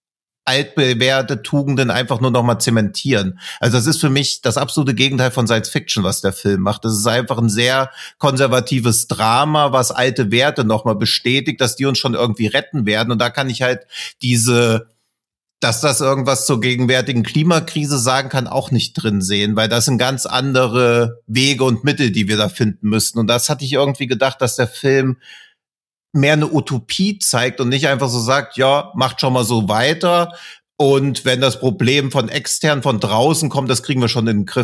altbewährte Tugenden einfach nur noch mal zementieren. Also das ist für mich das absolute Gegenteil von Science Fiction, was der Film macht. Das ist einfach ein sehr konservatives Drama, was alte Werte noch mal bestätigt, dass die uns schon irgendwie retten werden. Und da kann ich halt diese, dass das irgendwas zur gegenwärtigen Klimakrise sagen kann, auch nicht drin sehen, weil das sind ganz andere Wege und Mittel, die wir da finden müssten. Und das hatte ich irgendwie gedacht, dass der Film mehr eine Utopie zeigt und nicht einfach so sagt, ja, macht schon mal so weiter und wenn das Problem von extern, von draußen kommt, das kriegen wir schon in den Griff.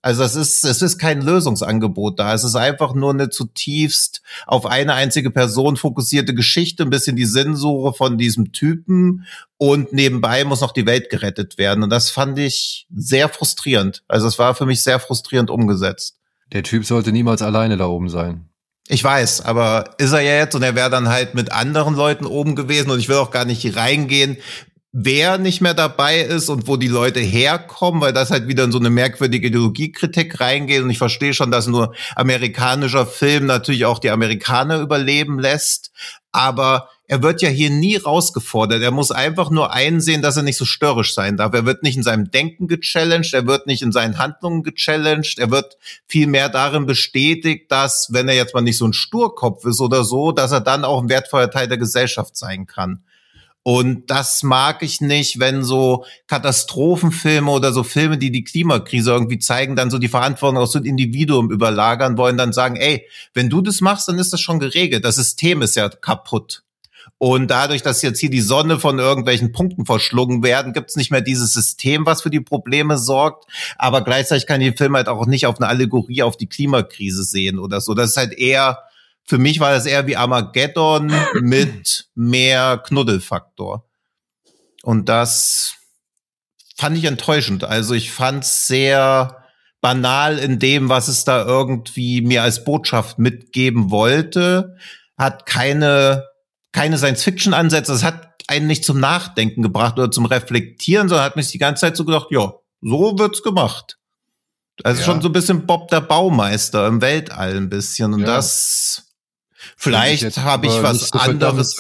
Also es ist, es ist kein Lösungsangebot da. Es ist einfach nur eine zutiefst auf eine einzige Person fokussierte Geschichte, ein bisschen die Sinnsuche von diesem Typen und nebenbei muss noch die Welt gerettet werden. Und das fand ich sehr frustrierend. Also es war für mich sehr frustrierend umgesetzt. Der Typ sollte niemals alleine da oben sein. Ich weiß, aber ist er ja jetzt und er wäre dann halt mit anderen Leuten oben gewesen und ich will auch gar nicht reingehen, wer nicht mehr dabei ist und wo die Leute herkommen, weil das halt wieder in so eine merkwürdige Ideologiekritik reingeht und ich verstehe schon, dass nur amerikanischer Film natürlich auch die Amerikaner überleben lässt, aber er wird ja hier nie rausgefordert. Er muss einfach nur einsehen, dass er nicht so störrisch sein darf. Er wird nicht in seinem Denken gechallenged, er wird nicht in seinen Handlungen gechallenged, er wird vielmehr darin bestätigt, dass, wenn er jetzt mal nicht so ein Sturkopf ist oder so, dass er dann auch ein wertvoller Teil der Gesellschaft sein kann. Und das mag ich nicht, wenn so Katastrophenfilme oder so Filme, die die Klimakrise irgendwie zeigen, dann so die Verantwortung auf so ein Individuum überlagern wollen, dann sagen, ey, wenn du das machst, dann ist das schon geregelt. Das System ist ja kaputt. Und dadurch, dass jetzt hier die Sonne von irgendwelchen Punkten verschlungen werden, gibt's nicht mehr dieses System, was für die Probleme sorgt. Aber gleichzeitig kann ich den Film halt auch nicht auf eine Allegorie auf die Klimakrise sehen oder so. Das ist halt eher, für mich war das eher wie Armageddon mit mehr Knuddelfaktor. Und das fand ich enttäuschend. Also ich fand's sehr banal in dem, was es da irgendwie mir als Botschaft mitgeben wollte. Hat keine keine Science-Fiction-Ansätze. Es hat einen nicht zum Nachdenken gebracht oder zum Reflektieren, sondern hat mich die ganze Zeit so gedacht, ja, so wird's gemacht. Also ja. Schon so ein bisschen Bob der Baumeister im Weltall ein bisschen. Und ja. das, vielleicht habe ich was so anderes.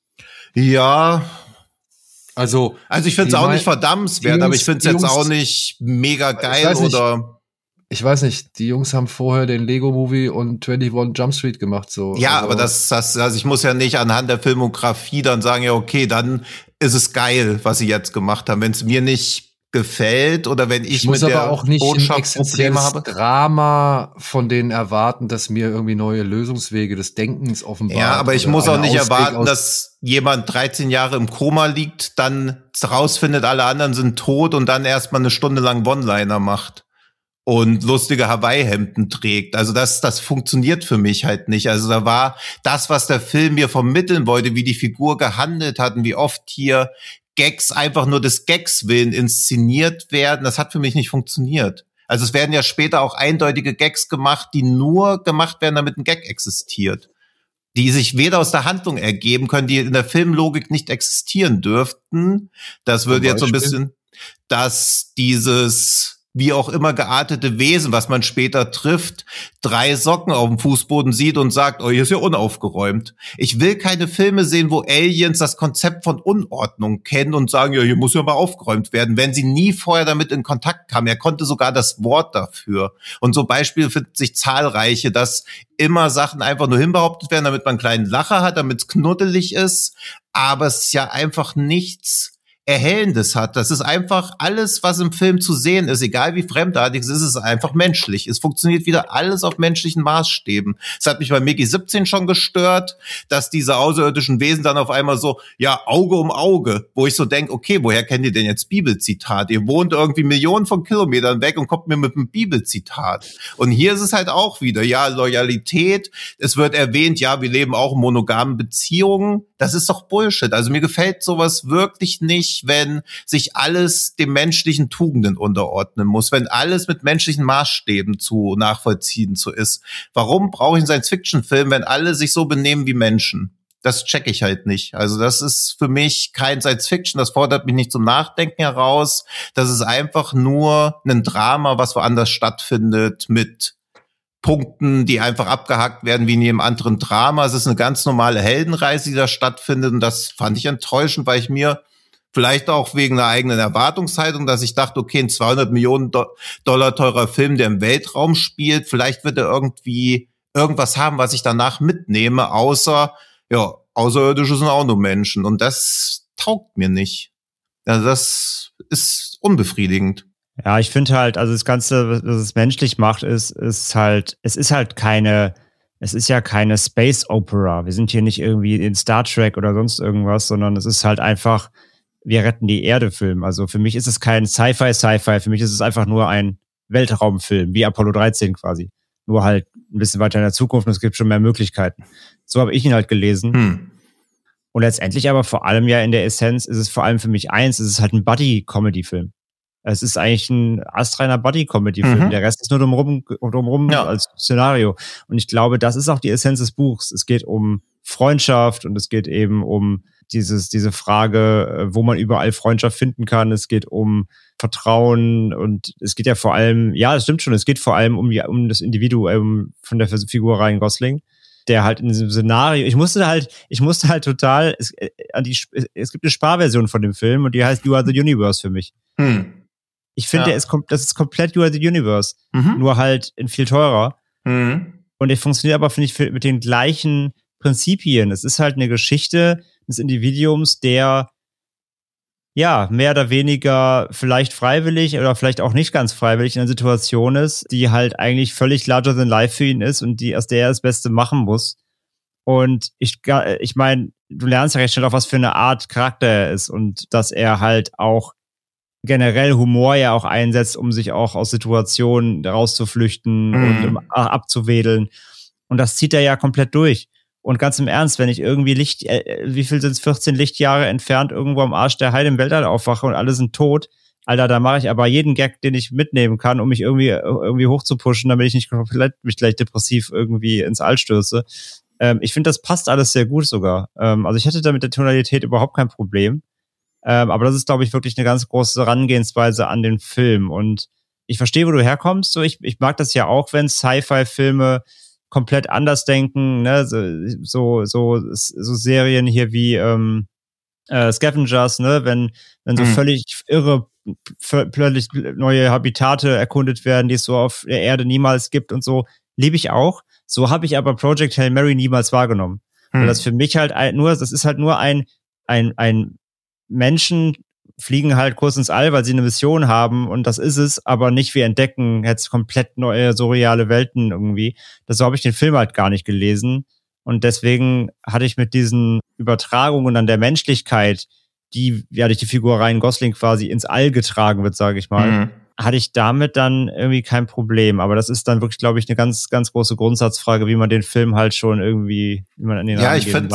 Ja. Also, also ich finde es auch nicht verdammenswert, aber ich finde es jetzt Jungs, auch nicht mega geil nicht, oder. Ich weiß nicht, die Jungs haben vorher den Lego-Movie und einundzwanzig Jump Street gemacht, so. Ja, also. aber das, das, also ich muss ja nicht anhand der Filmografie dann sagen, ja, okay, dann ist es geil, was sie jetzt gemacht haben. Wenn es mir nicht gefällt oder wenn ich, ich muss mit aber der auch nicht Botschaft ein Probleme habe. Drama von denen erwarten, dass mir irgendwie neue Lösungswege des Denkens offenbaren. Ja, aber ich muss auch nicht Ausweg erwarten, dass jemand dreizehn Jahre im Koma liegt, dann rausfindet, alle anderen sind tot und dann erstmal eine Stunde lang One-Liner macht und lustige Hawaii-Hemden trägt. Also das, das funktioniert für mich halt nicht. Also da war das, was der Film mir vermitteln wollte, wie die Figur gehandelt hat und wie oft hier Gags einfach nur des Gags willen inszeniert werden, das hat für mich nicht funktioniert. Also es werden ja später auch eindeutige Gags gemacht, die nur gemacht werden, damit ein Gag existiert. Die sich weder aus der Handlung ergeben können, die in der Filmlogik nicht existieren dürften. Das würde jetzt so ein bisschen, dass dieses wie auch immer geartete Wesen, was man später trifft, drei Socken auf dem Fußboden sieht und sagt, oh, hier ist ja unaufgeräumt. Ich will keine Filme sehen, wo Aliens das Konzept von Unordnung kennen und sagen, ja, hier muss ja mal aufgeräumt werden, wenn sie nie vorher damit in Kontakt kamen. Er konnte sogar das Wort dafür. Und so Beispiele finden sich zahlreiche, dass immer Sachen einfach nur hinbehauptet werden, damit man einen kleinen Lacher hat, damit es knuddelig ist. Aber es ist ja einfach nichts Erhellendes hat. Das ist einfach alles, was im Film zu sehen ist, egal wie fremdartig es ist, ist es einfach menschlich. Es funktioniert wieder alles auf menschlichen Maßstäben. Es hat mich bei Mickey siebzehn schon gestört, dass diese außerirdischen Wesen dann auf einmal so, ja, Auge um Auge, wo ich so denke, okay, woher kennt ihr denn jetzt Bibelzitat? Ihr wohnt irgendwie Millionen von Kilometern weg und kommt mir mit einem Bibelzitat. Und hier ist es halt auch wieder, ja, Loyalität. Es wird erwähnt, ja, wir leben auch in monogamen Beziehungen. Das ist doch Bullshit. Also mir gefällt sowas wirklich nicht, wenn sich alles dem menschlichen Tugenden unterordnen muss, wenn alles mit menschlichen Maßstäben zu nachvollziehen zu ist. Warum brauche ich einen Science-Fiction-Film, wenn alle sich so benehmen wie Menschen? Das check ich halt nicht. Also das ist für mich kein Science-Fiction, das fordert mich nicht zum Nachdenken heraus. Das ist einfach nur ein Drama, was woanders stattfindet, mit Punkten, die einfach abgehakt werden wie in jedem anderen Drama. Es ist eine ganz normale Heldenreise, die da stattfindet und das fand ich enttäuschend, weil ich mir vielleicht auch wegen einer eigenen Erwartungshaltung, dass ich dachte, okay, ein zweihundert Millionen Dollar teurer Film, der im Weltraum spielt, vielleicht wird er irgendwie irgendwas haben, was ich danach mitnehme, außer, ja, Außerirdische sind auch nur Menschen. Und das taugt mir nicht. Also das ist unbefriedigend. Ja, ich finde halt, also das Ganze, was es menschlich macht, ist, ist halt, es ist halt keine, es ist ja keine Space Opera. Wir sind hier nicht irgendwie in Star Trek oder sonst irgendwas, sondern es ist halt einfach, wir retten die Erde-Film. Also für mich ist es kein Sci-Fi, Sci-Fi. Für mich ist es einfach nur ein Weltraumfilm, wie Apollo dreizehn quasi. Nur halt ein bisschen weiter in der Zukunft und es gibt schon mehr Möglichkeiten. So habe ich ihn halt gelesen. Hm. Und letztendlich aber vor allem ja in der Essenz ist es vor allem für mich eins, es ist halt ein Buddy-Comedy-Film. Es ist eigentlich ein astreiner Buddy-Comedy-Film. Mhm. Der Rest ist nur drumherum, drumherum ja. als Szenario. Und ich glaube, das ist auch die Essenz des Buchs. Es geht um Freundschaft und es geht eben um dieses, diese Frage, wo man überall Freundschaft finden kann. Es geht um Vertrauen und es geht ja vor allem, ja, das stimmt schon, es geht vor allem um, um das Individuum von der Figur Ryan Gosling, der halt in diesem Szenario, ich musste halt, ich musste halt total, es, an die, es gibt eine Sparversion von dem Film und die heißt You Are the Universe für mich. Hm. Ich finde, ja. das ist komplett You Are the Universe, mhm. nur halt in viel teurer. Mhm. Und der funktioniert aber, finde ich, mit den gleichen Prinzipien. Es ist halt eine Geschichte des Individuums, der ja mehr oder weniger vielleicht freiwillig oder vielleicht auch nicht ganz freiwillig in einer Situation ist, die halt eigentlich völlig larger than life für ihn ist und die, aus der er das Beste machen muss. Und ich, ich meine, du lernst ja recht schnell auch, was für eine Art Charakter er ist und dass er halt auch generell Humor ja auch einsetzt, um sich auch aus Situationen rauszuflüchten mhm. und um abzuwedeln. Und das zieht er ja komplett durch. Und ganz im Ernst, wenn ich irgendwie Licht, äh, wie viel sind es, vierzehn Lichtjahre entfernt irgendwo am Arsch der Heide im Weltall aufwache und alle sind tot, Alter, da mache ich aber jeden Gag, den ich mitnehmen kann, um mich irgendwie irgendwie hochzupushen, damit ich nicht komplett mich gleich depressiv irgendwie ins All stürze. Ähm, ich finde, das passt alles sehr gut sogar. Ähm, also ich hätte da mit der Tonalität überhaupt kein Problem. Ähm, aber das ist, glaube ich, wirklich eine ganz große Herangehensweise an den Film. Und ich verstehe, wo du herkommst. So, ich, ich mag das ja auch, wenn Sci-Fi-Filme komplett anders denken, ne, so, so, so Serien hier wie ähm, äh, Scavengers, ne, wenn, wenn so mhm. völlig irre, plötzlich neue Habitate erkundet werden, die es so auf der Erde niemals gibt und so, liebe ich auch. So habe ich aber Project Hail Mary niemals wahrgenommen. Mhm. Weil das für mich halt ein, nur, das ist halt nur ein, ein, ein Menschen fliegen halt kurz ins All, weil sie eine Mission haben und das ist es, aber nicht wir entdecken jetzt komplett neue, surreale Welten irgendwie. Das so habe ich den Film halt gar nicht gelesen und deswegen hatte ich mit diesen Übertragungen an der Menschlichkeit, die ja durch die Figur Ryan Gosling quasi ins All getragen wird, sage ich mal, mhm. hatte ich damit dann irgendwie kein Problem. Aber das ist dann wirklich, glaube ich, eine ganz, ganz große Grundsatzfrage, wie man den Film halt schon irgendwie, wie man an den ja, ich finde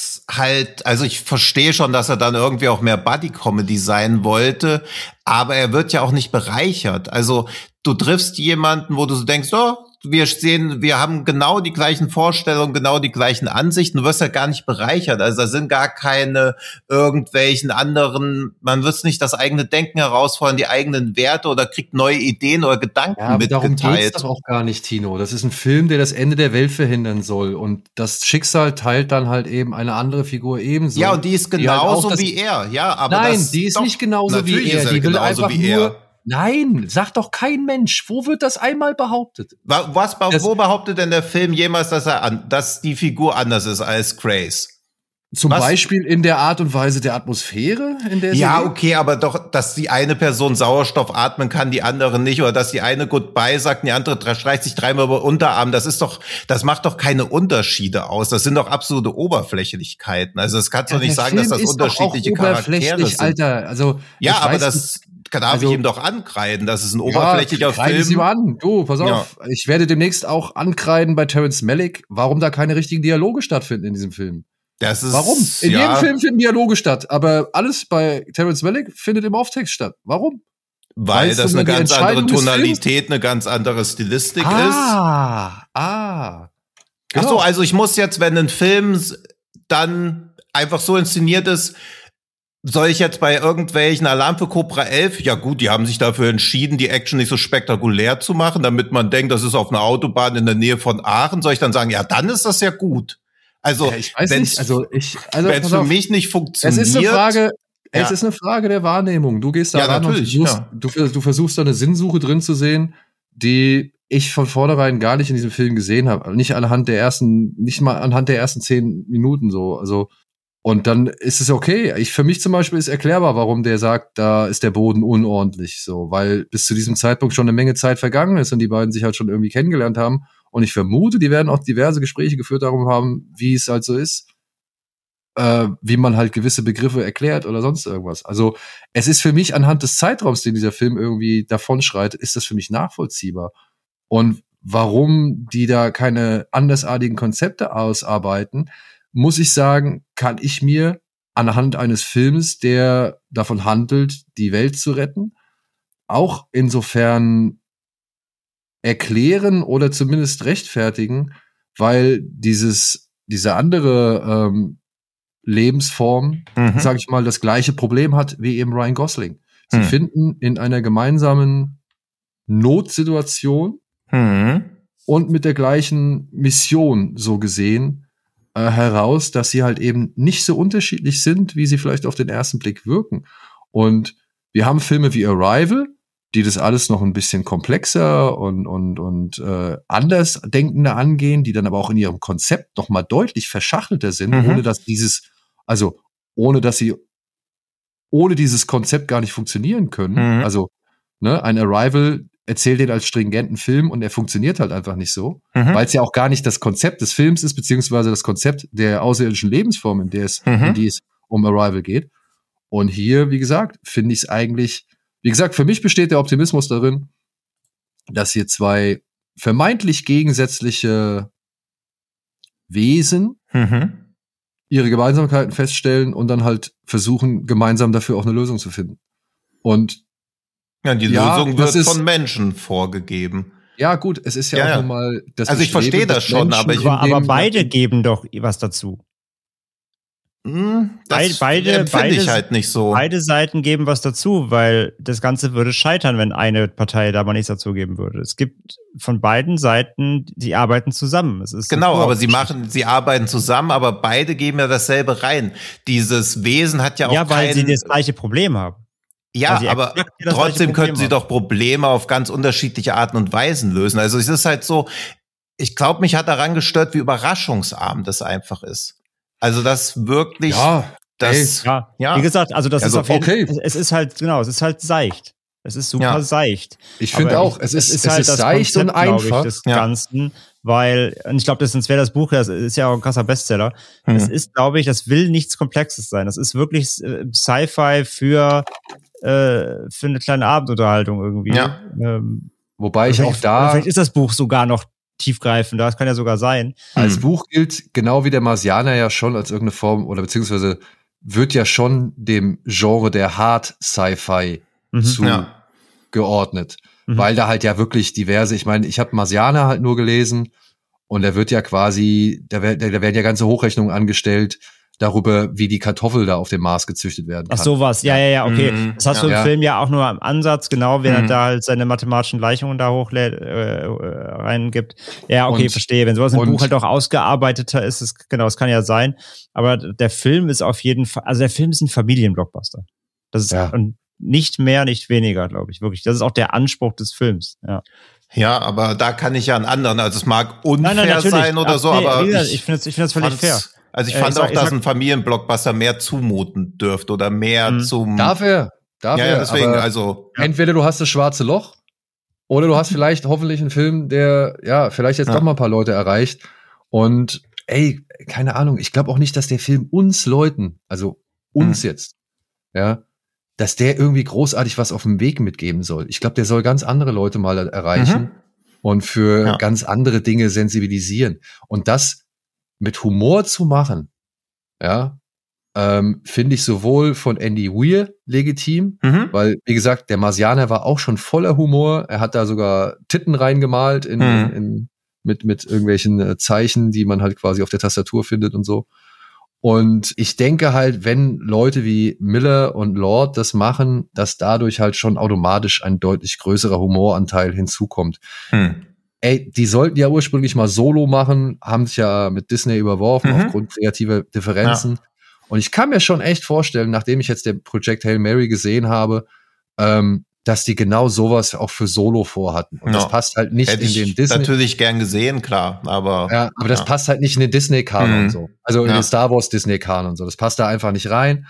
halt, also ich verstehe schon, dass er dann irgendwie auch mehr Buddy-Comedy sein wollte, aber er wird ja auch nicht bereichert. Also du triffst jemanden, wo du so denkst, oh, wir sehen, wir haben genau die gleichen Vorstellungen, genau die gleichen Ansichten. Du wirst ja gar nicht bereichert. Also da sind gar keine irgendwelchen anderen, man wird nicht das eigene Denken herausfordern, die eigenen Werte oder kriegt neue Ideen oder Gedanken ja, aber mitgeteilt. Darum geht's doch auch gar nicht, Tino. Das ist ein Film, der das Ende der Welt verhindern soll. Und das Schicksal teilt dann halt eben eine andere Figur ebenso. Ja, und die ist genauso die halt wie er. Ja, aber nein, das die ist doch, nicht genauso wie er. Die will einfach wie nur er. Nein, sagt doch kein Mensch. Wo wird das einmal behauptet? Was, das, wo behauptet denn der Film jemals, dass er an, dass die Figur anders ist als Grace? Zum Was? Beispiel in der Art und Weise der Atmosphäre, in der sie Ja, okay, aber doch, dass die eine Person Sauerstoff atmen kann, die andere nicht, oder dass die eine Goodbye sagt, und die andere streicht sich dreimal über den Unterarm. Das ist doch, das macht doch keine Unterschiede aus. Das sind doch absolute Oberflächlichkeiten. Also das kannst du ja, nicht sagen, Film dass das unterschiedliche Charaktere sind. Alter, also ja, aber das darf also, ich ihm doch ankreiden, das ist ein oberflächlicher ja, Film. Sie ihm an. Du, pass auf. Ja. Ich werde demnächst auch ankreiden bei Terrence Malick, warum da keine richtigen Dialoge stattfinden in diesem Film. Das ist, warum? In ja. jedem Film finden Dialoge statt, aber alles bei Terrence Malick findet im Off-Text statt. Warum? Weil Weißt das eine ganz andere Tonalität, eine ganz andere Stilistik ah, ist. Ah, ah. Genau. Ach so, also ich muss jetzt, wenn ein Film dann einfach so inszeniert ist, soll ich jetzt bei irgendwelchen Alarm für Cobra elf, ja gut, die haben sich dafür entschieden, die Action nicht so spektakulär zu machen, damit man denkt, das ist auf einer Autobahn in der Nähe von Aachen, soll ich dann sagen, ja, dann ist das ja gut. Also, ja, ich weiß nicht, also ich, also wenn es für mich nicht funktioniert. Es ist eine Frage, ja. es ist eine Frage der Wahrnehmung. Du gehst da ja, ran und versuchst, ja. du, du versuchst da eine Sinnsuche drin zu sehen, die ich von vornherein gar nicht in diesem Film gesehen habe. Nicht anhand der ersten, nicht mal anhand der ersten zehn Minuten so, also. Und dann ist es okay. Ich, für mich zum Beispiel ist erklärbar, warum der sagt, da ist der Boden unordentlich, so, weil bis zu diesem Zeitpunkt schon eine Menge Zeit vergangen ist und die beiden sich halt schon irgendwie kennengelernt haben. Und ich vermute, die werden auch diverse Gespräche geführt darum haben, wie es halt so ist. äh, wie man halt gewisse Begriffe erklärt oder sonst irgendwas. Also es ist für mich anhand des Zeitraums, den dieser Film irgendwie davonschreitet, ist das für mich nachvollziehbar. Und warum die da keine andersartigen Konzepte ausarbeiten, muss ich sagen, kann ich mir anhand eines Films, der davon handelt, die Welt zu retten, auch insofern erklären oder zumindest rechtfertigen, weil dieses diese andere ähm, Lebensform, mhm. sage ich mal, das gleiche Problem hat wie eben Ryan Gosling. Sie mhm. finden in einer gemeinsamen Notsituation mhm. und mit der gleichen Mission so gesehen äh, heraus, dass sie halt eben nicht so unterschiedlich sind, wie sie vielleicht auf den ersten Blick wirken. Und wir haben Filme wie Arrival, die das alles noch ein bisschen komplexer und und und äh, anders denkender angehen, die dann aber auch in ihrem Konzept noch mal deutlich verschachtelter sind, mhm. ohne dass dieses, also ohne dass sie ohne dieses Konzept gar nicht funktionieren können. Mhm. Also ne, ein Arrival erzählt den als stringenten Film und er funktioniert halt einfach nicht so, mhm. weil es ja auch gar nicht das Konzept des Films ist, beziehungsweise das Konzept der außerirdischen Lebensform, in der es, mhm. in die es um Arrival geht. Und hier, wie gesagt, finde ich es eigentlich, wie gesagt, für mich besteht der Optimismus darin, dass hier zwei vermeintlich gegensätzliche Wesen mhm. ihre Gemeinsamkeiten feststellen und dann halt versuchen, gemeinsam dafür auch eine Lösung zu finden. Und ja, die ja, Lösung wird ist, von Menschen vorgegeben. Ja, gut, es ist ja, ja auch ja. nun mal das Also ich verstehe das schon, Menschen, aber ich aber, aber beide geben doch was dazu. Hm, das beide, empfinde beide, ich halt nicht so. Beide Seiten geben was dazu, weil das Ganze würde scheitern, wenn eine Partei da mal nichts dazu geben würde. Es gibt von beiden Seiten, die arbeiten zusammen. Es ist genau, aber sie machen, sie arbeiten zusammen, aber beide geben ja dasselbe rein. Dieses Wesen hat ja auch ja, weil kein, sie das gleiche Problem haben. Ja, aber trotzdem könnten sie doch Probleme auf ganz unterschiedliche Arten und Weisen lösen. Also es ist halt so, ich glaube, mich hat daran gestört, wie überraschungsarm das einfach ist. Also das wirklich, ja, das, ja, ja, wie gesagt, also das also, ist auf jeden Fall, okay. es ist halt, genau, es ist halt seicht. Es ist super ja. seicht. Ich finde auch, es ist, es ist, halt es ist das seicht Konzept, und einfach. Ich, des ja. Ganzen, weil, und ich glaube, sonst wäre das Buch, das ist ja auch ein krasser Bestseller. Hm. Es ist, glaube ich, das will nichts Komplexes sein. Das ist wirklich äh, Sci-Fi für, äh, für eine kleine Abendunterhaltung irgendwie. Ja. Ähm, Wobei ich auch da. Vielleicht ist das Buch sogar noch tiefgreifender, das kann ja sogar sein. Als hm. Buch gilt genau wie der Marsianer ja schon als irgendeine Form, oder beziehungsweise wird ja schon dem Genre der Hard Sci-Fi mhm. zugeordnet. Ja. Mhm. Weil da halt ja wirklich diverse, ich meine, ich habe Marsianer halt nur gelesen und da wird ja quasi, da, da werden ja ganze Hochrechnungen angestellt darüber, wie die Kartoffel da auf dem Mars gezüchtet werden kann. Ach sowas, ja, ja, ja, okay. Mhm. Das hast du ja. im Film ja auch nur am Ansatz, genau, wenn mhm. er da halt seine mathematischen Gleichungen da hochlädt, äh, reingibt. Ja, okay, und, verstehe. Wenn sowas im Buch halt auch ausgearbeiteter ist, ist, genau, das kann ja sein. Aber der Film ist auf jeden Fall, also der Film ist ein Familienblockbuster. Das ist, ja. und nicht mehr, nicht weniger, glaube ich, wirklich. Das ist auch der Anspruch des Films, ja. Ja, aber da kann ich ja einen anderen, also es mag unfair nein, nein, sein oder Ach, so, nee, aber ich, ich finde es ich find völlig fair. Also ich fand äh, ich auch, sag, dass ein Familienblockbuster mehr zumuten dürfte oder mehr mhm. zum... Darf er, darf ja, er. Ja, deswegen, also... Entweder du hast das schwarze Loch oder du hast vielleicht hoffentlich einen Film, der, ja, vielleicht jetzt ja. doch mal ein paar Leute erreicht. Und ey, keine Ahnung, ich glaube auch nicht, dass der Film uns Leuten, also uns mhm. jetzt, ja, dass der irgendwie großartig was auf dem Weg mitgeben soll. Ich glaube, der soll ganz andere Leute mal erreichen mhm. und für ja. ganz andere Dinge sensibilisieren. Und das mit Humor zu machen, ja, ähm, finde ich sowohl von Andy Weir legitim, mhm. weil, wie gesagt, der Marsianer war auch schon voller Humor. Er hat da sogar Titten reingemalt in, mhm. in, in, mit, mit irgendwelchen äh, Zeichen, die man halt quasi auf der Tastatur findet und so. Und ich denke halt, wenn Leute wie Miller und Lord das machen, dass dadurch halt schon automatisch ein deutlich größerer Humoranteil hinzukommt. Mhm. Ey, die sollten ja ursprünglich mal Solo machen, haben sich ja mit Disney überworfen mhm. aufgrund kreativer Differenzen. Ja. Und ich kann mir schon echt vorstellen, nachdem ich jetzt der Projekt Hail Mary gesehen habe, ähm, dass die genau sowas auch für Solo vorhatten. Und ja. das passt halt nicht Hätte in den ich Disney. Natürlich gern gesehen, klar, aber. Ja, aber das ja. passt halt nicht in den Disney-Kanon mhm. so. Also in ja. den Star Wars Disney-Kanon so. Das passt da einfach nicht rein.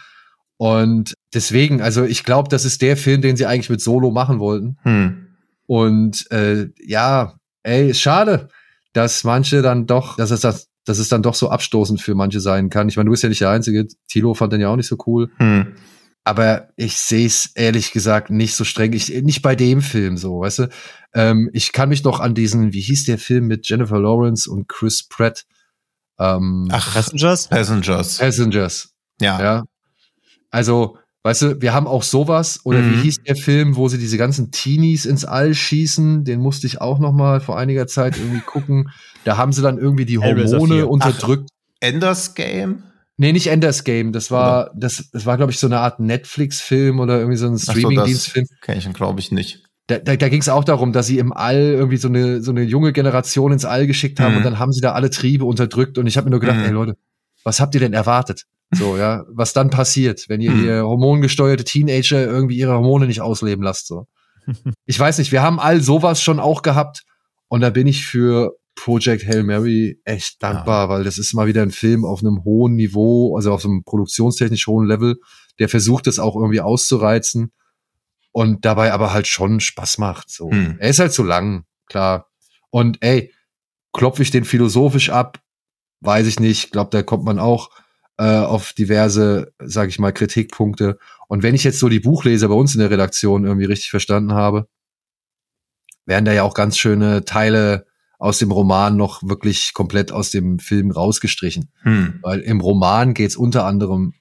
Und deswegen, also ich glaube, das ist der Film, den sie eigentlich mit Solo machen wollten. Mhm. Und äh, ja, ey, ist schade, dass manche dann doch, dass es das dass es dann doch so abstoßend für manche sein kann. Ich meine, du bist ja nicht der Einzige. Thilo fand den ja auch nicht so cool. Hm. Aber ich sehe es ehrlich gesagt nicht so streng. Ich, nicht bei dem Film so, weißt du. Ähm, ich kann mich noch an diesen, wie hieß der Film mit Jennifer Lawrence und Chris Pratt? Ähm, Ach, Passengers? Passengers. Passengers. Ja. ja. Also, weißt du, wir haben auch sowas. Oder mhm. wie hieß der Film, wo sie diese ganzen Teenies ins All schießen? Den musste ich auch noch mal vor einiger Zeit irgendwie gucken. Da haben sie dann irgendwie die Hormone unterdrückt. Ach, Ender's Game? Nee, nicht Ender's Game. Das war, oder? das, das war, glaube ich, so eine Art Netflix-Film oder irgendwie so ein Streaming-Dienstfilm. So, kenn ich, glaube ich, nicht. Da, da, da ging es auch darum, dass sie im All irgendwie so eine, so eine junge Generation ins All geschickt haben mhm. und dann haben sie da alle Triebe unterdrückt. Und ich habe mir nur gedacht, mhm. ey Leute, was habt ihr denn erwartet? So, ja, was dann passiert, wenn ihr mhm. hier hormongesteuerte Teenager irgendwie ihre Hormone nicht ausleben lasst, so. Ich weiß nicht, wir haben all sowas schon auch gehabt und da bin ich für Project Hail Mary echt dankbar, ja. weil das ist mal wieder ein Film auf einem hohen Niveau, also auf einem produktionstechnisch hohen Level, der versucht, das auch irgendwie auszureizen und dabei aber halt schon Spaß macht, so. Mhm. Er ist halt zu lang, klar. Und ey, klopfe ich den philosophisch ab? Weiß ich nicht, glaube, da kommt man auch auf diverse, sage ich mal, Kritikpunkte. Und wenn ich jetzt so die Buchleser bei uns in der Redaktion irgendwie richtig verstanden habe, werden da ja auch ganz schöne Teile aus dem Roman noch wirklich komplett aus dem Film rausgestrichen. Hm. Weil im Roman geht es unter anderem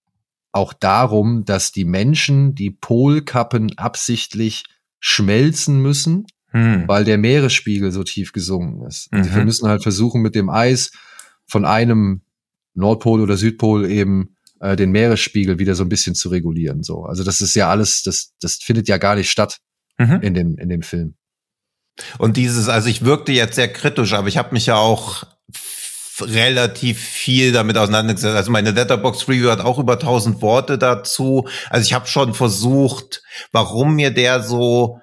auch darum, dass die Menschen die Polkappen absichtlich schmelzen müssen, hm. weil der Meeresspiegel so tief gesunken ist. Mhm. Sie müssen halt versuchen, mit dem Eis von einem Nordpol oder Südpol eben äh, den Meeresspiegel wieder so ein bisschen zu regulieren. So, also das ist ja alles, das das findet ja gar nicht statt mhm. in dem in dem Film. Und dieses, also ich wirkte jetzt sehr kritisch, aber ich habe mich ja auch f- relativ viel damit auseinandergesetzt. Also meine Letterboxd-Review hat auch über tausend Worte dazu. Also ich habe schon versucht, warum mir der so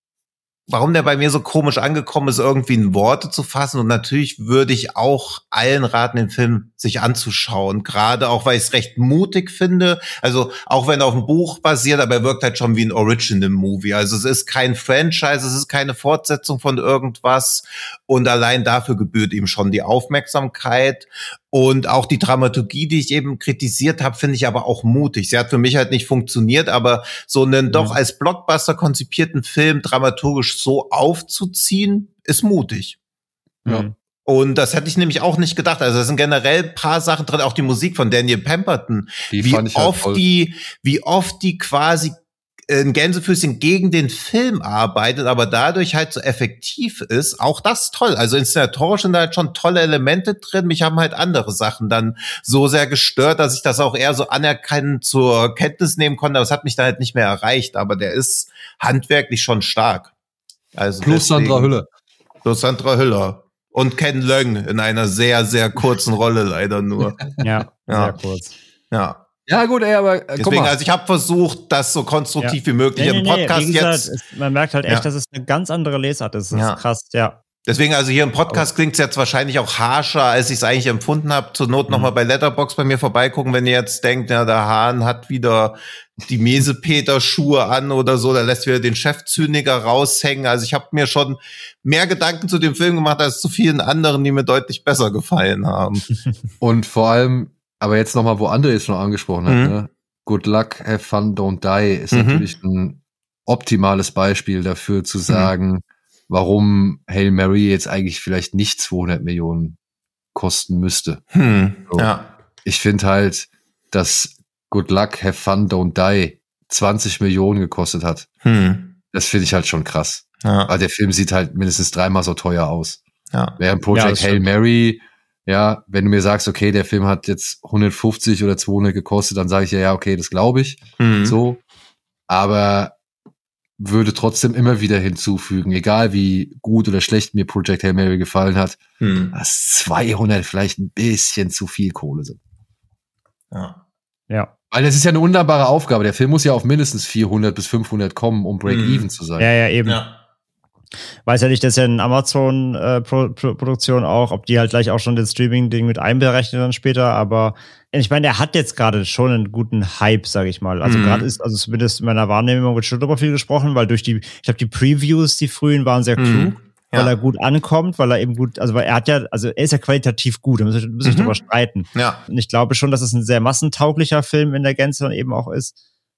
Warum der bei mir so komisch angekommen ist, irgendwie in Worte zu fassen. Und natürlich würde ich auch allen raten, den Film sich anzuschauen. Gerade auch, weil ich es recht mutig finde. Also auch wenn er auf dem Buch basiert, aber er wirkt halt schon wie ein Original-Movie. Also es ist kein Franchise, es ist keine Fortsetzung von irgendwas. Und allein dafür gebührt ihm schon die Aufmerksamkeit. Und auch die Dramaturgie, die ich eben kritisiert habe, finde ich aber auch mutig. Sie hat für mich halt nicht funktioniert, aber so einen mhm. doch als Blockbuster konzipierten Film dramaturgisch so aufzuziehen, ist mutig. Ja. Und das hätte ich nämlich auch nicht gedacht. Also es sind generell ein paar Sachen drin, auch die Musik von Daniel Pemberton. Die wie fand ich oft halt die, wie oft die quasi ein Gänsefüßchen gegen den Film arbeitet, aber dadurch halt so effektiv ist, auch das toll. Also inszenatorisch sind da halt schon tolle Elemente drin. Mich haben halt andere Sachen dann so sehr gestört, dass ich das auch eher so anerkennend zur Kenntnis nehmen konnte. Aber es hat mich da halt nicht mehr erreicht. Aber der ist handwerklich schon stark. Also plus deswegen, Sandra Hüller. Plus Sandra Hüller. Und Ken Leung in einer sehr, sehr kurzen Rolle leider nur. Ja, ja, sehr kurz. Ja. Ja, gut, ey, aber äh, deswegen, also ich habe versucht, das so konstruktiv ja. wie möglich nee, nee, im Podcast nee, gesagt, jetzt. Es, man merkt halt echt, ja. dass es eine ganz andere Lesart ist. Das ja. ist krass, ja. Deswegen, also hier im Podcast klingt es jetzt wahrscheinlich auch harscher, als ich es eigentlich empfunden habe. Zur Not mhm. nochmal bei Letterboxd bei mir vorbeigucken, wenn ihr jetzt denkt, ja, der Hahn hat wieder die Mesepeter-Schuhe an oder so, der lässt wieder den Chefzyniker raushängen. Also ich habe mir schon mehr Gedanken zu dem Film gemacht als zu vielen anderen, die mir deutlich besser gefallen haben. Und vor allem, aber jetzt nochmal, wo André es schon angesprochen hat, mhm. ne? Good luck, have fun, don't die, ist mhm. natürlich ein optimales Beispiel dafür zu sagen, mhm. warum Hail Mary jetzt eigentlich vielleicht nicht zweihundert Millionen kosten müsste. Mhm. So. Ja. Ich finde halt, dass Good luck, have fun, don't die zwanzig Millionen gekostet hat. Mhm. Das finde ich halt schon krass. Ja. Weil der Film sieht halt mindestens dreimal so teuer aus. Ja. Während Project ja, Hail Mary, ja, wenn du mir sagst, okay, der Film hat jetzt hundertfünfzig oder zweihundert gekostet, dann sage ich ja, ja, okay, das glaube ich. Mhm. So. Aber würde trotzdem immer wieder hinzufügen, egal wie gut oder schlecht mir Project Hail Mary gefallen hat, mhm. dass zweihundert vielleicht ein bisschen zu viel Kohle sind. Ja. Ja. Weil das ist ja eine wunderbare Aufgabe. Der Film muss ja auf mindestens vierhundert bis fünfhundert kommen, um Break-Even mhm. zu sein. Ja, ja, eben. Ja. Weiß ja nicht, dass ja eine Amazon-Produktion äh, auch, ob die halt gleich auch schon das Streaming-Ding mit einberechnet dann später, aber ich meine, der hat jetzt gerade schon einen guten Hype, sage ich mal. Also mhm. gerade ist, also zumindest in meiner Wahrnehmung wird schon darüber viel gesprochen, weil durch die, ich glaube, die Previews, die frühen, waren sehr klug. Mhm. ja. weil er gut ankommt, weil er eben gut, also weil er hat ja, also er ist ja qualitativ gut, da müssen wir nicht mhm. drüber streiten. Ja. Und ich glaube schon, dass es ein sehr massentauglicher Film in der Gänze dann eben auch ist.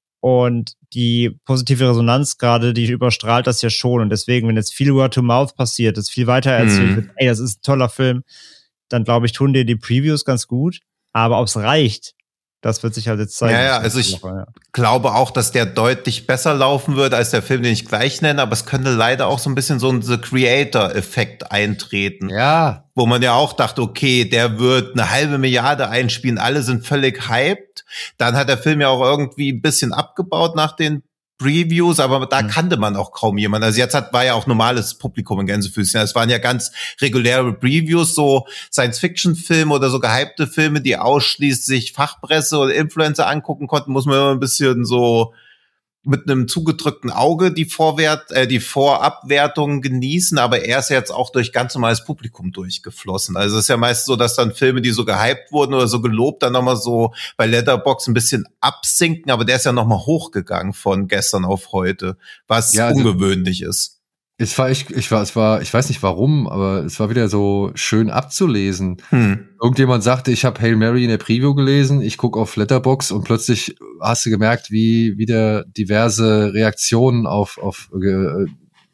Und die positive Resonanz gerade, die überstrahlt das ja schon. Und deswegen, wenn jetzt viel Word-to-Mouth passiert, das viel weiter erzählt mhm. wird, ey, das ist ein toller Film, dann glaube ich, tun dir die Previews ganz gut. Aber ob es reicht, das wird sich halt jetzt zeigen. Ja, ja, also ich Woche, ja. glaube auch, dass der deutlich besser laufen wird als der Film, den ich gleich nenne, aber es könnte leider auch so ein bisschen so ein The Creator-Effekt eintreten. Ja. Wo man ja auch dachte, okay, der wird eine halbe Milliarde einspielen, alle sind völlig hyped. Dann hat der Film ja auch irgendwie ein bisschen abgebaut nach den Previews, aber da mhm. kannte man auch kaum jemanden. Also jetzt hat, war ja auch normales Publikum in Gänsefüßchen. Es waren ja ganz reguläre Previews, so Science-Fiction-Filme oder so gehypte Filme, die ausschließlich Fachpresse oder Influencer angucken konnten, muss man immer ein bisschen so mit einem zugedrückten Auge die Vorwert, äh, die Vorabwertungen genießen, aber er ist jetzt auch durch ganz normales Publikum durchgeflossen. Also es ist ja meist so, dass dann Filme, die so gehypt wurden oder so gelobt, dann nochmal so bei Letterboxd ein bisschen absinken, aber der ist ja nochmal hochgegangen von gestern auf heute, was ja, also ungewöhnlich ist. Es war, ich, ich war, es war, ich weiß nicht warum, aber es war wieder so schön abzulesen. Hm. Irgendjemand sagte, ich habe Hail Mary in der Preview gelesen, ich gucke auf Letterboxd und plötzlich hast du gemerkt, wie wieder diverse Reaktionen auf auf äh,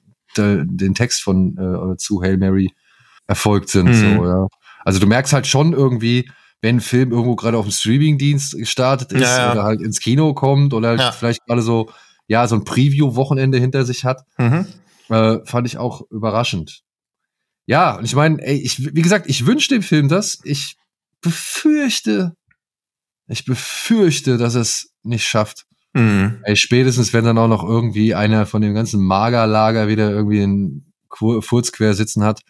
de, den Text von äh, zu Hail Mary erfolgt sind. Hm. So, ja. Also du merkst halt schon irgendwie, wenn ein Film irgendwo gerade auf dem Streamingdienst gestartet ist, ja, ja. oder halt ins Kino kommt oder halt ja. vielleicht gerade so, ja, so ein Preview-Wochenende hinter sich hat. Mhm. Äh, fand ich auch überraschend. Ja, und ich meine, ey, ich, wie gesagt, ich wünsche dem Film das. Ich befürchte, ich befürchte, dass es nicht schafft. Mhm. Ey, spätestens, wenn dann auch noch irgendwie einer von dem ganzen Magerlager wieder irgendwie einen Furz quer sitzen hat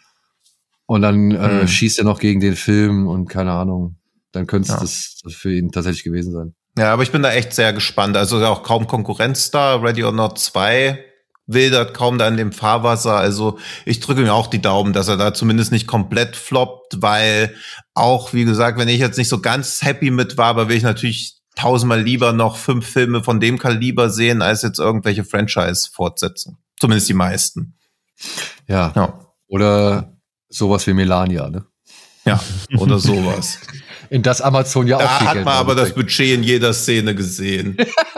und dann mhm. äh, schießt er noch gegen den Film und keine Ahnung, dann könnte es ja. das für ihn tatsächlich gewesen sein. Ja, aber ich bin da echt sehr gespannt. Also auch kaum Konkurrenz da. Ready or Not zwei wildert kaum da in dem Fahrwasser. Also ich drücke mir auch die Daumen, dass er da zumindest nicht komplett floppt, weil auch, wie gesagt, wenn ich jetzt nicht so ganz happy mit war, aber will ich natürlich tausendmal lieber noch fünf Filme von dem Kaliber sehen, als jetzt irgendwelche Franchise-Fortsetzungen. Zumindest die meisten. Ja. ja. Oder sowas wie Melania, ne? Ja, oder sowas. In das Amazon ja auch Da hat man aber das Budget in jeder Szene gesehen.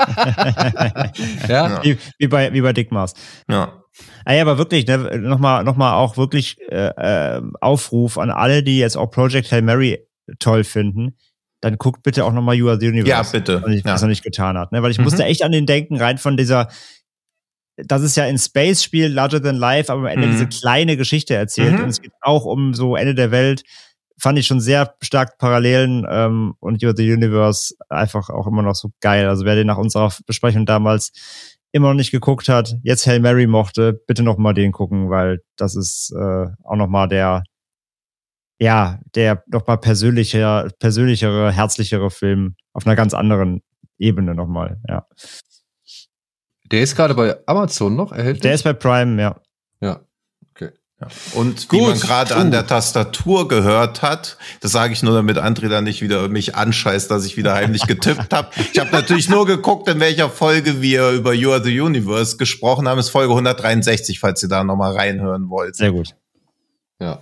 ja. Wie, wie bei wie bei Dick Maas. Ja. Ah ja, aber wirklich, ne, nochmal noch mal auch wirklich äh, Aufruf an alle, die jetzt auch Project Hail Mary toll finden, dann guckt bitte auch nochmal You Are the Universe. Ja, bitte. Was ich ja. noch nicht getan hat. Ne? Weil ich Mhm. musste echt an den denken, rein von dieser, das ist ja in Space spielt, Larger Than Life, aber am Ende Mhm. diese kleine Geschichte erzählt. Mhm. Und es geht auch um so Ende der Welt. Fand ich schon sehr stark Parallelen ähm, und You Are the Universe einfach auch immer noch so geil. Also wer den nach unserer Besprechung damals immer noch nicht geguckt hat, jetzt Hail Mary mochte, bitte noch mal den gucken, weil das ist äh, auch noch mal der, ja, der noch mal persönlicher, persönlichere, herzlichere Film auf einer ganz anderen Ebene noch mal, ja. Der ist gerade bei Amazon noch erhältlich? Der ist bei Prime, ja. Ja, okay. Ja. Und Gut. wie man gerade an der Tastatur gehört hat, das sage ich nur, damit André dann nicht wieder mich anscheißt, dass ich wieder heimlich getippt habe. Ich habe natürlich nur geguckt, in welcher Folge wir über You Are the Universe gesprochen haben. Das ist Folge hundertdreiundsechzig, falls ihr da nochmal reinhören wollt. Sehr gut. Ja.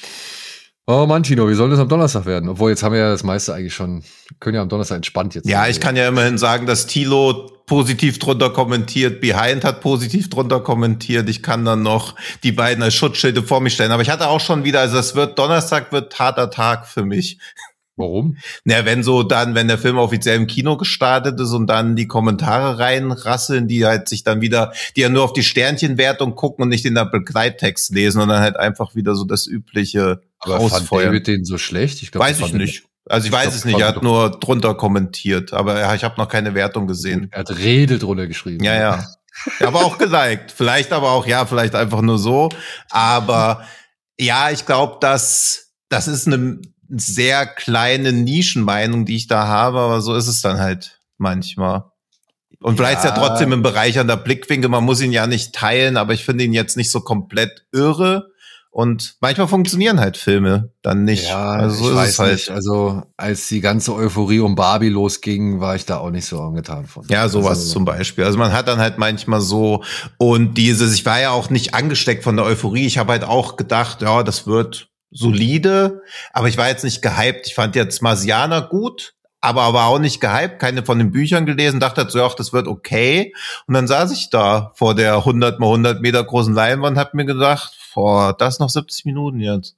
Oh Mann, Tino, wie soll das am Donnerstag werden? Obwohl, jetzt haben wir ja das meiste eigentlich schon, können ja am Donnerstag entspannt jetzt. Ja, ich kann ja immerhin sagen, dass Thilo positiv drunter kommentiert, Behind hat positiv drunter kommentiert. Ich kann dann noch die beiden als Schutzschilde vor mich stellen. Aber ich hatte auch schon wieder, also es wird, Donnerstag wird harter Tag für mich. Warum? Na, wenn so dann, wenn der Film offiziell im Kino gestartet ist und dann die Kommentare reinrasseln, die halt sich dann wieder, die ja nur auf die Sternchenwertung gucken und nicht in der Begleittext lesen und dann halt einfach wieder so das übliche Aber fand David den so schlecht? Ich glaub, weiß ich nicht. Also ich, ich weiß glaub, es nicht, er hat nur drunter kommentiert, aber ja, ich habe noch keine Wertung gesehen. Er hat Rede drunter geschrieben. Ja, ja. Ja, aber auch geliked. Vielleicht aber auch, ja, vielleicht einfach nur so. Aber ja, ich glaube, dass das ist eine sehr kleine Nischenmeinung, die ich da habe, aber so ist es dann halt manchmal. Und vielleicht ja. ist ja trotzdem ein bereichernder Blickwinkel, man muss ihn ja nicht teilen, aber ich finde ihn jetzt nicht so komplett irre. Und manchmal funktionieren halt Filme dann nicht. Ja, also ich ist weiß es halt. nicht. Also als die ganze Euphorie um Barbie losging, war ich da auch nicht so angetan von. Ja, sowas also, zum Beispiel. Also man hat dann halt manchmal so, und dieses, ich war ja auch nicht angesteckt von der Euphorie. Ich habe halt auch gedacht, ja, das wird solide, aber ich war jetzt nicht gehypt. Ich fand jetzt Marsianer gut, aber aber auch nicht gehypt, keine von den Büchern gelesen, dachte so, ach, das wird okay. Und dann saß ich da vor der hundert mal hundert Meter großen Leinwand und hab mir gedacht, boah, das noch siebzig Minuten jetzt.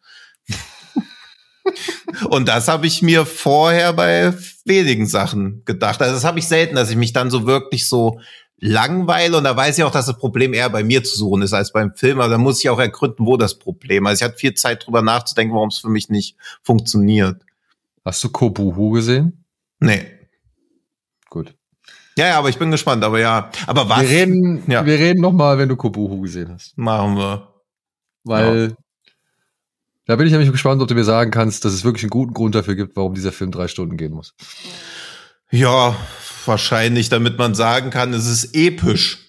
Und das habe ich mir vorher bei wenigen Sachen gedacht. Also das habe ich selten, dass ich mich dann so wirklich so langweile. Und da weiß ich auch, dass das Problem eher bei mir zu suchen ist als beim Film. Aber da muss ich auch ergründen, wo das Problem ist. Also ich hatte viel Zeit drüber nachzudenken, warum es für mich nicht funktioniert. Hast du Kobuhu gesehen? Nee. Gut. Ja, ja, aber ich bin gespannt. Aber ja, aber was? Wir reden, ja. wir reden noch mal, wenn du Kobuhu gesehen hast. Machen wir. Weil ja. Da bin ich nämlich gespannt, ob du mir sagen kannst, dass es wirklich einen guten Grund dafür gibt, warum dieser Film drei Stunden gehen muss. Ja, wahrscheinlich, damit man sagen kann, es ist episch.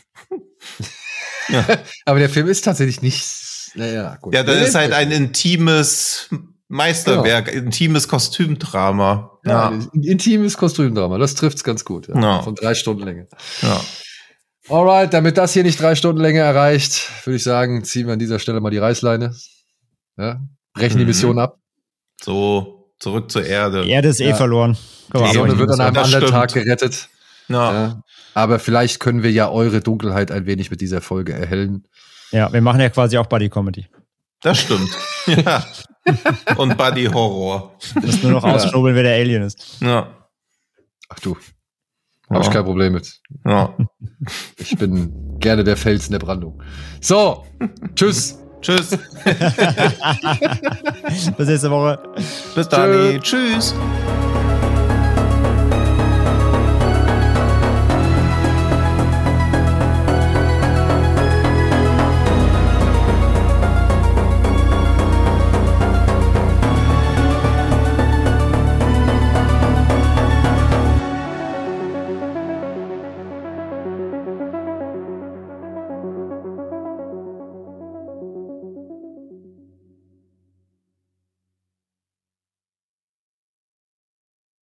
Ja. Aber der Film ist tatsächlich nicht. Naja, gut. Ja, das ist halt ein intimes Meisterwerk, genau. Intimes Kostümdrama. Ja, ja. Ein intimes Kostümdrama, das trifft's ganz gut. Ja. Ja. Von drei Stunden Länge. Ja. Alright, damit das hier nicht drei Stunden Länge erreicht, würde ich sagen, ziehen wir an dieser Stelle mal die Reißleine. Ja, brechen die Mission mhm. ab. So, zurück zur Erde. Die Erde ist eh ja. verloren. Die Sonne wird an einem das anderen stimmt. Tag gerettet. Ja. Ja. Aber vielleicht können wir ja eure Dunkelheit ein wenig mit dieser Folge erhellen. Ja, wir machen ja quasi auch Buddy-Comedy. Das stimmt. Ja. Und Buddy-Horror. Das nur noch ausschnobeln, wer der Alien ist. Ja. Ach du. Habe ich kein Problem mit. Ja. Ich bin gerne der Fels in der Brandung. So, tschüss. Tschüss. Bis nächste Woche. Bis dann. Tschüss.